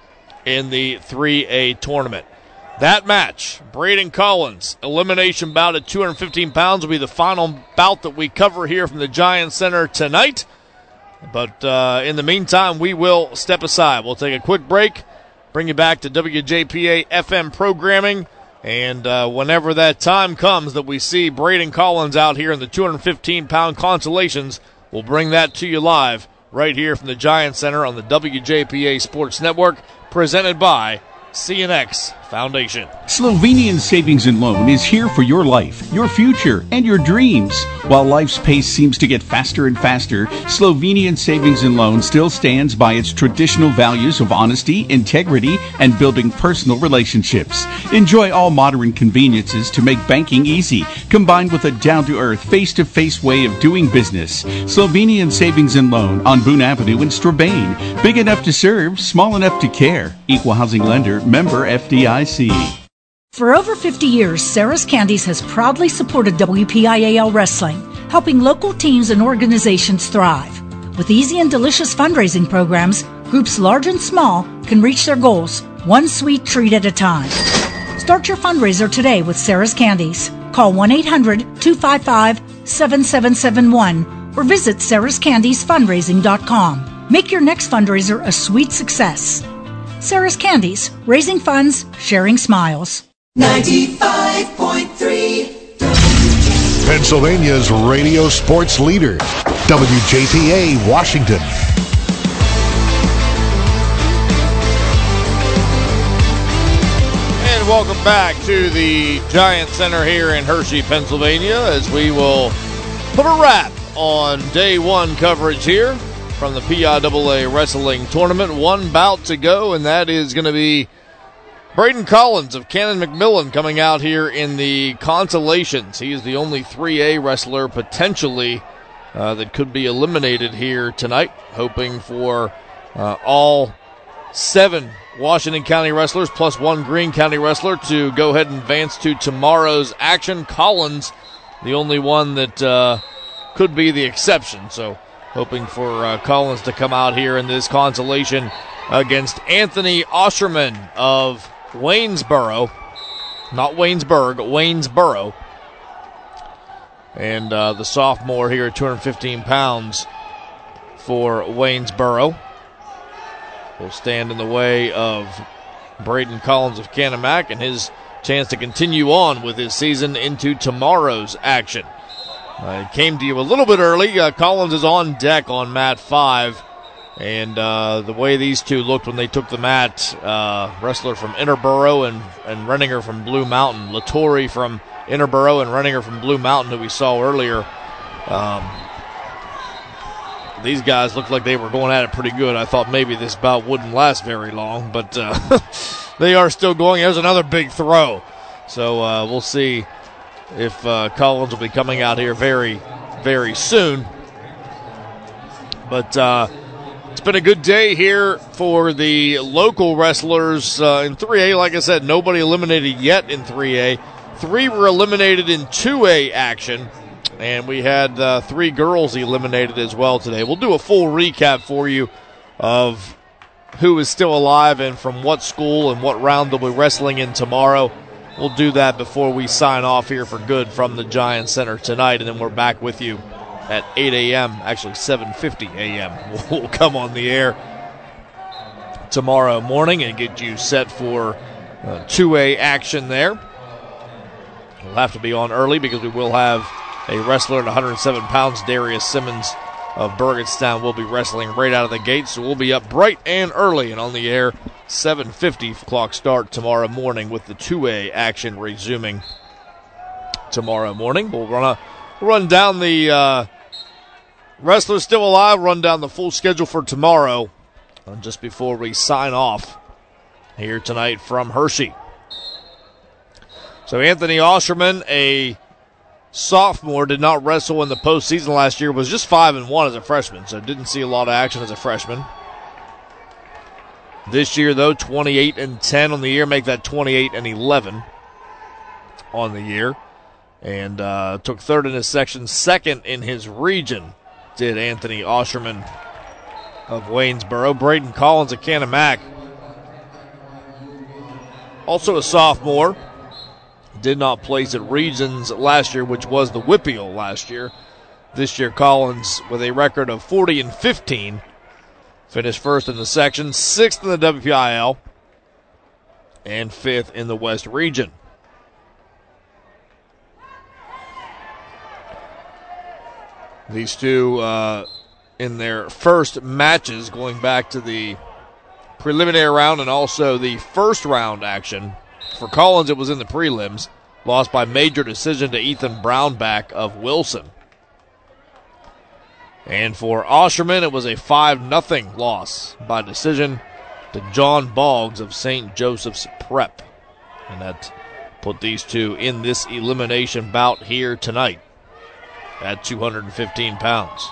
in the three A tournament. That match, Braden Collins, elimination bout at two hundred fifteen pounds, will be the final bout that we cover here from the Giant Center tonight. But uh, in the meantime, we will step aside. We'll take a quick break, bring you back to W J P A F M programming, and uh, whenever that time comes that we see Braden Collins out here in the two hundred fifteen pound consolations, we'll bring that to you live right here from the Giant Center on the W J P A Sports Network, presented by C N X Foundation. Slovenian Savings and Loan is here for your life, your future, and your dreams. While life's pace seems to get faster and faster, Slovenian Savings and Loan still stands by its traditional values of honesty, integrity, and building personal relationships. Enjoy all modern conveniences to make banking easy, combined with a down-to-earth, face-to-face way of doing business. Slovenian Savings and Loan on Boone Avenue in Strabane. Big enough to serve, small enough to care. Equal housing lender, member F D I C. For over fifty years, Sarah's Candies has proudly supported W P I A L Wrestling, helping local teams and organizations thrive. With easy and delicious fundraising programs, groups large and small can reach their goals, one sweet treat at a time. Start your fundraiser today with Sarah's Candies. Call one eight hundred two five five seven seven seven one or visit sarahs candies fundraising dot com. Make your next fundraiser a sweet success. Sarah's Candies, raising funds, sharing smiles. ninety-five point three Pennsylvania's radio sports leader, W J P A Washington. And welcome back to the Giant Center here in Hershey, Pennsylvania, as we will put a wrap on day one coverage here from the P I A A Wrestling Tournament. One bout to go, and that is going to be Braden Collins of Cannon McMillan coming out here in the consolations. He is the only three A wrestler potentially uh, that could be eliminated here tonight, hoping for uh, all seven Washington County wrestlers plus one Greene County wrestler to go ahead and advance to tomorrow's action. Collins, the only one that uh, could be the exception, so hoping for uh, Collins to come out here in this consolation against Anthony Osherman of Waynesboro. Not Waynesburg, Waynesboro. And uh, the sophomore here at two hundred fifteen pounds for Waynesboro will stand in the way of Braden Collins of Canamac and his chance to continue on with his season into tomorrow's action. Uh, it came to you a little bit early. Uh, Collins is on deck on mat five. And uh, the way these two looked when they took the mat, uh, wrestler from Interboro and, and Renninger from Blue Mountain, Latore from Interboro and Renninger from Blue Mountain, who we saw earlier. Um, these guys looked like they were going at it pretty good. I thought maybe this bout wouldn't last very long, but uh, they are still going. There's another big throw. So uh, we'll see if uh, Collins will be coming out here very, very soon. But uh, it's been a good day here for the local wrestlers uh, in three A. Like I said, nobody eliminated yet in three A. Three were eliminated in two A action, and we had uh, three girls eliminated as well today. We'll do a full recap for you of who is still alive and from what school and what round they'll be wrestling in tomorrow. We'll do that before we sign off here for good from the Giant Center tonight, and then we're back with you at eight a.m., actually seven fifty a.m. We'll come on the air tomorrow morning and get you set for uh, two A action there. We'll have to be on early because we will have a wrestler at one hundred seven pounds, Darius Simmons of Burgettstown, will be wrestling right out of the gate. So we'll be up bright and early and on the air. seven fifty clock start tomorrow morning with the two A action resuming tomorrow morning. We'll run, a, run down the uh, wrestlers still alive, run down the full schedule for tomorrow uh, just before we sign off here tonight from Hershey. So Anthony Osherman, a sophomore, did not wrestle in the postseason last year, was just five and one as a freshman, so didn't see a lot of action as a freshman. This year, though, twenty-eight and ten on the year, make that twenty-eight and eleven on the year. And uh, took third in his section, second in his region, did Anthony Osherman of Waynesboro. Braden Collins of Canemak, also a sophomore, did not place at regions last year, which was the Whippeal last year. This year, Collins, with a record of forty and fifteen, finished first in the section, sixth in the W P I L, and fifth in the West region. These two uh, in their first matches, going back to the preliminary round and also the first round action. For Collins, it was in the prelims. Lost by major decision to Ethan Brownback of Wilson. And for Osherman, it was a five nothing loss by decision to John Boggs of Saint Joseph's Prep. And that put these two in this elimination bout here tonight at two hundred fifteen pounds.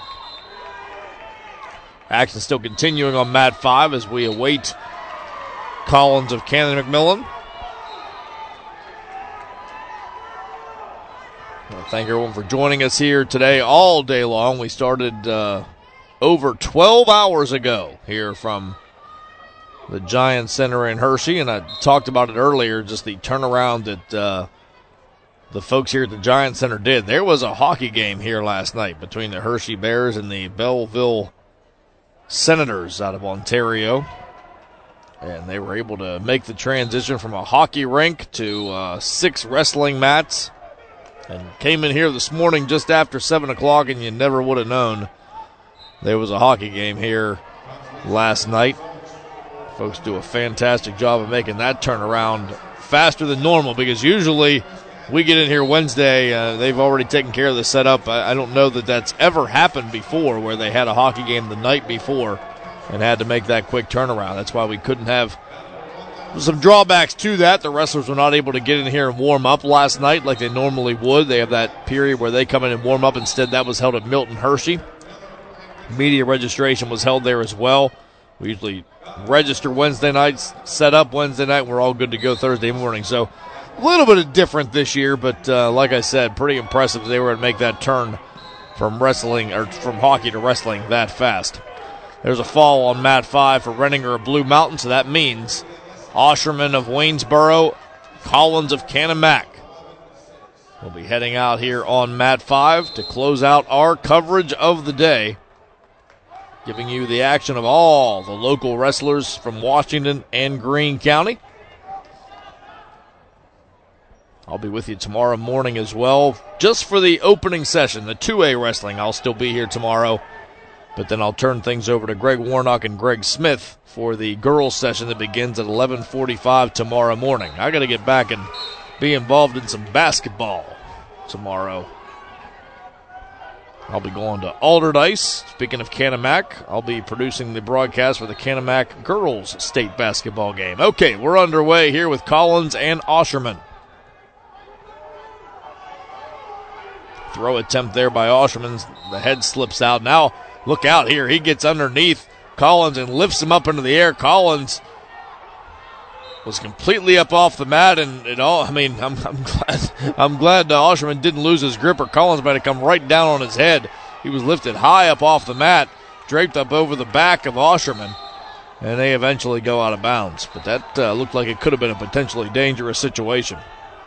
Action still continuing on mat five as we await Collins of Cannon McMillan. Well, thank everyone for joining us here today all day long. We started uh, over twelve hours ago here from the Giant Center in Hershey, and I talked about it earlier, just the turnaround that uh, the folks here at the Giant Center did. There was a hockey game here last night between the Hershey Bears and the Belleville Senators out of Ontario, and they were able to make the transition from a hockey rink to uh, six wrestling mats. And came in here this morning just after seven o'clock, and you never would have known there was a hockey game here last night. Folks do a fantastic job of making that turnaround faster than normal, because usually we get in here Wednesday, uh, they've already taken care of the setup. I, I don't know that that's ever happened before where they had a hockey game the night before and had to make that quick turnaround. That's why we couldn't have some drawbacks to that. The wrestlers were not able to get in here and warm up last night like they normally would. They have that period where they come in and warm up. Instead, that was held at Milton Hershey. Media registration was held there as well. We usually register Wednesday nights, set up Wednesday night, and we're all good to go Thursday morning. So a little bit of different this year, but uh, like I said, pretty impressive they were able to make that turn from wrestling or from hockey to wrestling that fast. There's a fall on mat five for Renninger of Blue Mountain, so that means Osherman of Waynesboro, Collins of Canemak will be heading out here on mat five to close out our coverage of the day, giving you the action of all the local wrestlers from Washington and Greene County. I'll be with you tomorrow morning as well, just for the opening session, the two A wrestling. I'll still be here tomorrow, but then I'll turn things over to Greg Warnock and Greg Smith for the girls session that begins at eleven forty-five tomorrow morning. I got to get back and be involved in some basketball tomorrow. I'll be going to Alderdice. Speaking of Canemak, I'll be producing the broadcast for the Canemak girls state basketball game. Okay, we're underway here with Collins and Osherman. Throw attempt there by Osherman. The head slips out. Now look out here. He gets underneath Collins and lifts him up into the air. Collins was completely up off the mat, and it all. I mean, I'm, I'm glad. I'm glad uh, Osherman didn't lose his grip, or Collins might have come right down on his head. He was lifted high up off the mat, draped up over the back of Osherman, and they eventually go out of bounds. But that uh, looked like it could have been a potentially dangerous situation.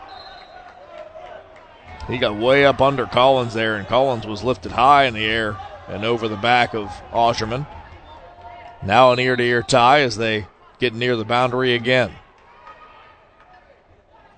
He got way up under Collins there, and Collins was lifted high in the air and over the back of Osherman. Now an ear-to-ear tie as they get near the boundary again.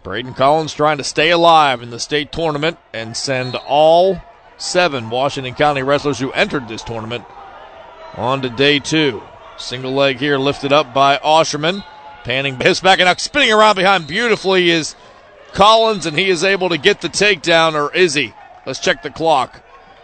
Braden Collins trying to stay alive in the state tournament and send all seven Washington County wrestlers who entered this tournament on to day two. Single leg here lifted up by Osherman. Panning his back and now spinning around behind beautifully is Collins, and he is able to get the takedown, or is he? Let's check the clock.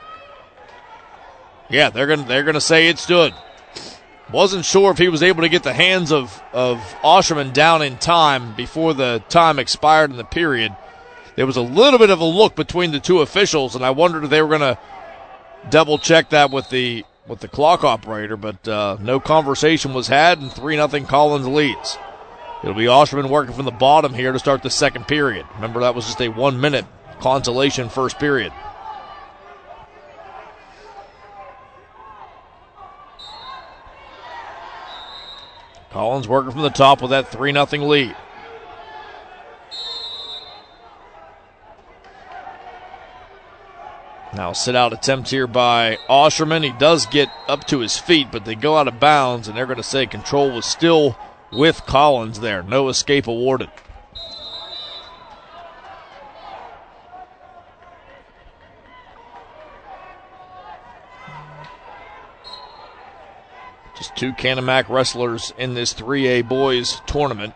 Yeah, they're gonna they're gonna say it stood. Wasn't sure if he was able to get the hands of, of Osherman down in time before the time expired in the period. There was a little bit of a look between the two officials, and I wondered if they were going to double check that with the with the clock operator, but uh, no conversation was had, and three nothing Collins leads. It'll be Osherman working from the bottom here to start the second period. Remember, that was just a one-minute consolation first period. Collins working from the top with that three nothing lead. Now sit-out attempt here by Osherman. He does get up to his feet, but they go out of bounds, and they're going to say control was still with Collins there. No escape awarded. Just two Canemak wrestlers in this three A boys tournament.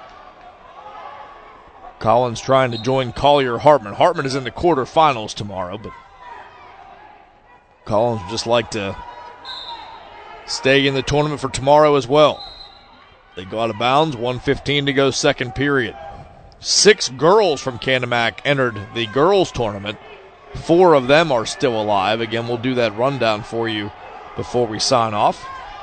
Collins trying to join Collier Hartman. Hartman is in the quarterfinals tomorrow, but Collins would just like to stay in the tournament for tomorrow as well. They go out of bounds, one fifteen to go second period. Six girls from Canemak entered the girls tournament. Four of them are still alive. Again, we'll do that rundown for you before we sign off.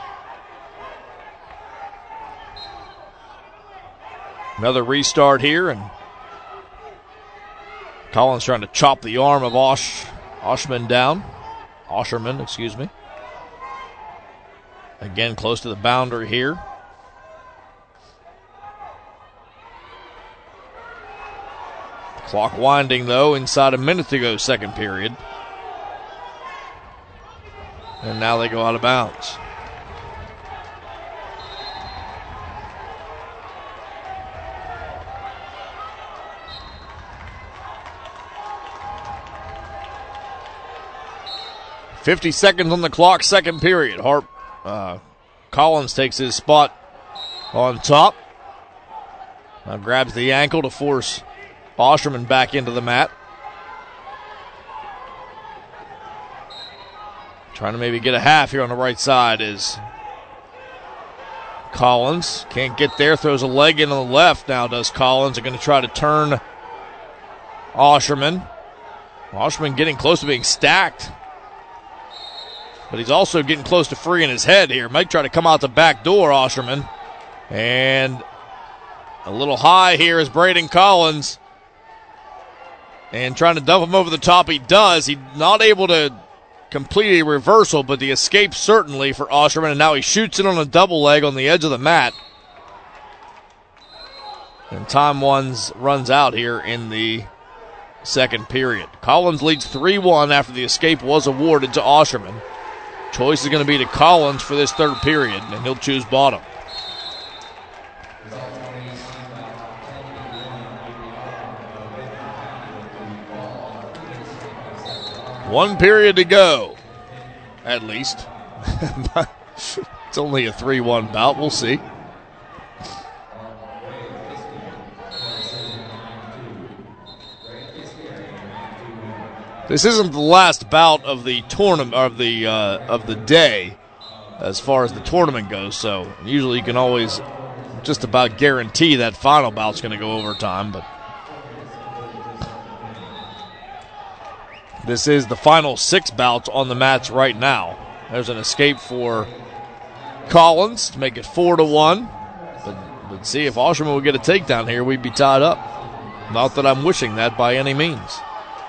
Another restart here, and Collins trying to chop the arm of Osh, Oshman down. Osherman, excuse me. Again, close to the boundary here. Clock winding, though, inside a minute to go, second period. And now they go out of bounds. fifty seconds on the clock, second period. Harp, uh, Collins takes his spot on top. Now grabs the ankle to force Osherman back into the mat. Trying to maybe get a half here on the right side is Collins. Can't get there, throws a leg in on the left now does Collins. They're going to try to turn Osherman. Osherman getting close to being stacked. But he's also getting close to freeing his head here. Might try to come out the back door, Osherman. And a little high here is Braden Collins. And trying to dump him over the top, he does. He's not able to complete a reversal, but the escape certainly for Osherman. And now he shoots it on a double leg on the edge of the mat. And time ones runs out here in the second period. Collins leads three one after the escape was awarded to Osherman. Choice is going to be to Collins for this third period, and he'll choose bottom. One period to go, at least. It's only a three one bout. We'll see. This isn't the last bout of the tournament of the uh, of the day, as far as the tournament goes. So usually you can always just about guarantee that final bout's going to go overtime. But this is the final six bouts on the mats right now. There's an escape for Collins to make it four to one. But but see if Osherman will get a takedown here, we'd be tied up. Not that I'm wishing that by any means.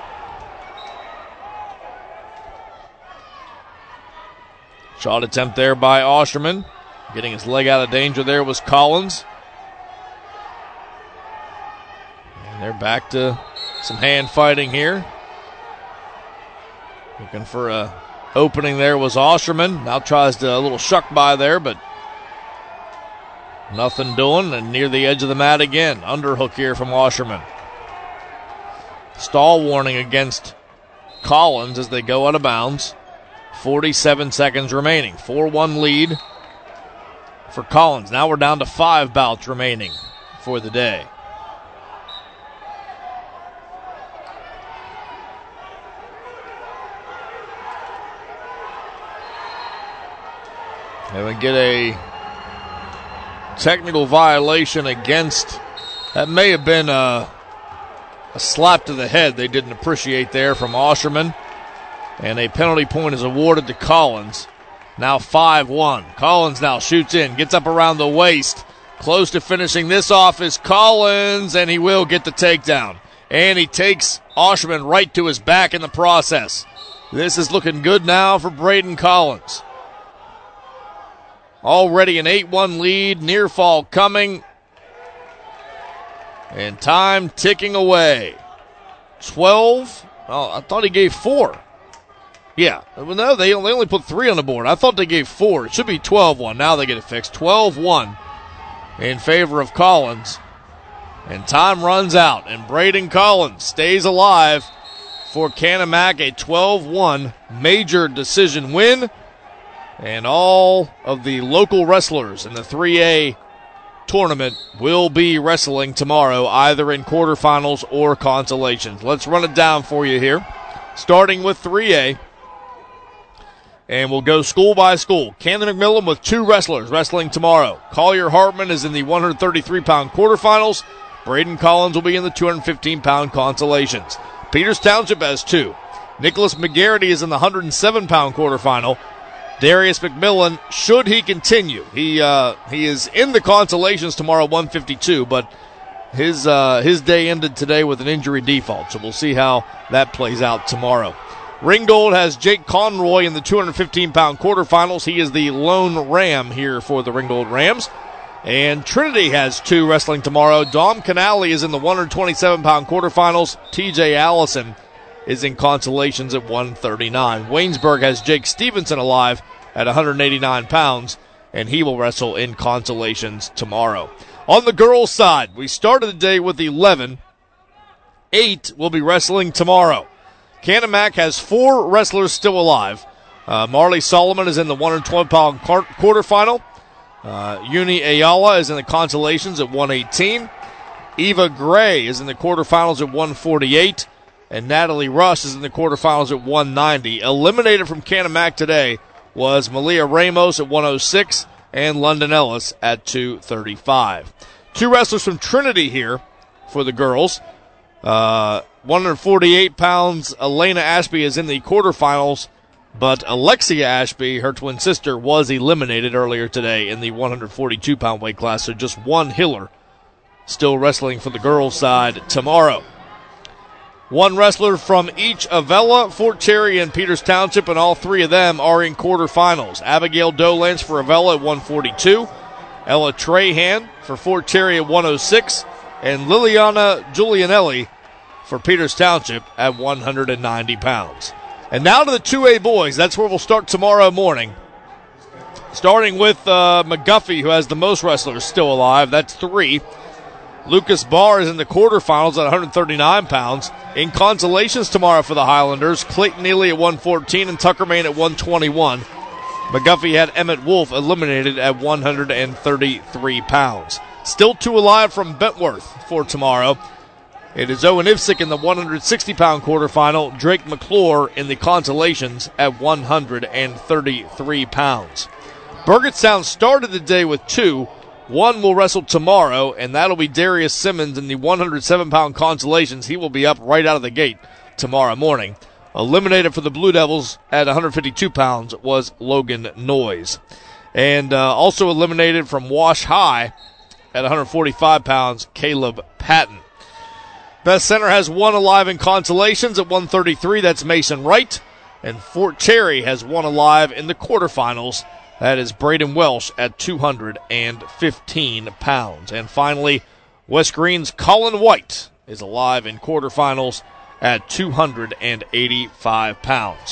Shot attempt there by Osherman. Getting his leg out of danger there was Collins. And they're back to some hand fighting here. Looking for a opening there was Osherman. Now tries to a little shuck by there, but Nothing doing, and near the edge of the mat again. Underhook here from Washerman. Stall warning against Collins as they go out of bounds. forty-seven seconds remaining. four one lead for Collins. Now we're down to five bouts remaining for the day. And we get a technical violation against, that may have been a, a slap to the head they didn't appreciate there from Osherman. And a penalty point is awarded to Collins. Now five one. Collins now shoots in, gets up around the waist. Close to finishing this off is Collins, and he will get the takedown. And he takes Osherman right to his back in the process. This is looking good now for Braden Collins. Already an eight one lead, near fall coming. And time ticking away. twelve. Oh, I thought he gave four. Yeah, well, no, they only, they only put three on the board. I thought they gave four. It should be twelve one. Now they get it fixed. twelve one in favor of Collins. And time runs out, and Braden Collins stays alive for Canemak, a twelve one major decision win. And all of the local wrestlers in the three A tournament will be wrestling tomorrow, either in quarterfinals or consolations. Let's run it down for you here, starting with three A. And we'll go school by school. Camden McMillan with two wrestlers wrestling tomorrow. Collier Hartman is in the one thirty-three pound quarterfinals. Braden Collins will be in the two fifteen pound consolations. Peters Township has two. Nicholas McGarity is in the one oh seven pound quarterfinal. Darius McMillan, should he continue, he uh, he is in the consolations tomorrow, one fifty-two, but his uh, his day ended today with an injury default, so we'll see how that plays out tomorrow. Ringgold has Jake Conroy in the two fifteen pound quarterfinals. He is the lone Ram here for the Ringgold Rams. And Trinity has two wrestling tomorrow. Dom Canale is in the one twenty-seven pound quarterfinals. T J Allison is in consolations at one thirty-nine. Waynesburg has Jake Stevenson alive at one eighty-nine pounds, and he will wrestle in consolations tomorrow. On the girls' side, we started the day with eleven. Eight will be wrestling tomorrow. Canemak has four wrestlers still alive. Uh, Marley Solomon is in the one twenty pound quarterfinal. Uh, Uni Ayala is in the consolations at one eighteen. Eva Gray is in the quarterfinals at one forty-eight. And Natalie Russ is in the quarterfinals at one ninety. Eliminated from Canemak today was Malia Ramos at one oh six and London Ellis at two thirty-five. Two wrestlers from Trinity here for the girls. Uh, one forty-eight pounds, Elena Ashby is in the quarterfinals, but Alexia Ashby, her twin sister, was eliminated earlier today in the one forty-two pound weight class, so just one Hiller still wrestling for the girls' side tomorrow. One wrestler from each Avella, Fort Cherry, and Peters Township, and all three of them are in quarterfinals. Abigail Dolance for Avella at one forty-two, Ella Trahan for Fort Cherry at one oh six, and Liliana Giulianelli for Peters Township at one ninety pounds. And now to the two A boys. That's where we'll start tomorrow morning. Starting with uh, McGuffey, who has the most wrestlers still alive. That's three. Lucas Barr is in the quarterfinals at one thirty-nine pounds. In consolations tomorrow for the Highlanders, Clayton Neely at one fourteen and Tucker Main at one twenty-one. McGuffey had Emmett Wolf eliminated at one thirty-three pounds. Still two alive from Bentworth for tomorrow. It is Owen Ivsick in the one sixty pound quarterfinal. Drake McClure in the consolations at one thirty-three pounds. Burgettstown started the day with two. One will wrestle tomorrow, and that'll be Darius Simmons in the one oh seven pound consolations. He will be up right out of the gate tomorrow morning. Eliminated for the Blue Devils at one fifty-two pounds was Logan Noyes. And uh, also eliminated from Wash High at one forty-five pounds, Caleb Patton. Best Center has one alive in consolations at one thirty-three. That's Mason Wright. And Fort Cherry has one alive in the quarterfinals. That is Braden Welsh at two fifteen pounds. And finally, West Green's Colin White is alive in quarterfinals at two eighty-five pounds.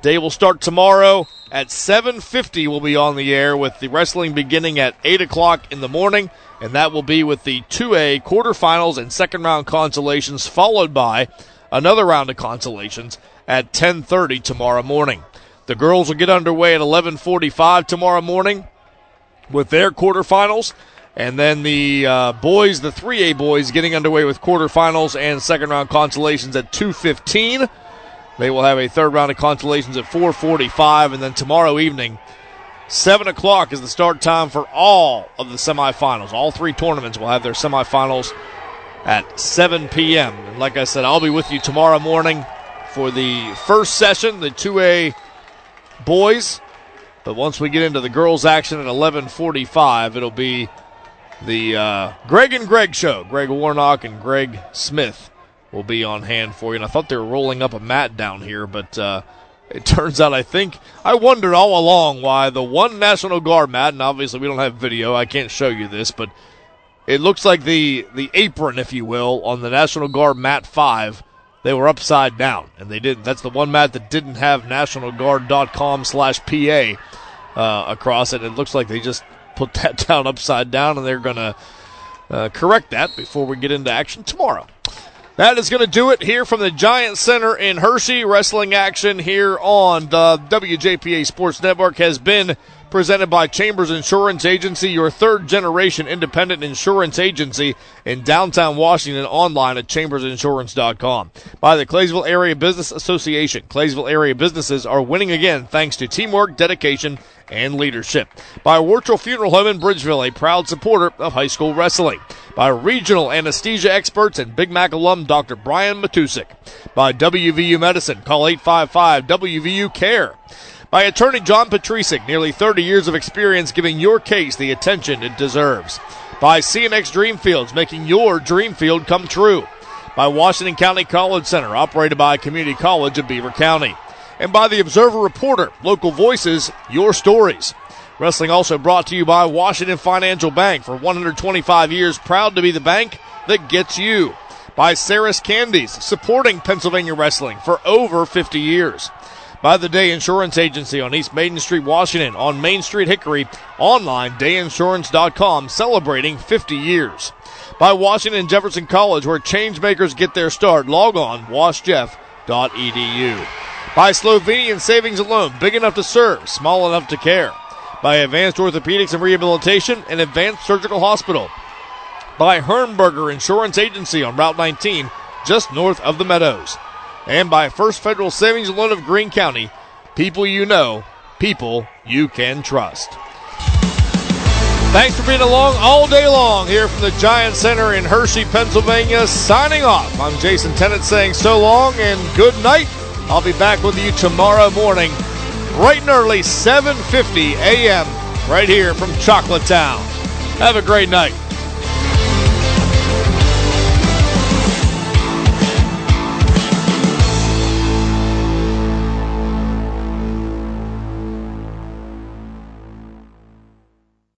Day will start tomorrow at seven fifty. We'll be on the air with the wrestling beginning at eight o'clock in the morning, and that will be with the two A quarterfinals and second-round consolations, followed by another round of consolations at ten thirty tomorrow morning. The girls will get underway at eleven forty-five tomorrow morning with their quarterfinals, and then the uh, boys, the three A boys, getting underway with quarterfinals and second-round consolations at two fifteen. They will have a third round of consolations at four forty-five, and then tomorrow evening, seven o'clock is the start time for all of the semifinals. All three tournaments will have their semifinals at seven p.m. And like I said, I'll be with you tomorrow morning for the first session, the two A boys. But once we get into the girls' action at eleven forty-five, it'll be the uh, Greg and Greg show. Greg Warnock and Greg Smith will be on hand for you. And I thought they were rolling up a mat down here, but uh, it turns out I think, I wondered all along why the one National Guard mat, and obviously we don't have video, I can't show you this, but it looks like the, the apron, if you will, on the National Guard mat five, they were upside down, and they didn't. That's the one mat that didn't have national guard dot com slash P A uh, across it. It looks like they just put that down upside down, and they're going to uh, correct that before we get into action tomorrow. That is going to do it here from the Giant Center in Hershey. Wrestling action here on the W J P A Sports Network has been presented by Chambers Insurance Agency, your third-generation independent insurance agency in downtown Washington, online at chambers insurance dot com. By the Claysville Area Business Association. Claysville area businesses are winning again thanks to teamwork, dedication, and leadership. By Wurchel Funeral Home in Bridgeville, a proud supporter of high school wrestling. By regional anesthesia experts and Big Mac alum Doctor Brian Matusik. By W V U Medicine, call eight five five W V U CARE. By attorney John Patrisik, nearly thirty years of experience giving your case the attention it deserves. By C N X Dreamfields, making your dream field come true. By Washington County College Center, operated by Community College of Beaver County. And by the Observer Reporter, local voices, your stories. Wrestling also brought to you by Washington Financial Bank, for one hundred twenty-five years, proud to be the bank that gets you. By Saris Candies, supporting Pennsylvania wrestling for over fifty years. By the Day Insurance Agency on East Main Street, Washington, on Main Street, Hickory, online, day insurance dot com, celebrating fifty years. By Washington Jefferson College, where changemakers get their start. Log on, wash jeff dot e d u. By Slovenian Savings and Loan, big enough to serve, small enough to care. By Advanced Orthopedics and Rehabilitation and Advanced Surgical Hospital. By Hernberger Insurance Agency on Route nineteen, just north of the Meadows. And by First Federal Savings and Loan of Greene County, people you know, people you can trust. Thanks for being along all day long here from the Giant Center in Hershey, Pennsylvania. Signing off, I'm Jason Tennant saying so long and good night. I'll be back with you tomorrow morning, bright and early, seven fifty a.m., right here from Chocolate Town. Have a great night.